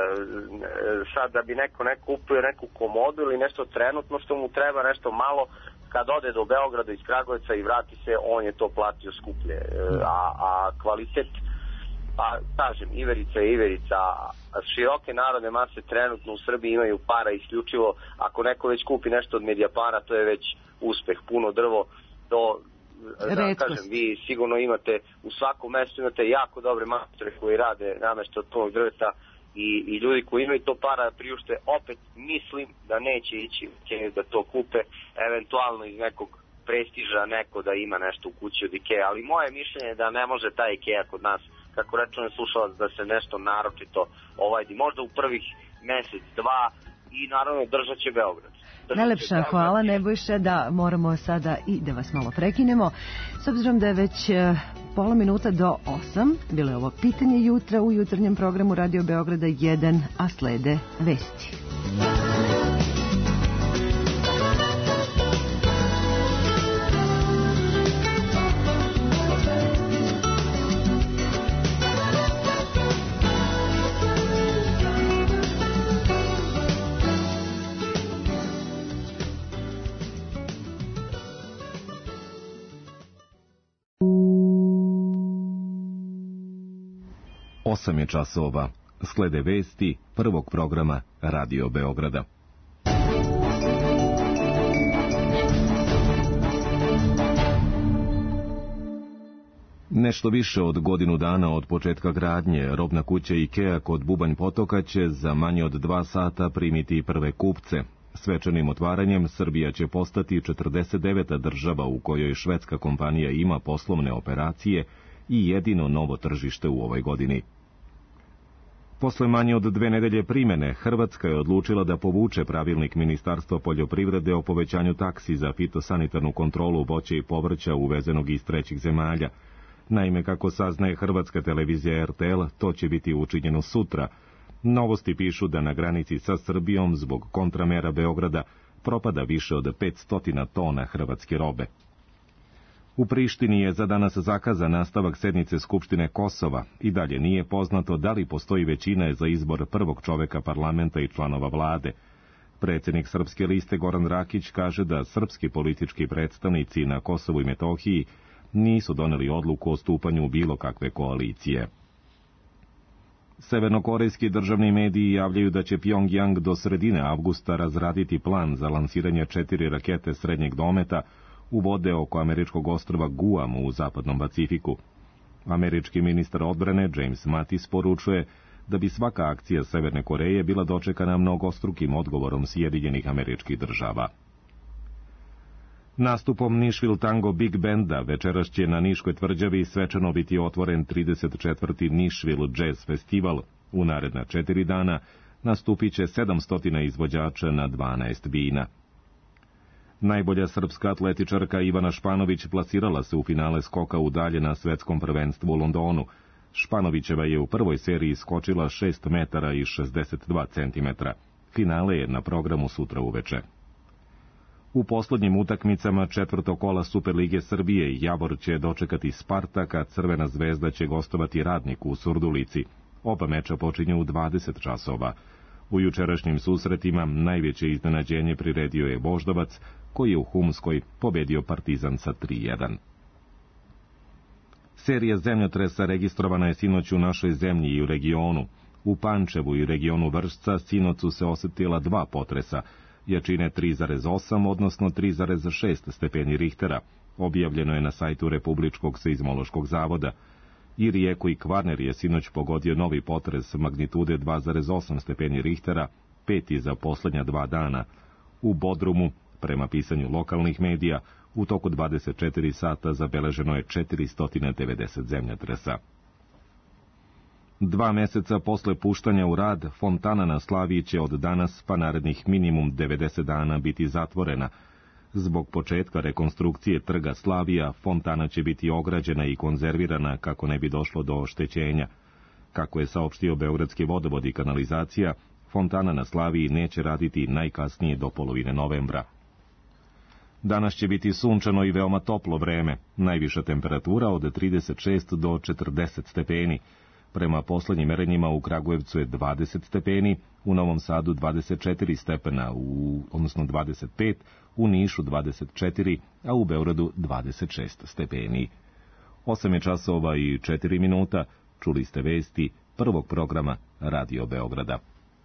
sad da bi neko neko kupio neku komodu ili nešto trenutno što mu treba, nešto malo, kad ode do Beograda iz Kragujevca i vrati se, on je to platio skuplje. A, a kvalitet, pa kažem, iverica je iverica, a široke narodne mase trenutno u Srbiji imaju para isključivo, ako neko već kupi nešto od Mediapara, to je već uspeh, puno drvo, to... Da kažem, vi sigurno imate u svakom mestu imate jako dobre majstore koji rade nameštaj od punog drveta i, i ljudi koji imaju to para da priušte, opet mislim da neće ići da to kupe, eventualno iz nekog prestiža neko da ima nešto u kući od Ikea, ali moje mišljenje je da ne može taj Ikea kod nas, kako rečeno slušalac, da se nešto naročito ovajdi, možda u prvih mesec, dva i naravno držat će Beograd. Najlepša hvala, Nebojša, da moramo sada i da vas malo prekinemo. S obzirom da je već pola minuta do osam, bilo je ovo pitanje jutra u jutarnjem programu Radio Beograda jedan, a slede vesti. Osam je časova. Slede vesti prvog programa Radio Beograda. Nešto više od godinu dana od početka gradnje, robna kuća Ikea kod Bubanj Potoka će za manje od dva sata primiti prve kupce. Svečanim otvaranjem Srbija će postati četrdeset deveta država u kojoj švedska kompanija ima poslovne operacije i jedino novo tržište u ovoj godini. Posle manje od dve nedelje primene, Hrvatska je odlučila da povuče pravilnik Ministarstva poljoprivrede o povećanju taksi za fitosanitarnu kontrolu voća i povrća uvezenog iz trećih zemalja. Naime, kako saznaje hrvatska televizija R T L, to će biti učinjeno sutra. Novosti pišu da na granici sa Srbijom zbog kontramera Beograda propada više od petsto tona hrvatske robe. U Prištini je za danas zakazan nastavak sednice Skupštine Kosova i dalje nije poznato da li postoji većina za izbor prvog čoveka parlamenta i članova vlade. Predsjednik Srpske liste Goran Rakić kaže da srpski politički predstavnici na Kosovu i Metohiji nisu doneli odluku o stupanju u bilo kakve koalicije. Severnokorejski državni mediji javljaju da će Pyongyang do sredine avgusta razraditi plan za lansiranje četiri rakete srednjeg dometa u vode oko američkog ostrva Guam u zapadnom Pacifiku. Američki ministar odbrane James Mattis poručuje da bi svaka akcija Severne Koreje bila dočekana mnogostrukim odgovorom Sjedinjenih Američkih Država. Nastupom Nišvil Tango Big Benda večeras će na Niškoj tvrđavi svečano biti otvoren trideset četvrti Nišvil Jazz Festival. U naredna četiri dana nastupit će sedamsto izvođača na dvanaest bina. Najbolja srpska atletičarka Ivana Španović plasirala se u finale skoka u dalje na svetskom prvenstvu u Londonu. Španovićeva je u prvoj seriji skočila šest metara i šezdeset dva centimetra. Finale je na programu sutra uveče. U poslednjim utakmicama četvrtog kola Superlige Srbije Javor će dočekati Spartak, a Crvena zvezda će gostovati Radnik u Surdulici. Oba meča počinju u dvadeset časova. U jučerašnjim susretima najveće iznenađenje priredio je Voždovac, koji je u Humskoj pobedio Partizan sa tri jedan. Serija zemljotresa registrovana je sinoć u našoj zemlji i u regionu. U Pančevu i regionu Vršca sinoć su se osetila dva potresa, jačine tri zarez osam, odnosno tri zarez šest stepeni Richtera, objavljeno je na sajtu Republičkog seizmološkog zavoda. I Rijeku i Kvarner je sinoć pogodio novi potres magnitude dva zarez osam stepeni Richtera, peti za poslednja dva dana. U Bodrumu, prema pisanju lokalnih medija, u toku dvadeset četiri sata zabeleženo je četiristo devedeset zemljotresa. Dva meseca posle puštanja u rad, fontana na Slaviji će od danas pa narednih minimum devedeset dana biti zatvorena. Zbog početka rekonstrukcije trga Slavija, fontana će biti ograđena i konzervirana kako ne bi došlo do oštećenja. Kako je saopštio Beogradski vodovod i kanalizacija, fontana na Slaviji neće raditi najkasnije do polovine novembra. Danas će biti sunčano i veoma toplo vreme, najviša temperatura od trideset šest do četrdeset stepeni. Prema poslednjim merenjima u Kragujevcu je dvadeset stepeni, u Novom Sadu dvadeset četiri stepena, u, odnosno dvadeset pet, u Nišu dvadeset četiri, a u Beogradu dvadeset šest stepeni. osam je časova i četiri minuta, čuli ste vesti prvog programa Radio Beograda.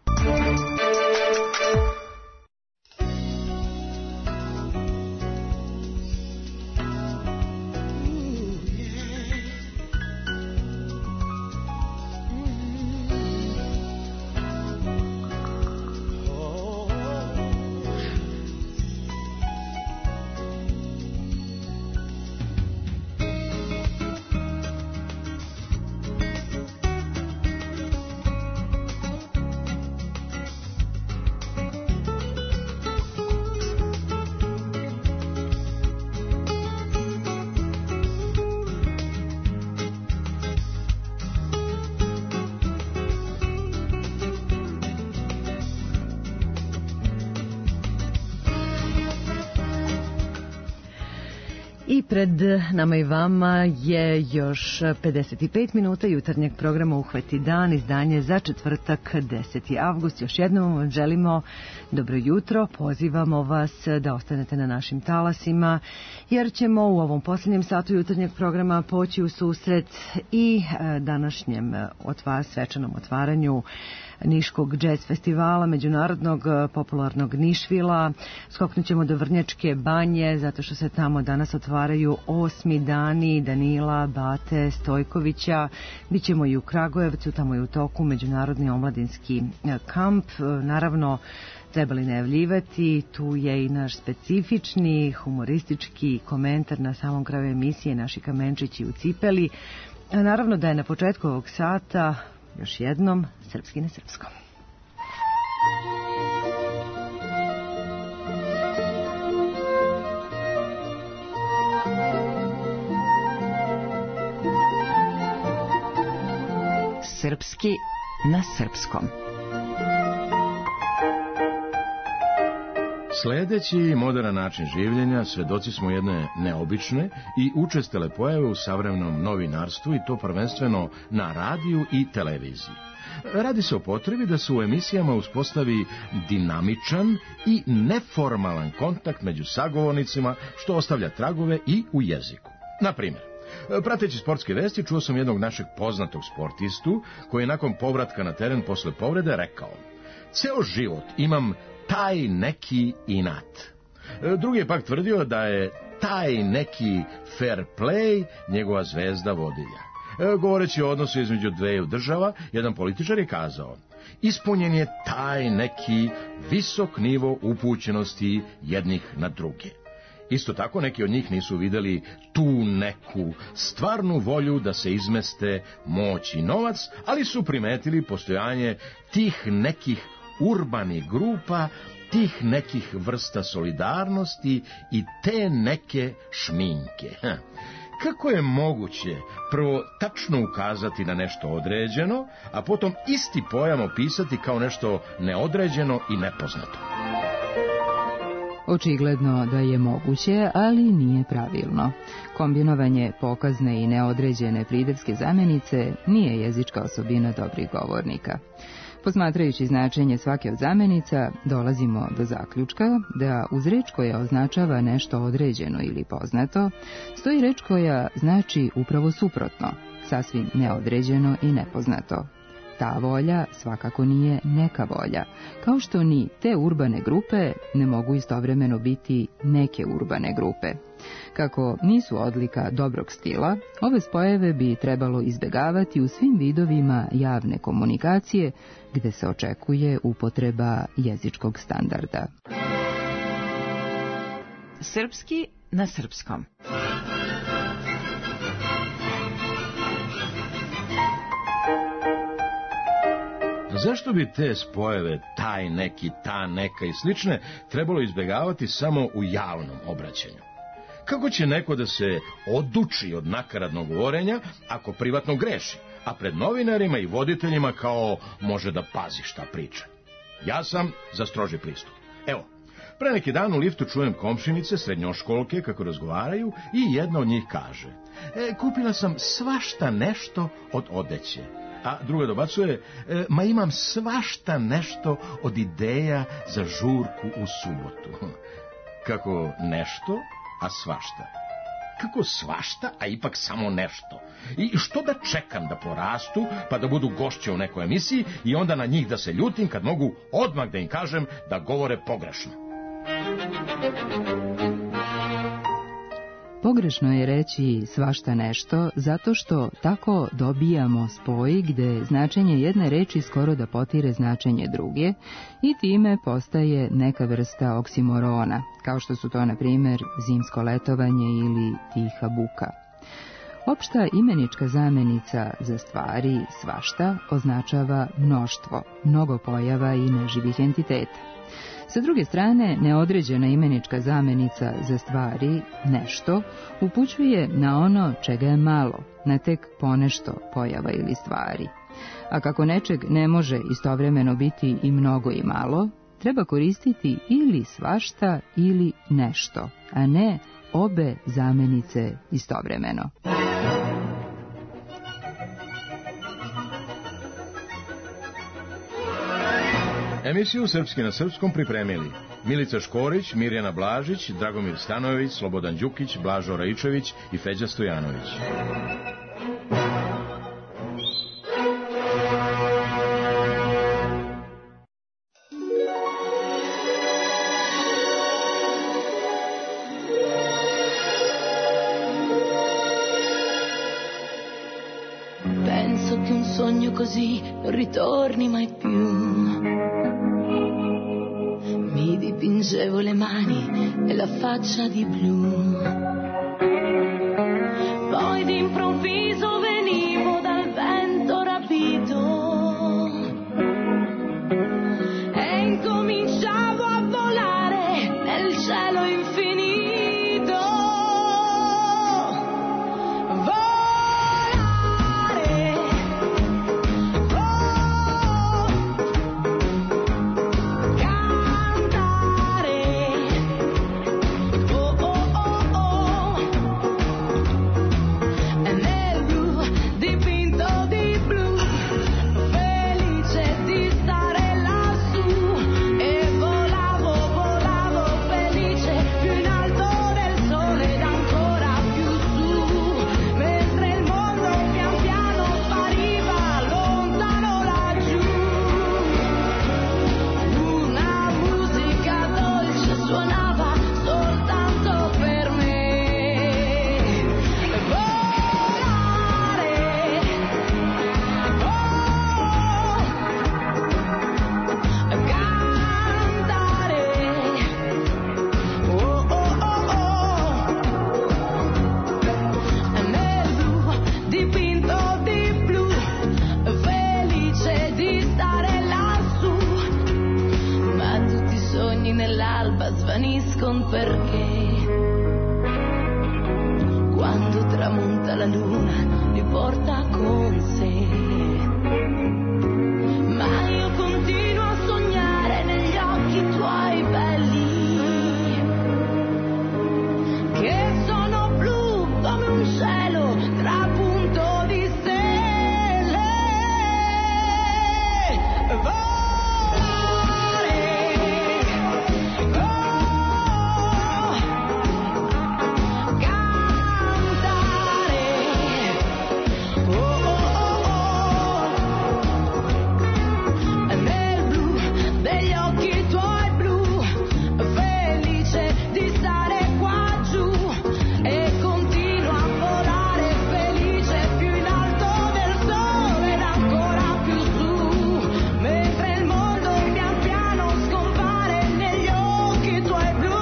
I pred nama i vama je još pedeset pet minuta jutarnjeg programa Uhvati dan, izdanje za četvrtak deseti avgust. Još jednom vam želimo dobro jutro, pozivamo vas da ostanete na našim talasima, jer ćemo u ovom posljednjem satu jutarnjeg programa poći u susret i današnjem otvar, svečanom otvaranju Niškog džez festivala, međunarodnog popularnog Nišvila. Skoknut ćemo do Vrnjačke banje, zato što se tamo danas otvaraju osmi dani Danila Bate Stojkovića. Bićemo i u Kragujevcu, tamo je u toku međunarodni omladinski kamp. Naravno, trebali najavljivati, tu je i naš specifični humoristički komentar na samom kraju emisije, naši kamenčići u cipeli. A naravno da je na početku ovog sata još jednom srpski na srpskom. Srpski na srpskom. Sledeći moderan način življenja, svedoci smo jedne neobične i učestale pojave u savremenom novinarstvu, i to prvenstveno na radiju i televiziji. Radi se o potrebi da se u emisijama uspostavi dinamičan i neformalan kontakt među sagovornicima, što ostavlja tragove i u jeziku. Na primjer, prateći sportske vesti, čuo sam jednog našeg poznatog sportistu koji je nakon povratka na teren posle povrede rekao: "Ceo život imam taj neki inat." Drugi je pak tvrdio da je taj neki fair play njegova zvezda vodilja. Govoreći o odnosu između dveju država, jedan političar je kazao: "Ispunjen je taj neki visok nivo upućenosti jednih na druge." Isto tako, neki od njih nisu videli tu neku stvarnu volju da se izmeste moć i novac, ali su primetili postojanje tih nekih urbanih grupa, tih nekih vrsta solidarnosti i te neke šminke. Kako je moguće prvo tačno ukazati na nešto određeno, a potom isti pojam opisati kao nešto neodređeno i nepoznato? Očigledno da je moguće, ali nije pravilno. Kombinovanje pokazne i neodređene pridevske zamenice nije jezička osobina dobrih govornika. Posmatrajući značenje svake od zamenica, dolazimo do zaključka da uz reč koja označava nešto određeno ili poznato, stoji reč koja znači upravo suprotno, sasvim neodređeno i nepoznato. Ta volja svakako nije neka volja, kao što ni te urbane grupe ne mogu istovremeno biti neke urbane grupe. Kako nisu odlika dobrog stila, ove spojeve bi trebalo izbegavati u svim vidovima javne komunikacije, gde se očekuje upotreba jezičkog standarda. Srpski na srpskom. Zašto bi te spojeve, taj neki, ta neka i slične, trebalo izbjegavati samo u javnom obraćanju? Kako će neko da se oduči od nakaradnog govorenja ako privatno greši, a pred novinarima i voditeljima kao može da pazi šta priča? Ja sam za stroži pristup. Evo, pre neki dan u liftu čujem komšinice, srednjoškolke, kako razgovaraju i jedna od njih kaže: e, kupila sam svašta nešto od odeće. A druga dobacuje: e, ma imam svašta nešto od ideja za žurku u subotu. Kako nešto, a svašta? Kako svašta, a ipak samo nešto? I što da čekam da porastu, pa da budu gošće u nekoj emisiji i onda na njih da se ljutim kad mogu odmah da im kažem da govore pogrešno? Pogrešno je reći svašta nešto, zato što tako dobijamo spoj gde značenje jedne reči skoro da potire značenje druge i time postaje neka vrsta oksimorona, kao što su to, na primjer, zimsko letovanje ili tiha buka. Opšta imenička zamenica za stvari svašta označava mnoštvo, mnogo pojava i neživih entiteta. Sa druge strane, neodređena imenička zamenica za stvari, nešto, upućuje na ono čega je malo, na tek ponešto pojava ili stvari. A kako nečeg ne može istovremeno biti i mnogo i malo, treba koristiti ili svašta ili nešto, a ne obe zamenice istovremeno. Emisiju Srpski na srpskom pripremili Milica Škorić, Mirjana Blažić, Dragomir Stanojević, Slobodan Đukić, Blažo Raičević i Feđa Stojanović. Penso che un sogno così non ritorni mai più. Mi dipingevo le mani e la faccia di blu. Poi d'improvviso venivo dal vento rapito e incominciavo a volare nel cielo infinito. Svaniscono perché quando tramonta la luna mi porta con sé. Ma io continuo a sognare negli occhi tuoi belli, che sono blu come un cielo trapunto di stelle. Volare, oh, cantare, oh, oh, oh, oh. Nel blu degli occhi tuoi blu, felice di stare qua giù, e continuo a volare felice più in alto del sole ed ancora più su, mentre il mondo pian piano scompare negli occhi tuoi blu.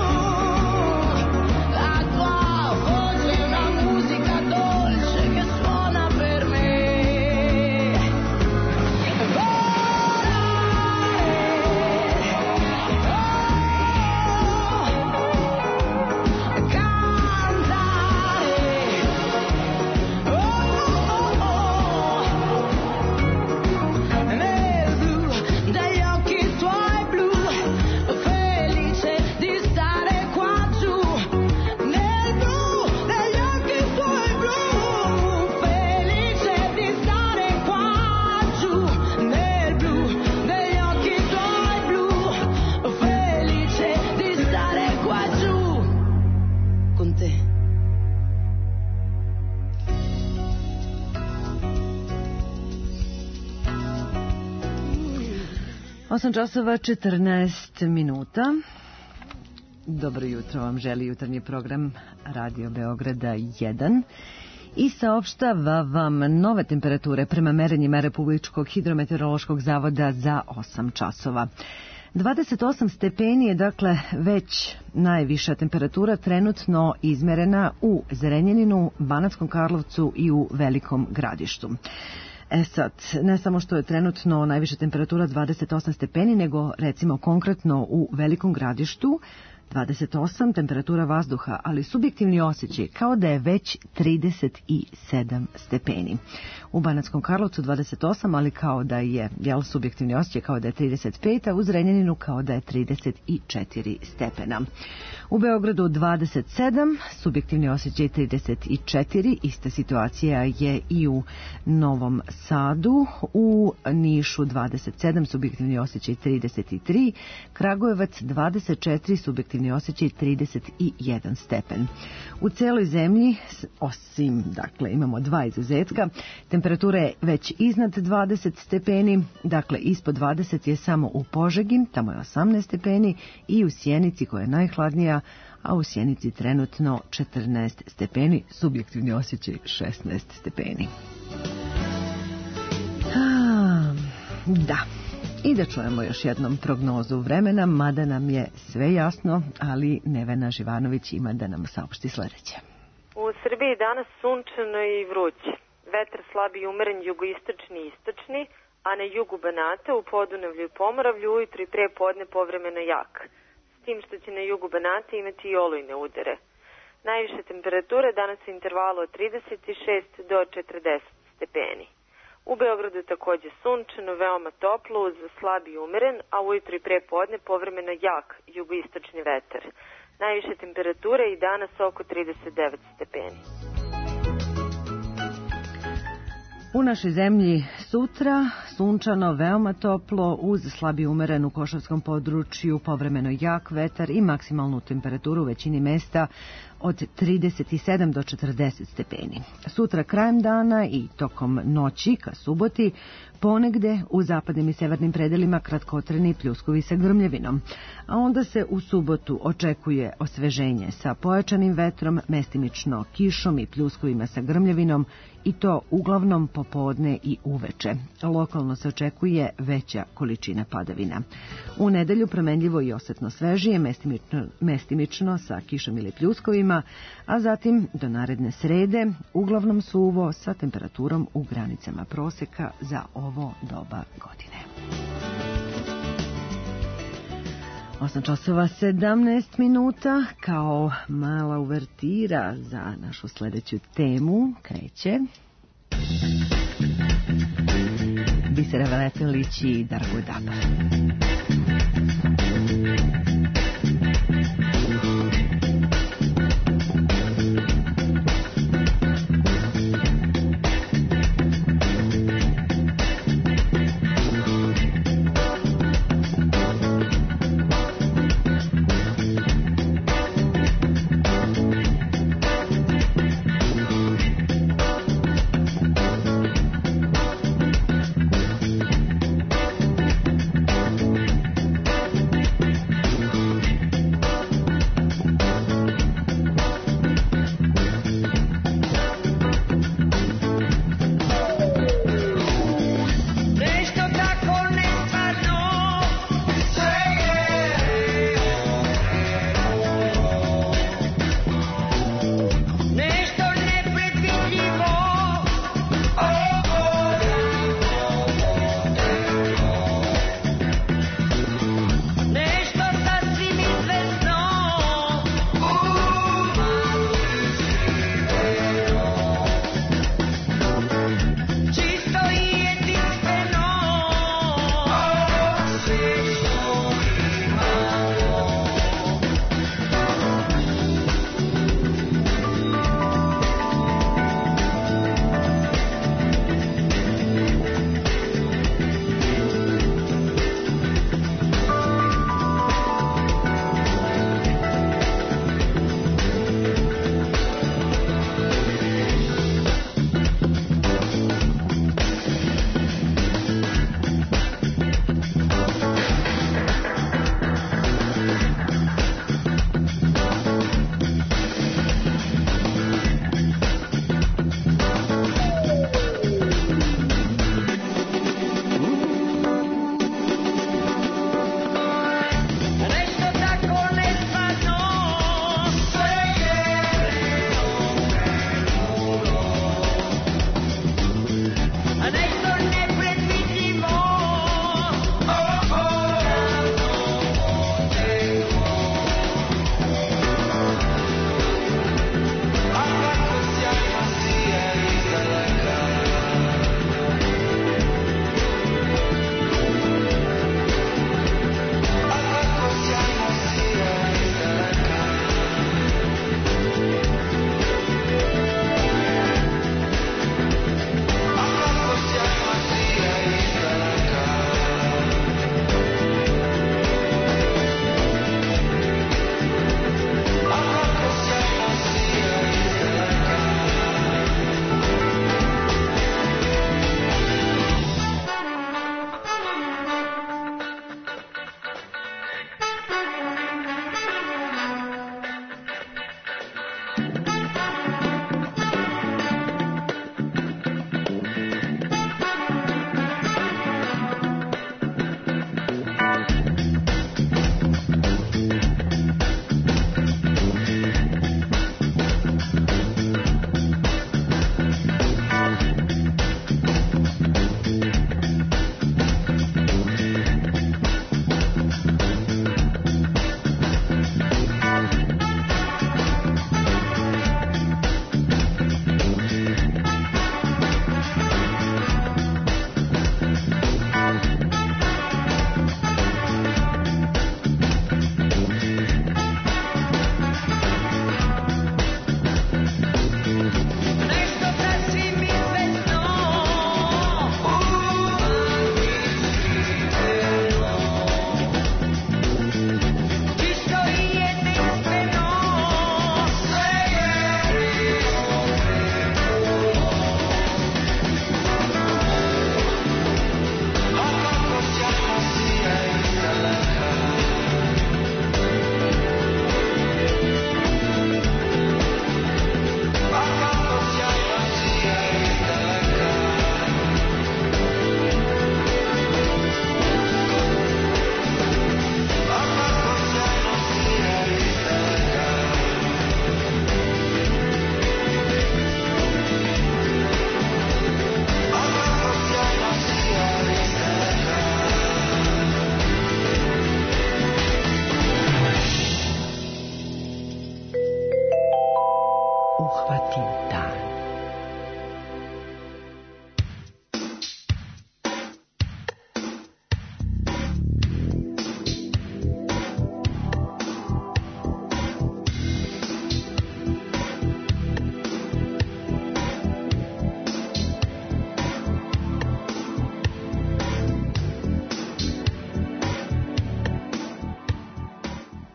La tua voce è una musica dolce che suona per me. Nel blu degli occhi tuoi blu, felice di stare qua giù. Nel blu degli occhi tuoi blu, felice di stare qua giù. Nel blu degli occhi tuoi blu, felice di stare qua giù con te. osam časova četrnaest minuta. Dobro jutro vam želi jutarnji program Radio Beograda jedan i saopštava vam nove temperature prema merenjima Republičkog hidrometeorološkog zavoda za osam časova. dvadeset osam stepeni je dakle već najviša temperatura trenutno izmerena u Zrenjaninu, Banatskom Karlovcu i u Velikom Gradištu. E sad, ne samo što je trenutno najviša temperatura dvadeset osam stepeni, nego recimo konkretno u Velikom Gradištu dvadeset osam, temperatura vazduha, ali subjektivni osjećaj kao da je već trideset sedam stepeni. U Banatskom Karlovcu dvadeset osam, ali kao da je, jel, subjektivni osjećaj kao da je trideset pet, a u Zrenjaninu kao da je trideset četiri stepena. U Beogradu dvadeset sedam, subjektivni osjećaj trideset četiri, ista situacija je i u Novom Sadu, u Nišu dvadeset sedam, subjektivni osjećaj trideset tri, Kragujevac dvadeset četiri, subjektivni osjećaj trideset jedan stepen. U celoj zemlji, osim, dakle, imamo dva izuzetka, temperatura je već iznad dvadeset stepeni, dakle, ispod dvadeset je samo u Požegi, tamo je osamnaest stepeni, i u Sjenici koja je najhladnija, a u Sjenici trenutno četrnaest stepeni, subjektivni osjećaj šesnaest stepeni. A, da. I da čujemo još jednom prognozu vremena, mada nam je sve jasno, ali Nevena Živanović ima da nam saopšti sledeće. U Srbiji danas sunčano i vruće. Vetar slabi i umeren jugoistočni i istočni, a na jugu Banata, u Podunavlju i Pomoravlju ujutro i pre podne povremeno jak. S tim što će na jugu Banata imati i olujne udare. Najviše temperature danas u intervalu od trideset šest do četrdeset stepeni. U Beogradu takođe sunčano, veoma toplo uz slab i umeren, a ujutro i pre podne povremeno jak jugoistočni vetar. Najviše temperature i danas oko trideset devet stepeni. U našoj zemlji sutra sunčano, veoma toplo uz slab i umeren u Košavskom području, povremeno jak vetar i maksimalnu temperaturu u većini mesta od trideset sedam do četrdeset stepeni. Sutra krajem dana i tokom noći ka suboti ponegde u zapadnim i severnim predelima kratkotreni pljuskovi sa grmljevinom, a onda se u subotu očekuje osveženje sa pojačanim vetrom, mestimično kišom i pljuskovima sa grmljevinom, i to uglavnom popodne i uveče. Lokalno se očekuje veća količina padavina. U nedelju promenljivo i osetno svežije, mestimično, mestimično sa kišom ili pljuskovima, a zatim do naredne srede uglavnom suvo sa temperaturom u granicama proseka za ovo doba godine. osam časova sedamnaest minuta, kao mala uvertira za našu sledeću temu kreće Bisera Veletelić i Darko Dabar. Thank you.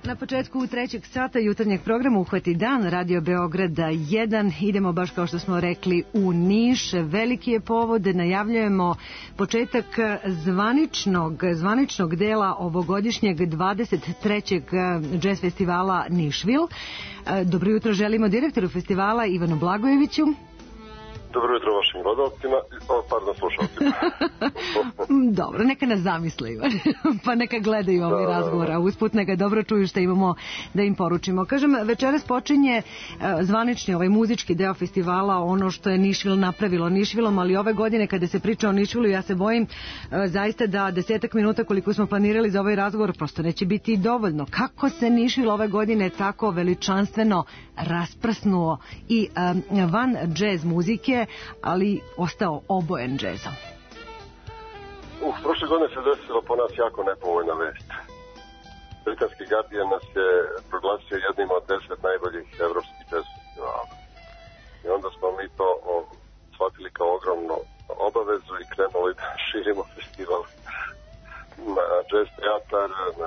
Na početku trećeg sata jutarnjeg programa Uhvati dan, Radio Beograda jedan. Idemo baš kao što smo rekli u Niš. Veliki je povod, najavljujemo početak zvaničnog, zvaničnog dela ovogodišnjeg dvadeset trećeg džez festivala Nišvil. Dobro jutro želimo direktoru festivala Ivanu Blagojeviću. Dobro jutro vašim gledalcima, o, pardon, slušalcima. Dobro, neka nas zamisle, Ivan, pa neka gledaju ovaj da, razgovor, a usput neka dobro čuju što imamo da im poručimo. Kažem, večeras počinje zvanični ovaj muzički deo festivala, ono što je Nišvil napravilo Nišvilom, ali ove godine kada se priča o Nišvilu, ja se bojim zaista da desetak minuta koliko smo planirali za ovaj razgovor prosto neće biti dovoljno. Kako se Nišvil ove godine tako veličanstveno rasprsnuo i um, van džez muzike, ali ostao obojen džezom? Uh, prošle godine se desilo po nas jako nepovoljna vest. Britanski Guardian nas je proglasio jednim od deset najboljih evropskih džez festivala. I onda smo mi to o, shvatili kao ogromnu obavezu i krenuli da širimo festival na džez teatar, na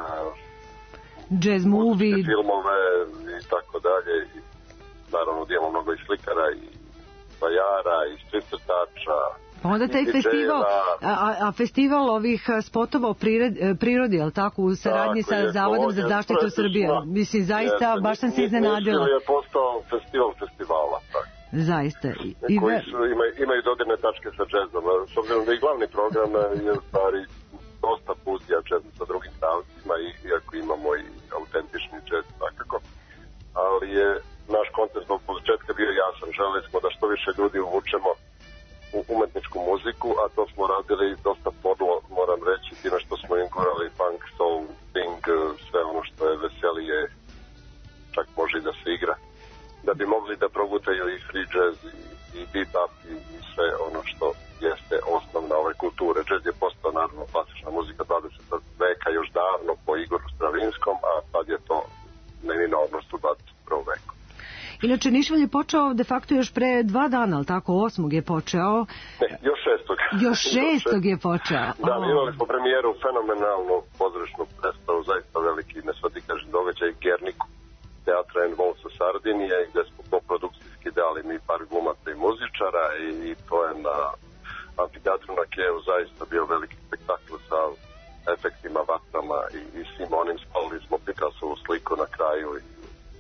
džez movie, filmove i tako dalje. I naravno da imamo mnogo i slikara i bajara i strip crtača. Pa onda taj festival, a, a festival ovih spotova o prirodi, prirodi, je li tako, u saradnji sa Zavodom za zaštitu Srbije. Mislim, zaista, je, baš sam se iznenadila. Nišvil je postao festival festivala. Tako. Zaista. I koji su, imaju, imaju dodirne tačke sa džezom. S obzirom da i glavni program je stvari dosta pustija džezom sa drugim stavcima, iako imamo i autentični džez, svakako. Ali je naš koncert zbog početka bio jasan. Želeli smo da što više ljudi uvučemo u umetničku muziku, a to smo radili dosta podlo, moram reći, time što smo im gurali funk, soul, swing, sve ono što je veselije, čak može i da se igra, da bi mogli da progutaju i free jazz i, i bebop i, i sve ono što jeste osnovna ove kulture. Jazz je postao naravno klasična muzika dvadesetog veka, još davno po Igoru Stravinskom, a sad je to neminovnost u dvadeset prvom veku. Inače, Nišvil je počeo de facto još pre dva dana, ali tako, osmog je počeo. Ne, još šestog. Još šestog je počeo. Da, oh. Imali smo premijeru, fenomenalnu pozorišnu predstavu, zaista veliki, ne sad ti kažem, događaj Gerniku, teatra en Vol sa Sardinije, gde smo koprodukcijski dali mi par glumaca i muzičara i, i to je na amfiteatru na Keju zaista bio veliki spektakl sa efektima, vatrama i, i svim onim. Spalili smo Picassovu sliku na kraju i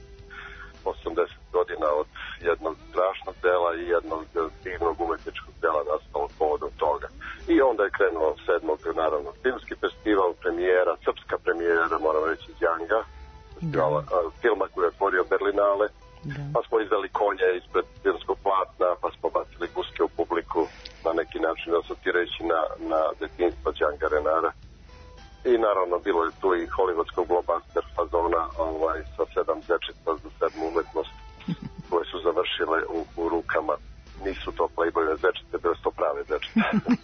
osamdeset godina od jednog strašnog dela i jednog divnog umetničkog dela nastalo povodom toga. I onda je krenuo sedmog naravno filmski festival, premijera, srpska premijera, moram reći, iz Janga, festivala, filma koji je otvorio Berlinale, da. Pa smo izdali konje ispred filmskog platna, pa smo bacili guske u publiku, na neki način asocirajući na, na detinjstva Djanga Renara. I naravno bilo je tu i hollywoodskog blockbuster fazona ovaj, sa sedam zečica za sedmu umetnost koje su završile u, u rukama. Nisu to Playboyove zečice, bile su to prave zečice.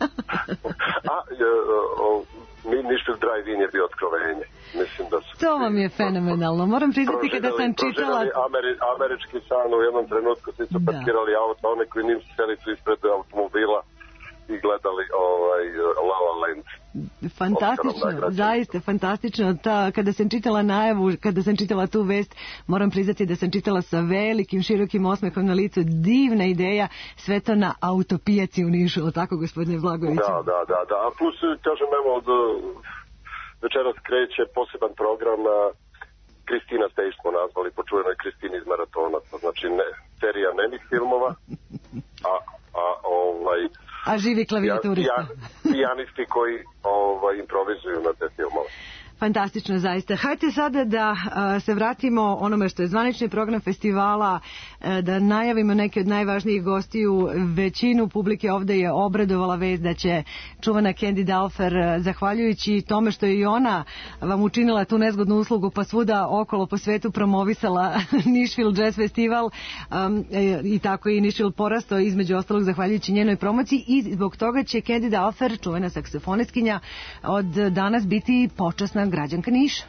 A je, o, mi Nišvil Drive-in je bio otkrovenje. Mislim da su... To vam je fenomenalno. Moram priznati kada sam čitala... Ameri, američki san u jednom trenutku, svi su parkirali auto, one koji nisu seli su ispred automobila i gledali ovaj, La La Land. Fantastično, zaista fantastično. Ta, kada sam čitala najavu, kada sam čitala tu vest, moram priznati da sam čitala sa velikim, širokim osmehom na licu. Divna ideja, sve to na autopijaci u Nišu, tako gospodine Blagojeviću? Da, da, da, da. A plus, kažem, evo, od večeras kreće poseban program, Kristina Stage smo nazvali, po čuvenoj Kristini iz Maratona, znači ne, serija nemih filmova, a, a ovaj... A živi klavijaturista. Pijanisti koji ovaj, improvizuju na te filmove. Fantastično, zaista. Hajde sada da a, se vratimo onome što je zvanični program festivala, a, da najavimo neke od najvažnijih gostiju. Većinu publike ovde je obradovala vest da će čuvana Candy Dulfer, zahvaljujući tome što je i ona vam učinila tu nezgodnu uslugu, pa svuda okolo po svetu promovisala Nišvil Jazz Festival, a, i tako i Nišvil porastao između ostalog zahvaljujući njenoj promociji, i zbog toga će Candy Dulfer, čuvena saksofonistkinja, od danas biti počasna građanka Niša.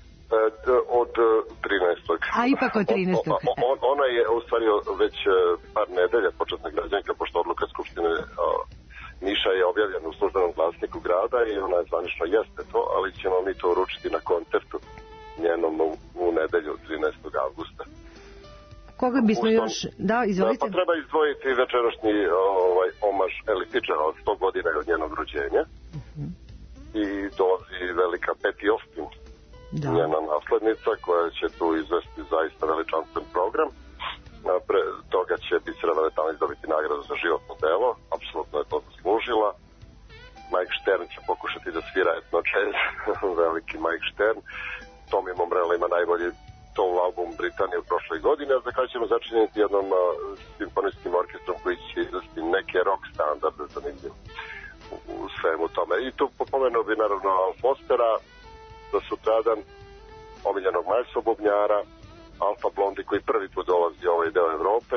Od trinaestog A ipak od trinaestog On, ona je u stvari već par nedelja početna građanka, pošto odluka Skupštine Niša je objavljena u službenom glasniku grada i ona je zvanično jeste to, ali ćemo mi to uručiti na koncertu njenom u, u nedelju trinaestog avgusta. Koga bismo Ušto, još... Da, izvolite. Pa treba izdvojiti večerašnji ovaj, omaž Eli Fitzgerald od sto godina od njenog rođenja. Uh-huh. I dolazi velika Patti Austin, da. njena naslednica, koja će tu izvesti zaista veličanstven program. Pre toga će Biserana Letanović dobiti nagradu za životno delo, apsolutno je to zaslužila. Mike Stern će pokušati da svira etno jazz, veliki Mike Stern. Tommy Momrella ima najbolji soul album Britanije u prošloj godini, a za kraj ćemo začiniti jednom uh, simfonijskim orkestrom koji će izvesti neke rock standarde zanimljivo u, u svemu tome. I tu pomenuo bi naravno Al Fostera, za sutradan omiljenog majstvog bubnjara, Alfa Blondi koji prvi put dolazi u ovaj deo Evrope,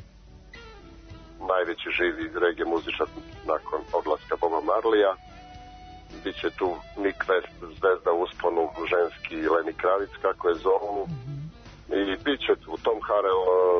najveći živi reggae muzičar nakon odlaska Boba Marleya. Biće tu Nick West, zvezda usponu, ženski Lenny Kravitz, kako je zovu. Mm-hmm. I bit će u Tom Harrell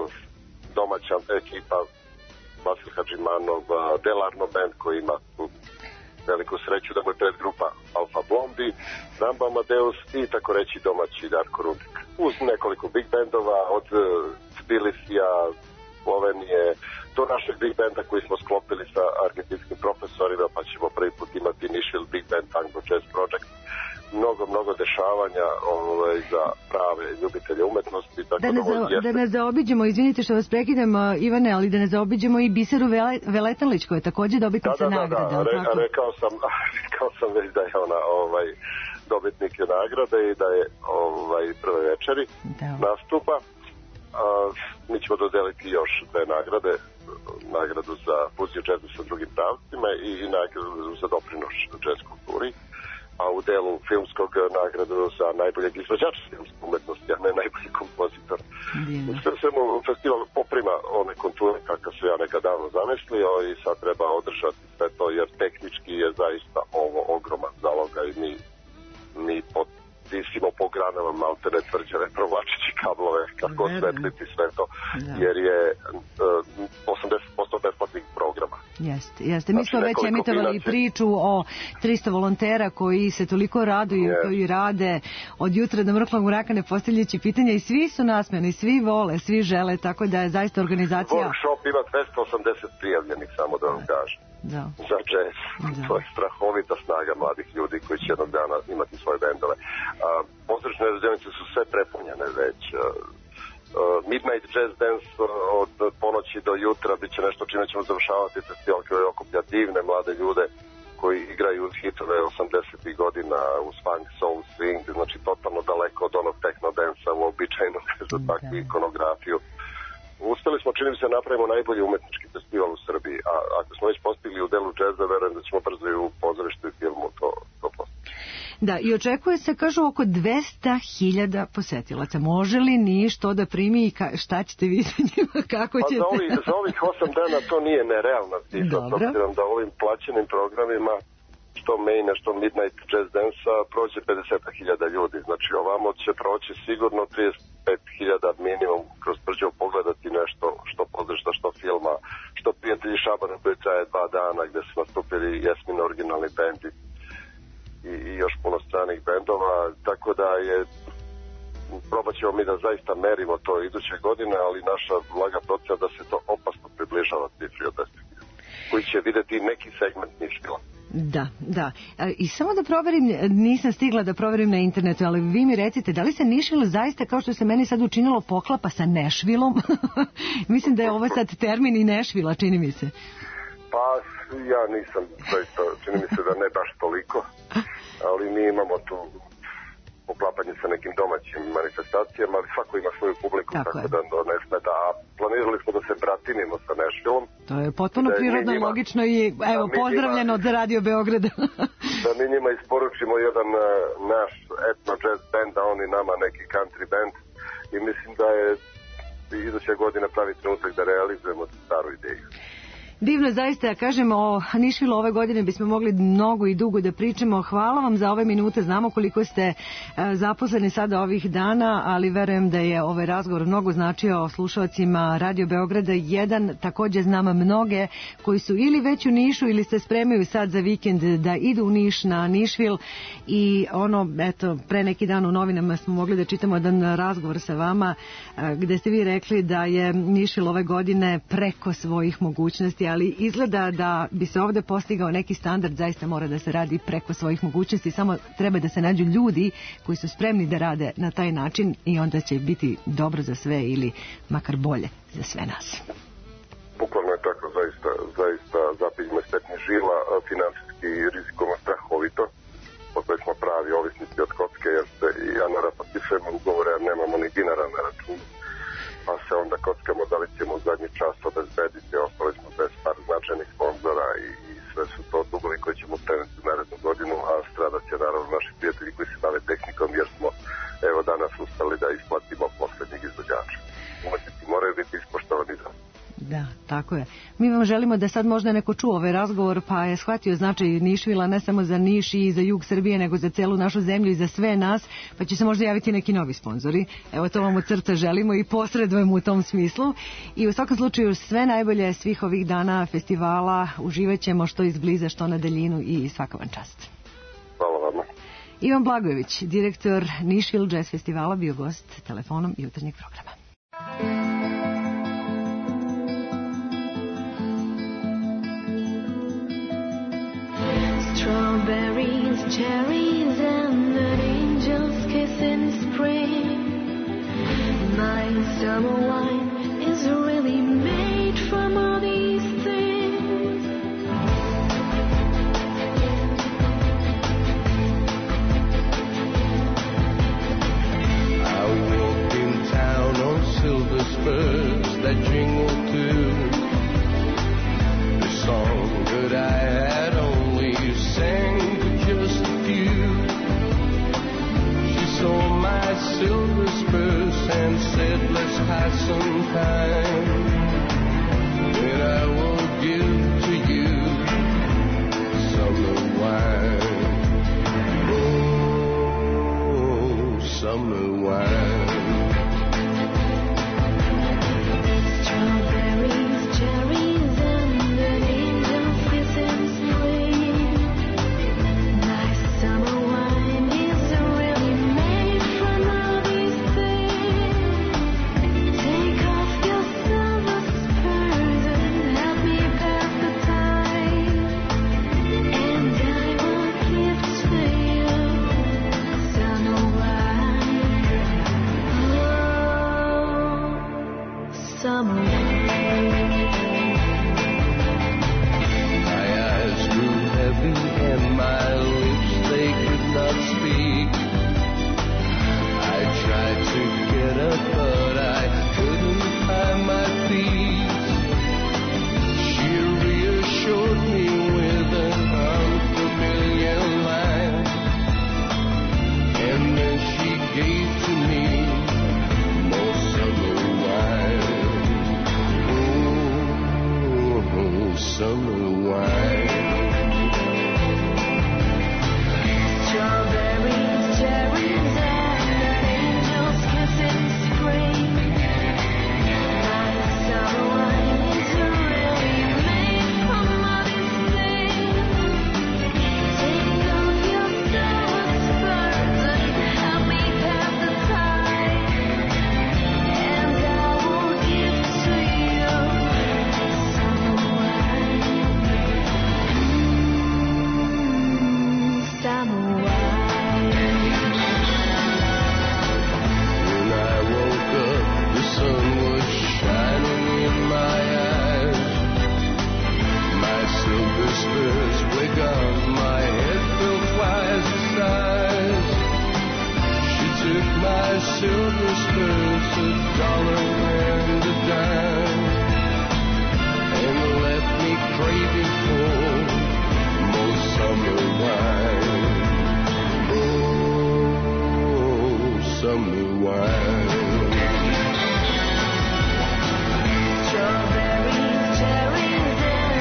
domaća ekipa, Vasil Hadžimanov, Delarno Band koji ima veliku sreću da mu je predgrupa Alfa Blondy, Ramba Amadeus i tako reći domaći Darko Rubik. Uz nekoliko big bandova od Tbilisija, Slovenije, do našeg big banda koji smo sklopili sa argentinskim profesorima, pa ćemo prvi put imati Nashville Big Band Tango Jazz Project. Mnogo, mnogo dešavanja ovaj, za prave ljubitelje umetnosti. Tako da, ne za, da ne zaobiđemo, izvinite što vas prekidam, Ivane, ali da ne zaobiđemo i Biseru Vele, Veletanlić, koja je takođe dobitnica da, da, nagrada. Da, da, Re, rekao, sam, rekao sam već da je ona ovaj, dobitnik nagrade i da je ovaj, prve večeri da. nastupa. A, mi ćemo dodeliti još dve nagrade, nagradu za fuziju džeza sa drugim pravcima i, i nagradu za doprinos džez kulturi, a u delu filmskog nagradu za najboljeg izvođača filmske umetnosti, a ne najbolji kompozitor. Sve svemu festival poprima one konture kakve su ja nekad davno zamislio i sad treba održati sve to, jer tehnički je zaista ovo ogroman zaloga i mi, mi pod visimo po granama maltene tvrđave provlačeći kablove, kako osvetliti sve to, da. jer je uh, osamdeset posto besplatnih programa. Jeste, jeste. Mi smo znači, već emitovali će... priču o tristo volontera koji se toliko raduju, yes. koji rade od jutra do mrklog mraka ne postavljajući pitanja i svi su nasmejani, svi vole, svi žele, tako da je zaista organizacija... Workshop ima dvesta osamdeset prijavljenih, samo da vam kažem. Da. Za jazz. Da. To je strahovita snaga mladih ljudi koji će jednog dana imati svoje bendove. Uh, pozdračne radionice su sve prepunjene već. Uh, uh, Midnight Jazz Dance od ponoći do jutra bit će nešto čime ćemo završavati festival koji okuplja divne mlade ljude koji igraju uz hitove osamdesetih godina, uz funk, soul, swing, znači totalno daleko od onog techno dansa u običajnom za takvu ikonografiju. Uspeli smo, čini mi se, napravimo najbolji umetnički festival u Srbiji, a ako smo već postigli u delu džeza, verujem da ćemo brzo i u pozorištu i filmu to, to postići. Da, i očekuje se, kažu, oko dvesta hiljada posetilaca. Može li Niš to da primi i ka, šta ćete vi sa njima, kako ćete? Pa za, ovih, za ovih osam dana to nije nerealna cifra, s obzirom da ovim plaćenim programima što Maina, što Midnight Jazz Dance-a prođe pedeset hiljada ljudi. Znači ovamo će proći sigurno trideset pet hiljada minimum kroz Brđevo pogledati nešto što pozdrašta, što filma, što Prijatelji Šabana koji traje dva dana gde su nastupili Jesmin originalni bendi i, i još puno stranih bendova. Tako da je probat ćemo mi da zaista merimo to iduće godine, ali naša blaga procena da se to opasno približava cifri od deset hiljada koji će videti neki segment Nišvila. Da, da. I samo da proverim, nisam stigla da proverim na internetu, ali vi mi recite, da li se Nišvil zaista, kao što se meni sad učinilo, poklapa sa Nešvilom? Mislim da je ovo sad termin i Nešvila, čini mi se. Pa, ja nisam, zaista, čini mi se da ne baš toliko, ali mi imamo tu poklapanje sa nekim domaćim manifestacijama, ali svako ima svoju publiku, tako, tako da ne smeta. A planirali smo da se bratinimo sa Nešvilom. To je potpuno da prirodno i logično i evo, pozdravljeno od Radio Beograda. Da mi njima isporučimo jedan uh, naš etno jazz band, a oni nama neki country band i mislim da je iduća godina pravi trenutak da realizujemo staru ideju. Divno, zaista, ja kažem, o Nišvilu ove godine bismo mogli mnogo i dugo da pričamo. Hvala vam za ove minute, znamo koliko ste e, zaposleni sada ovih dana, ali verujem da je ovaj razgovor mnogo značio slušalcima Radio Beograda jedan. Takođe znam mnoge koji su ili već u Nišu ili se spremaju sad za vikend da idu u Niš na Nišvil i ono, eto, pre neki dan u novinama smo mogli da čitamo jedan razgovor sa vama e, gde ste vi rekli da je Nišvil ove godine preko svojih mogućnosti, ali izgleda da bi se ovde postigao neki standard, zaista mora da se radi preko svojih mogućnosti, samo treba da se nađu ljudi koji su spremni da rade na taj način i onda će biti dobro za sve ili makar bolje za sve nas. Bukvalno je tako, zaista, zaista zapinjme stepni žila, finansijski rizikovno strahovito, postoji smo pravi ovisnici od kocke, jer se i ja naravno potpisujemo ugovore, a nemamo ni dinara na računu, pa se onda kockamo da li ćemo u zadnji čas obezbediti, ostali smo bez par značajnih sponzora i, i sve su to dugovi koje ćemo preneti u narednu godinu, a stradat će naravno naši prijatelji koji se bave tehnikom, jer smo evo danas uspeli da isplatimo poslednjeg izvođača. Umetnici moraju biti ispoštovani za. Da, tako je. Mi vam želimo da sad možda neko čuo ovaj razgovor pa je shvatio značaj Nišvila ne samo za Niš i za jug Srbije, nego za celu našu zemlju i za sve nas, pa će se možda javiti neki novi sponzori. Evo, to vam od srca želimo i posredujemo u tom smislu. I u svakom slučaju sve najbolje svih ovih dana festivala. Uživat ćemo što izbliza, što na daljinu i svaka vam čast. Hvala vama. Ivan Blagojević, direktor Nišvil Jazz Festivala, bio gost telefonom jutarnjeg programa. Strawberries, cherries, and an angel's kiss in spring. My summer wine is really made from all these things. I walk in town on silver spurs that jingle too. The song that I had only sang for just a few. She saw my silver spurs and said, let's pass some time. Then I will give to you summer wine. Oh, summer wine. Strawberries, cherries, and an angel's kiss in spring. My summer wine is really made from all these things. Take off your silver spurs and help me pass the time. And I will give to you summer wine. Oh, summer wine. My eyes grew heavy and my lips, they could not speak. I tried to get up, but I couldn't find my feet. She reassured me with an unfamiliar line, and then she gave to me more summer wine. Oh, summer wine. Strawberries, cherries, and an angel's kiss in spring. My summer wine is really made from all these things. Take off your silver spurs and help me pass the time. And I will give to you summer wine. Summer wine. When I woke up, the sun was shining in my eyes. My silver spurs were gone, my head felt twice the size. She took my silver spurs, a dollar and a dime, and left me craving for more summer wine. Oh, summer wine. Strawberries, cherries, and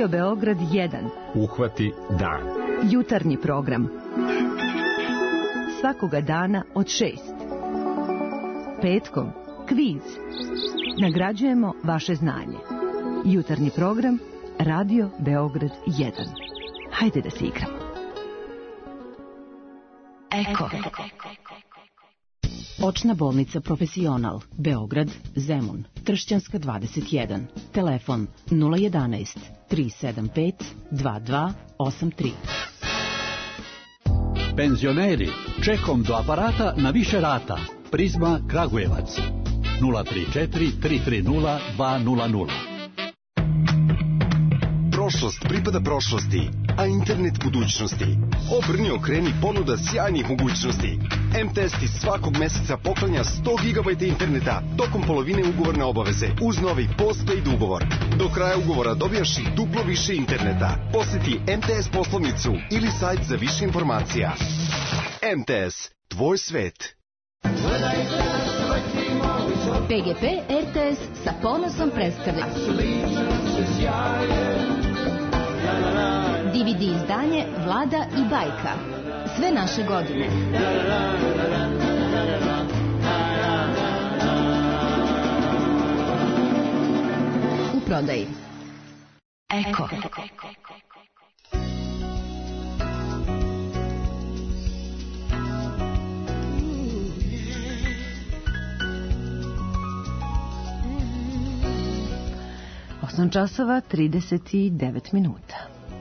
Radio Beograd jedan. Uhvati dan. Jutarnji program. Svakoga dana od šest. Petkom kviz. Nagrađujemo vaše znanje. Jutarnji program Radio Beograd jedan. Hajde da se igramo. Eko. Očna bolnica Profesional, Beograd, Zemun, Tršćanska dvadeset jedan. Telefon nula jedanaest tri sedam pet dva dva osam tri. Penzioneri, čekom do aparata na više rata. Prizma Kragujevac. nula tri četiri tri tri nula dva nula nula. Prošlost pripada prošlosti, a internet budućnosti. Obrni okreni ponuda sjajnih mogućnosti. M T S ti svakog meseca poklanja sto gigabajta interneta tokom polovine ugovorne obaveze uz novi postpaid ugovor. Do kraja ugovora dobijaš i duplo više interneta. Posjeti M T S poslovnicu ili sajt za više informacija. M T S, tvoj svet. P G P R T S sa ponosom predstavlja D V D izdanje Vlada i bajka. Sve naše godine. U prodaji. Eko. osam časova trideset devet minuta.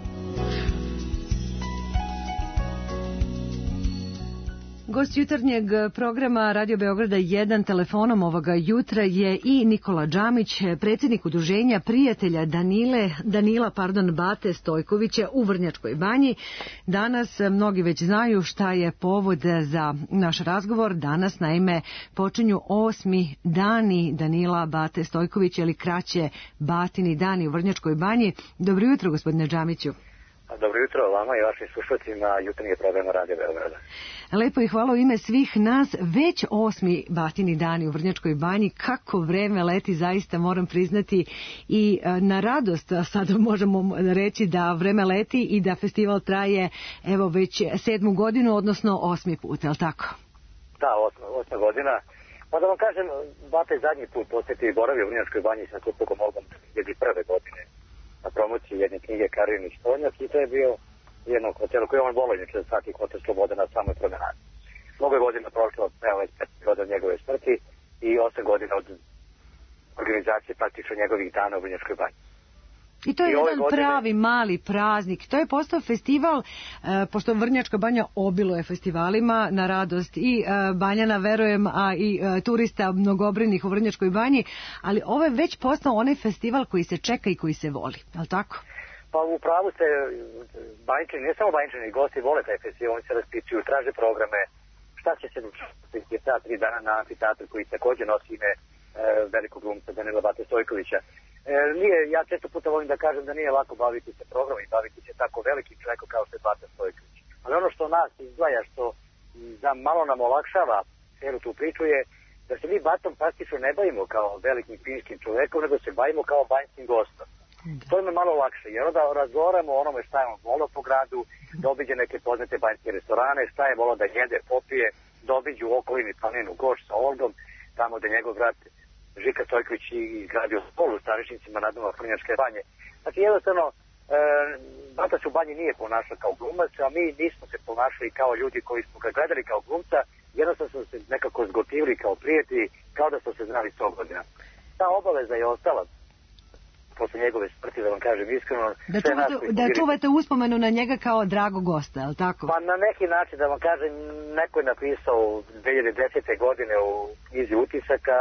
Gost jutarnjeg programa Radio Beograda jedan telefonom ovoga jutra je i Nikola Džamić, predsjednik udruženja prijatelja Danile, Danila pardon, Bate Stojkovića u Vrnjačkoj banji. Danas mnogi već znaju šta je povod za naš razgovor. Danas naime počinju osmi dani Danila Bate Stojkovića ili kraće Batini dani u Vrnjačkoj banji. Dobro jutro, gospodine Džamiću. Dobro jutro vama i vašim slušateljima jutarnjeg programa Radio Beograda. Lepo i hvala u ime svih nas. Već osmi Batini dani u Vrnjačkoj banji. Kako vreme leti, zaista moram priznati i na radost sada možemo reći da vreme leti i da festival traje evo već sedmu godinu, odnosno osmi put, je li tako? Da, osma, osma godina. Pa da vam kažem, Bata je zadnji put posjetio i boravio u Vrnjačkoj banji sa suprugom Olgom dvije hiljade prve godine na promociji jedne knjige Karin i Štonjak i to je bio jednom hotelu koji je on volio, inače svaki hotel Sloboda na samoj promenadi. Mnogo je godina prošlo, evo već pet godina od njegove smrti i osam godina od organizacije praktično njegovih dana u Vrnjačkoj banji. I to je I jedan godine... pravi mali praznik. To je postao festival, e, pošto Vrnjačka banja obiluje festivalima na radost i e, Banjana, verujem, a i e, turista mnogobrojnih u Vrnjačkoj banji, ali ovo je već postao onaj festival koji se čeka i koji se voli, je li tako? Pa u pravu ste, banjčani, ne samo banjčani, gosti vole taj festival, oni se raspituju, traže programe, šta će se desiti ta tri dana na amfiteatru koji također nosi ime e, velikog glumca Danila Bate Stojkovića. E, nije, ja često puta volim da kažem da nije lako baviti se programom i baviti se tako velikim čovjekom kao što je Bata Stojković. Ali ono što nas izdvaja, što da malo nam olakšava cijelu tu priču je da se mi Batom praktično ne bavimo kao velikim finskim čovjekom, nego se bavimo kao banjskim gostom. To je malo lakše, jer onda razgovaramo o onome šta je on volio po gradu, da obiđe neke poznate banjske restorane, šta je volio da jede, popije, da obiđu u okolini planinu Goš sa Olgom, tamo da njegov brat Žika Stojković izgradio školu u Starišnicima na dnu Vrnjačke banje. Znači jednostavno, e, Bata se u banji nije ponašao kao glumac, a mi nismo se ponašali kao ljudi koji smo ga gledali kao glumca, jednostavno smo se nekako zgotivili kao prijatelji, kao da smo se znali sto godina. Ta obaveza je ostala posle njegove smrti, da vam kažem iskreno. Da čuvate, da čuvate uspomenu na njega kao drago gosta, je li tako? Pa na neki način, da vam kažem, neko je napisao dve hiljade desete godine u knjizi utisaka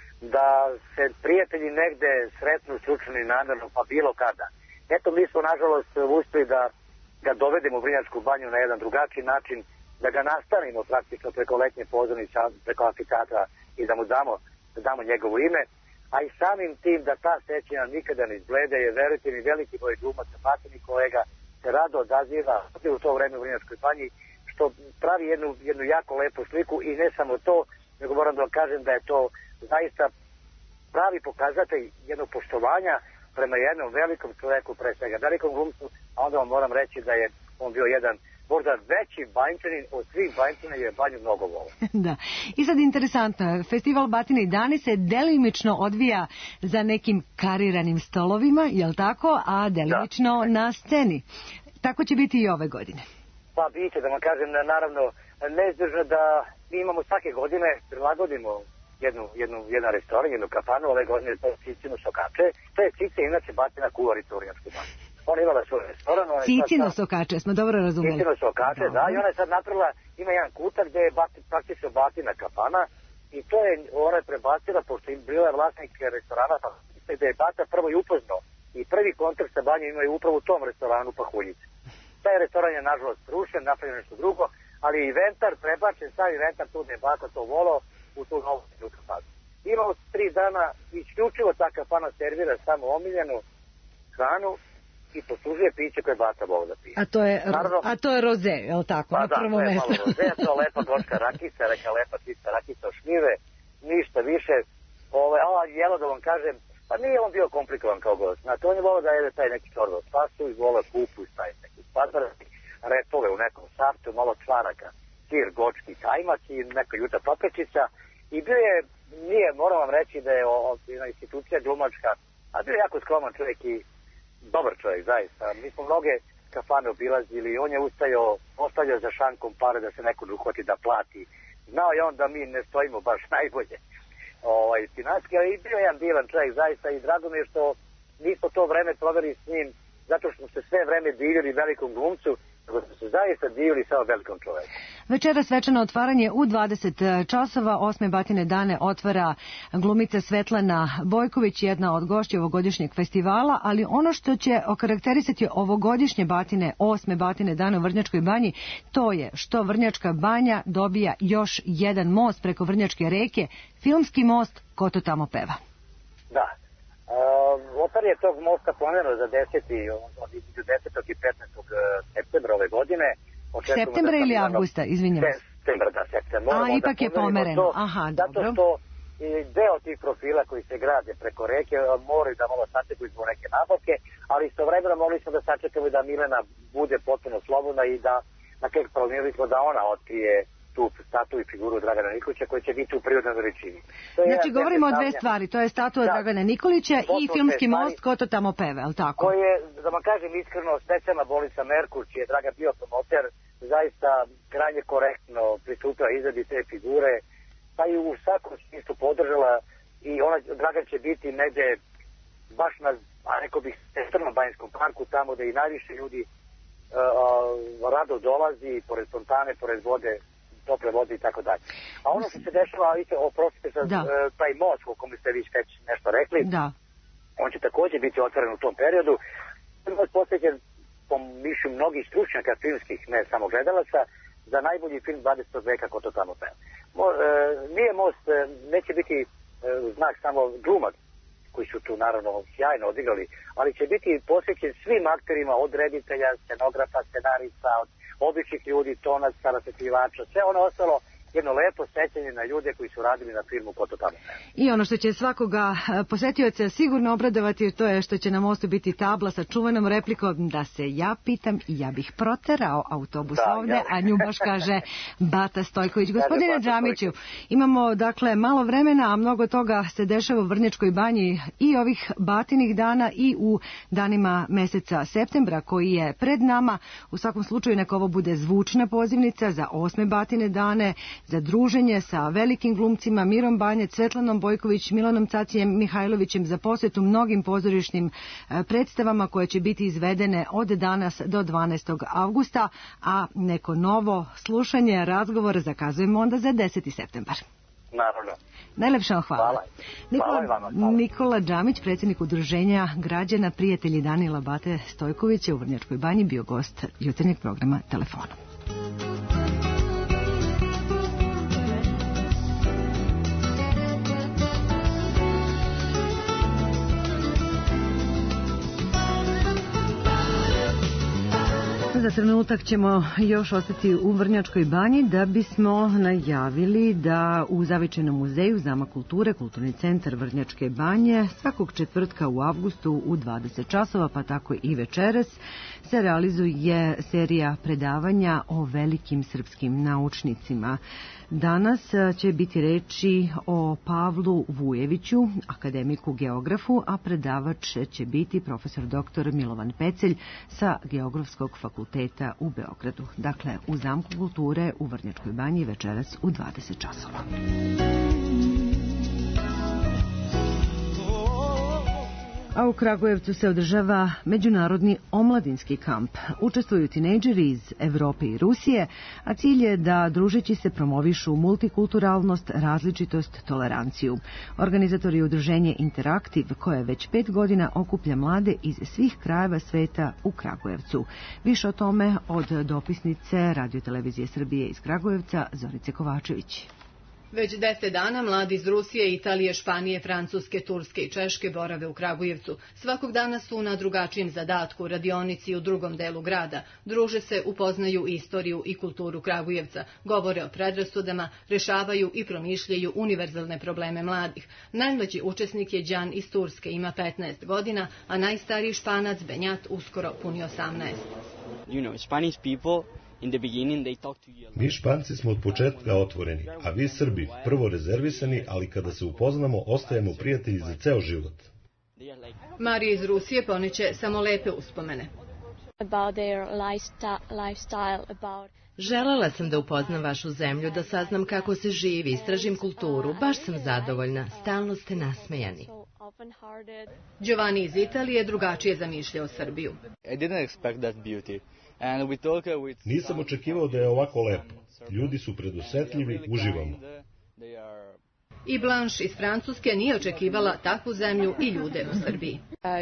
da se prijatelji negde sretnu slučajno i namjerno, pa bilo kada. Eto, mi smo nažalost uspeli da ga dovedemo u Vrnjačku banju na jedan drugačiji način, da ga nastanimo praktično preko letnje pozornice, preko amfiteatra i da mu damo, da damo njegovo ime. A i samim tim da ta sećanja nikada ne izblede, je, verujte mi, veliki broj glumaca, patini kolega se rado odaziva u to vreme u Vrnjačkoj banji, što pravi jednu, jednu jako lepu sliku i ne samo to, nego moram da vam kažem da je to zaista pravi pokazatelj jednog poštovanja prema jednom velikom čoveku, pre svega velikom glumcu, a onda vam moram reći da je on bio jedan možda veći Banjčanin od svih Banjčana, jer je Banju mnogo volao. Da. I sad interesantno, festival Batine i dani se delimično odvija za nekim kariranim stolovima, jel tako, a delimično da. na sceni. Tako će biti i ove godine. Pa biće, da vam kažem, naravno, neizbježno da mi imamo svake godine, prilagodimo jednu, jednu, jedan restoran, jednu kafanu, ove godine to je Cicino Sokače. To je Cice, inače Batina kuharica u Vrnjačkoj banji. Ona je imala svoj restoran. Cicino Sokače, smo dobro razumeli. Cicino Sokače, da, i ona je sad napravila, ima jedan kutak gde je bati, praktično Batina kafana i to je, ona je prebacila, pošto im bila je vlasnik restorana, pa gde je Bata prvo i upoznao i prvi kontakt sa banjom imaju upravo u tom restoranu Pahuljice. Taj restoran je nažalost rušen, napravljeno nešto drugo, ali je inventar prebačen, sam inventar tu da je Bata to volao u tu novu kafanu. Imamo tri dana, isključivo ta kafana servira samo omiljenu hranu i poslužuje piće koje Bata voli da pije. A to je, Naravno, a to je roze, je li tako? Pa na da, prvo to je mesto. malo roze, to je lepa goška rakica, reka lepa čista rakica od šljive, ništa više. Ove, a jelo da vam kažem, pa nije on bio komplikovan kao gost. Znate, on je volao da jede taj neki čorba spasu i volao kupu i staviti neki spadvrati, repove u nekom saftu, malo čvaraka, sir, gočki, kajmak i neka juta papričica. I bio je, nije, moram vam reći da je jedna institucija glumačka, a bio je jako skroman čovjek i dobar čovjek, zaista. Mi smo mnoge kafane obilazili i on je ustajao, ostavljao za šankom pare da se neko uhvati da plati. Znao je on da mi ne stojimo baš najbolje ovaj, finanski, ali i bio je jedan divan čovjek, zaista, i drago mi je što nismo to vreme proveli s njim, zato što smo se sve vreme divili velikom glumcu, nego smo se zaista divili samo velikom čoveku. Večera svečano otvaranje u dvadeset časova, osme Batine dane otvara glumica Svetlana Bojković, jedna od gošća ovogodišnjeg festivala, ali ono što će okarakterisati ovogodišnje Batine, osme Batine dane u Vrnjačkoj banji, to je što Vrnjačka banja dobija još jedan most preko Vrnjačke reke, filmski most Ko to tamo peva. Da. Uh, otvaranje tog mosta planirano za deseti, od između desetog i petnaestog septembra ove godine. Septembra ili avgusta, izvinjam se. Septembra, da, septembra. A, ipak je pomereno. To, Aha, zato dobro. što i deo tih profila koji se grade preko reke moraju da malo sačekaju zbog neke nabavke, ali istovremeno mogli smo da sačekamo da Milena bude potpuno slobodna i da na kraju planirali smo da ona otkrije tu statu i figuru Dragana Nikolića koja će biti u prirodnoj veličini. Znači, govorimo o dve stvari, to je statua da, Dragana Nikolića i filmski most Ko to tamo peve, ali tako? Koji je, da vam kažem iskreno, specijalna Bolisa Merkur, čiji je Draga bio promoter, zaista krajnje korektno pristupila izradi te figure, pa i u svakom smislu podržala i ona, Dragan će biti negde baš na, a rekao bih, Crnom Banjskom parku, tamo da i najviše ljudi uh, uh, rado dolazi, pored fontane, pored vode, tople vode i tako dalje. A ono što se dešava, vidite, oprostite za da. taj most o kome ste vi već nešto rekli, da. on će također biti otvoren u tom periodu. Most posvećen, po mišlju mnogih stručnjaka filmskih, ne samo gledalaca, za najbolji film dvadesetog veka Ko to tamo peva. Mo, e, nije most, e, neće biti e, znak samo glumac, koji su tu naravno sjajno odigrali, ali će biti posvećen svim akterima, od reditelja, scenografa, scenarista, od običnih ljudi, tonaca, rasvetljivača, sve ono ostalo, jedno lepo sećanje na ljude koji su radili na filmu Ko to tamo peva. I ono što će svakoga posetioca sigurno obradovati, to je što će na mostu biti tabla sa čuvenom replikom da se ja pitam i ja bih proterao autobus da, ovde, ja. a nju baš kaže Bata Stojković. Gospodine Džamiću, imamo dakle malo vremena, a mnogo toga se dešava u Vrnjačkoj banji i ovih batinih dana i u danima meseca septembra koji je pred nama. U svakom slučaju neka ovo bude zvučna pozivnica za osme Batine dane, za druženje sa velikim glumcima Mirom Banjac, Svetlanom Bojković, Milanom Cacijem Mihajlovićem, za posjetu mnogim pozorišnim predstavama koje će biti izvedene od danas do dvanaestog avgusta, a neko novo slušanje, razgovor zakazujemo onda za deseti septembar. Naravno. Najlepša vam hvala. Hvala. Nikola, hvala, hvala. Nikola Džamić, predsjednik udruženja građana Prijatelji Danila Bate Stojkovića u Vrnjačkoj banji, bio gost jutarnjeg programa Telefonom. Za trenutak ćemo još ostati u Vrnjačkoj banji da bismo najavili da u Zavičajnom muzeju Zama kulture, Kulturni centar Vrnjačke banje, svakog četvrtka u avgustu u dvadeset časova, pa tako i večeras, se realizuje serija predavanja o velikim srpskim naučnicima. Danas će biti reči o Pavlu Vujeviću, akademiku geografu, a predavač će biti profesor doktor Milovan Pecelj sa Geografskog fakulteta u Beogradu. Dakle, u Zamku kulture u Vrnjačkoj banji večeras u dvadeset časova. A u Kragujevcu se održava Međunarodni omladinski kamp. Učestvuju tinejdžeri iz Evrope i Rusije, a cilj je da družeći se promovišu multikulturalnost, različitost, toleranciju. Organizator je udruženje Interaktiv, koje već pet godina okuplja mlade iz svih krajeva sveta u Kragujevcu. Više o tome od dopisnice Radio-televizije Srbije iz Kragujevca, Zorice Kovačević. Već deset dana mladi iz Rusije, Italije, Španije, Francuske, Turske i Češke borave u Kragujevcu. Svakog dana su na drugačijem zadatku, radionici u drugom delu grada. Druže se, upoznaju istoriju i kulturu Kragujevca, govore o predrasudama, rešavaju i promišljaju univerzalne probleme mladih. Najmlađi učesnik je Đan iz Turske, ima petnaest godina, a najstariji Španac Benjat uskoro puni osamnaest. You know, Spanish people in the beginning they talk to you. Mi Španci smo od početka otvoreni, a vi Srbi prvo rezervisani, ali kada se upoznamo ostajemo prijatelji za ceo život. Marija iz Rusije poneće samo lepe uspomene. About their lifestyle, about... Želela sam da upoznam vašu zemlju, da saznam kako se živi, istražim kulturu, baš sam zadovoljna, stalno ste nasmejani. Giovanni iz Italije drugačije zamišljao Srbiju. I didn't expect that beauty. Nisam očekivao da je ovako lepo. Ljudi su predosetljivi, uživamo. I Blanche iz Francuske nije očekivala takvu zemlju i ljude u Srbiji.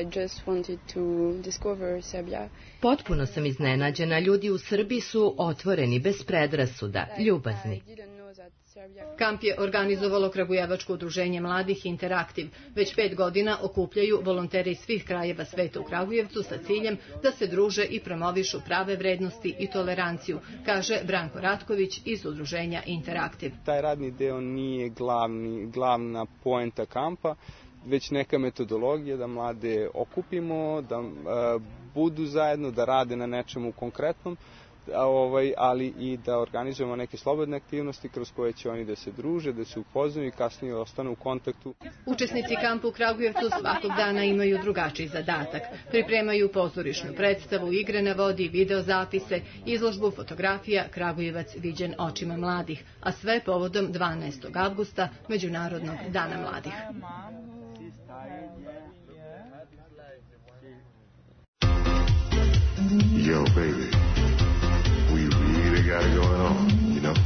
Potpuno sam iznenađena. Ljudi u Srbiji su otvoreni, bez predrasuda, ljubazni. Kamp je organizovalo Kragujevačko udruženje mladih Interaktiv. Već pet godina okupljaju volonteri iz svih krajeva sveta u Kragujevcu sa ciljem da se druže i promovišu prave vrednosti i toleranciju, kaže Branko Ratković iz udruženja Interaktiv. Taj radni deo nije glavni, glavna poenta kampa, već neka metodologija da mlade okupimo, da uh, budu zajedno, da rade na nečemu konkretnom, Ovaj, ali i da organizujemo neke slobodne aktivnosti kroz koje će oni da se druže, da se upoznaju i kasnije ostanu u kontaktu. Učesnici kampa u Kragujevcu svakog dana imaju drugačiji zadatak. Pripremaju pozorišnu predstavu, igre na vodi, videozapise, izložbu fotografija Kragujevac viđen očima mladih, a sve povodom dvanaestog avgusta, Međunarodnog dana mladih. Yo, baby. Got it going on, you know.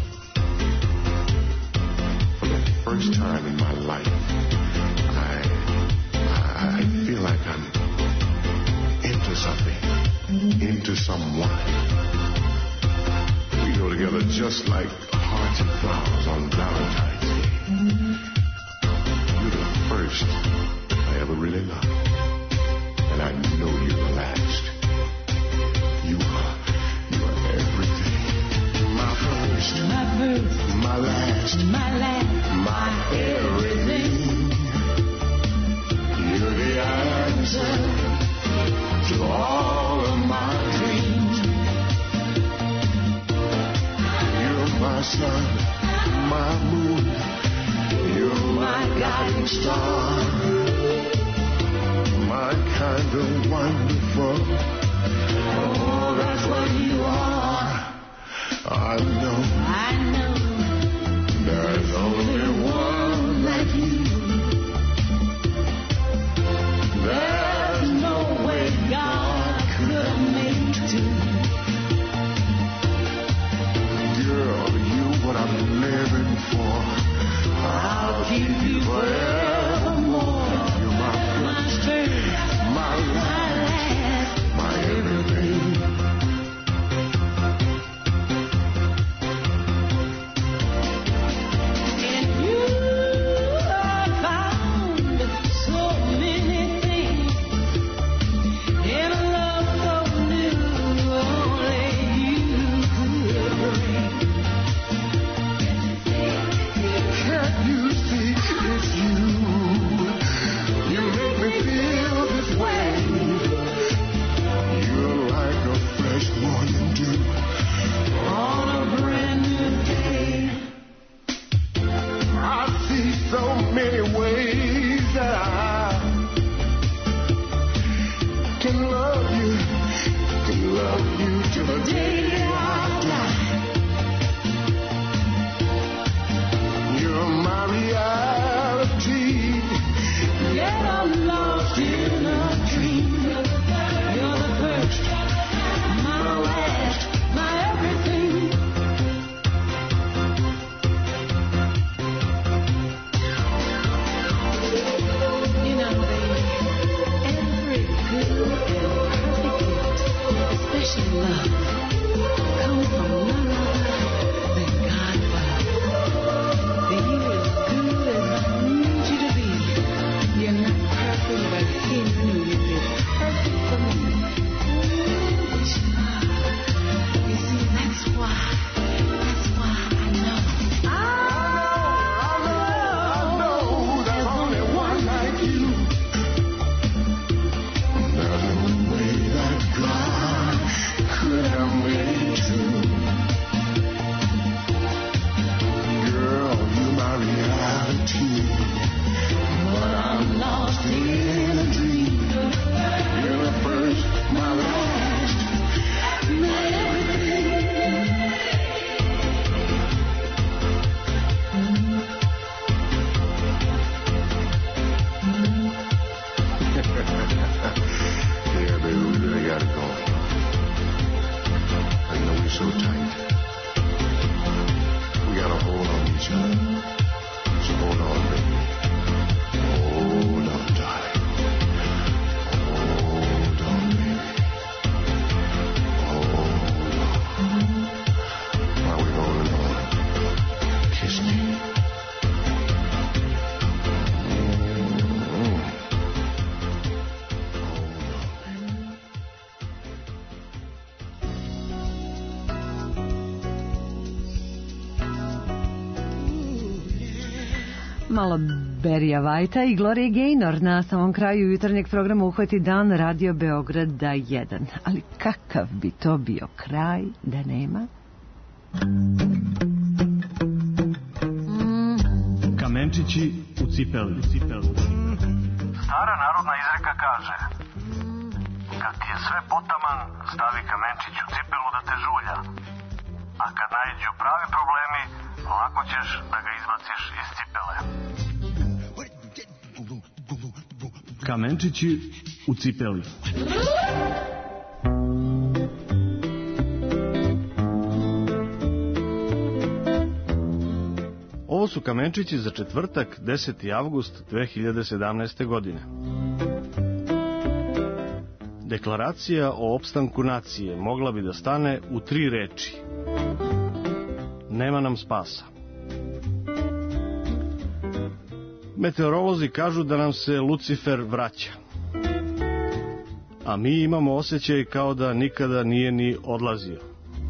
For the first time in my life, I, I feel like I'm into something, into someone. We go together just like hearts and flowers on Valentine's Day. You're the first I ever really loved, and I know you're the last. You are, you are everything. My first, my first, my last, my last, my everything. You're the answer to all of my dreams. You're my sun, my moon. You're my guiding star. My kind of wonderful. Oh, that's what you are. I know, I know, there's only one like you. There's no way God could have made two. Girl, you're what I'm living for. I'll keep you forevermore. You're my first, my last, my everything. Malo Berija Vajta i Gloria Gaynor na samom kraju jutarnjeg programa Uhvati dan Radio Beograda jedan. Ali kakav bi to bio kraj da nema? Kamenčići u cipeli. Stara narodna izreka kaže: kad ti je sve potaman, stavi kamenčić u cipelu da te žulja. A kad naiđu pravi problemi, lako ćeš da ga izbaciš iz cipele. Kamenčići u cipeli. Ovo su kamenčići za četvrtak, deseti avgust dve hiljade sedamnaeste. godine. Deklaracija o opstanku nacije mogla bi da stane u tri reči. Nema nam spasa. Meteorolozi kažu da nam se Lucifer vraća. A mi imamo osjećaj kao da nikada nije ni odlazio.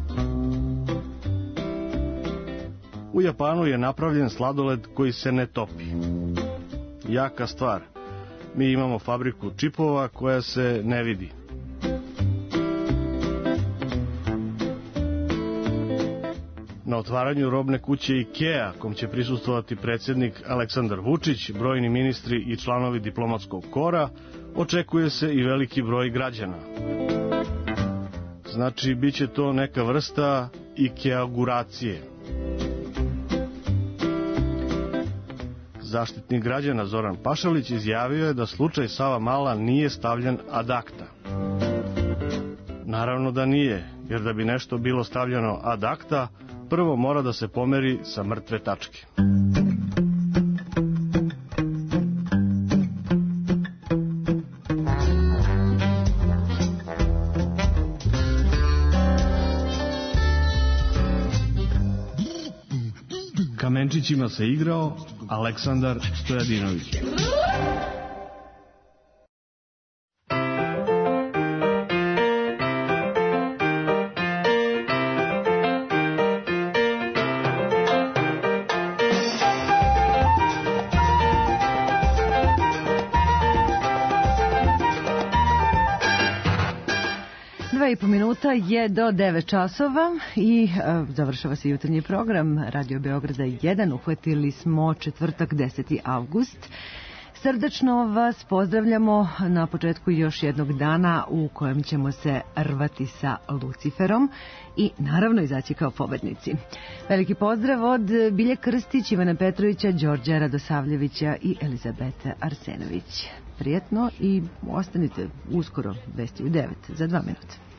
U Japanu je napravljen sladoled koji se ne topi. Jaka stvar. Mi imamo fabriku čipova koja se ne vidi. Na otvaranju robne kuće IKEA, kom će prisustvovati predsjednik Aleksandar Vučić, brojni ministri i članovi diplomatskog kora, očekuje se i veliki broj građana. Znači, bit će to neka vrsta IKEA-guracije. Zaštitnik građana Zoran Pašalić izjavio je da slučaj Savamala nije stavljen ad acta. Naravno da nije, jer da bi nešto bilo stavljeno ad acta, prvo mora da se pomeri sa mrtve tačke. Kamenčićima se igrao Aleksandar Stojadinović. I po minuta je do devet časova i e, završava se jutarnji program Radio Beograda jedan. Uhvatili smo četvrtak, deseti avgust. Srdačno vas pozdravljamo na početku još jednog dana u kojem ćemo se rvati sa Luciferom i naravno izaći kao pobednici. Veliki pozdrav od Bilje Krstić, Ivana Petrovića, Đorđa Radosavljevića i Elizabete Arsenović. Prijetno i ostanite uskoro, vesti u devet, za dva minuta.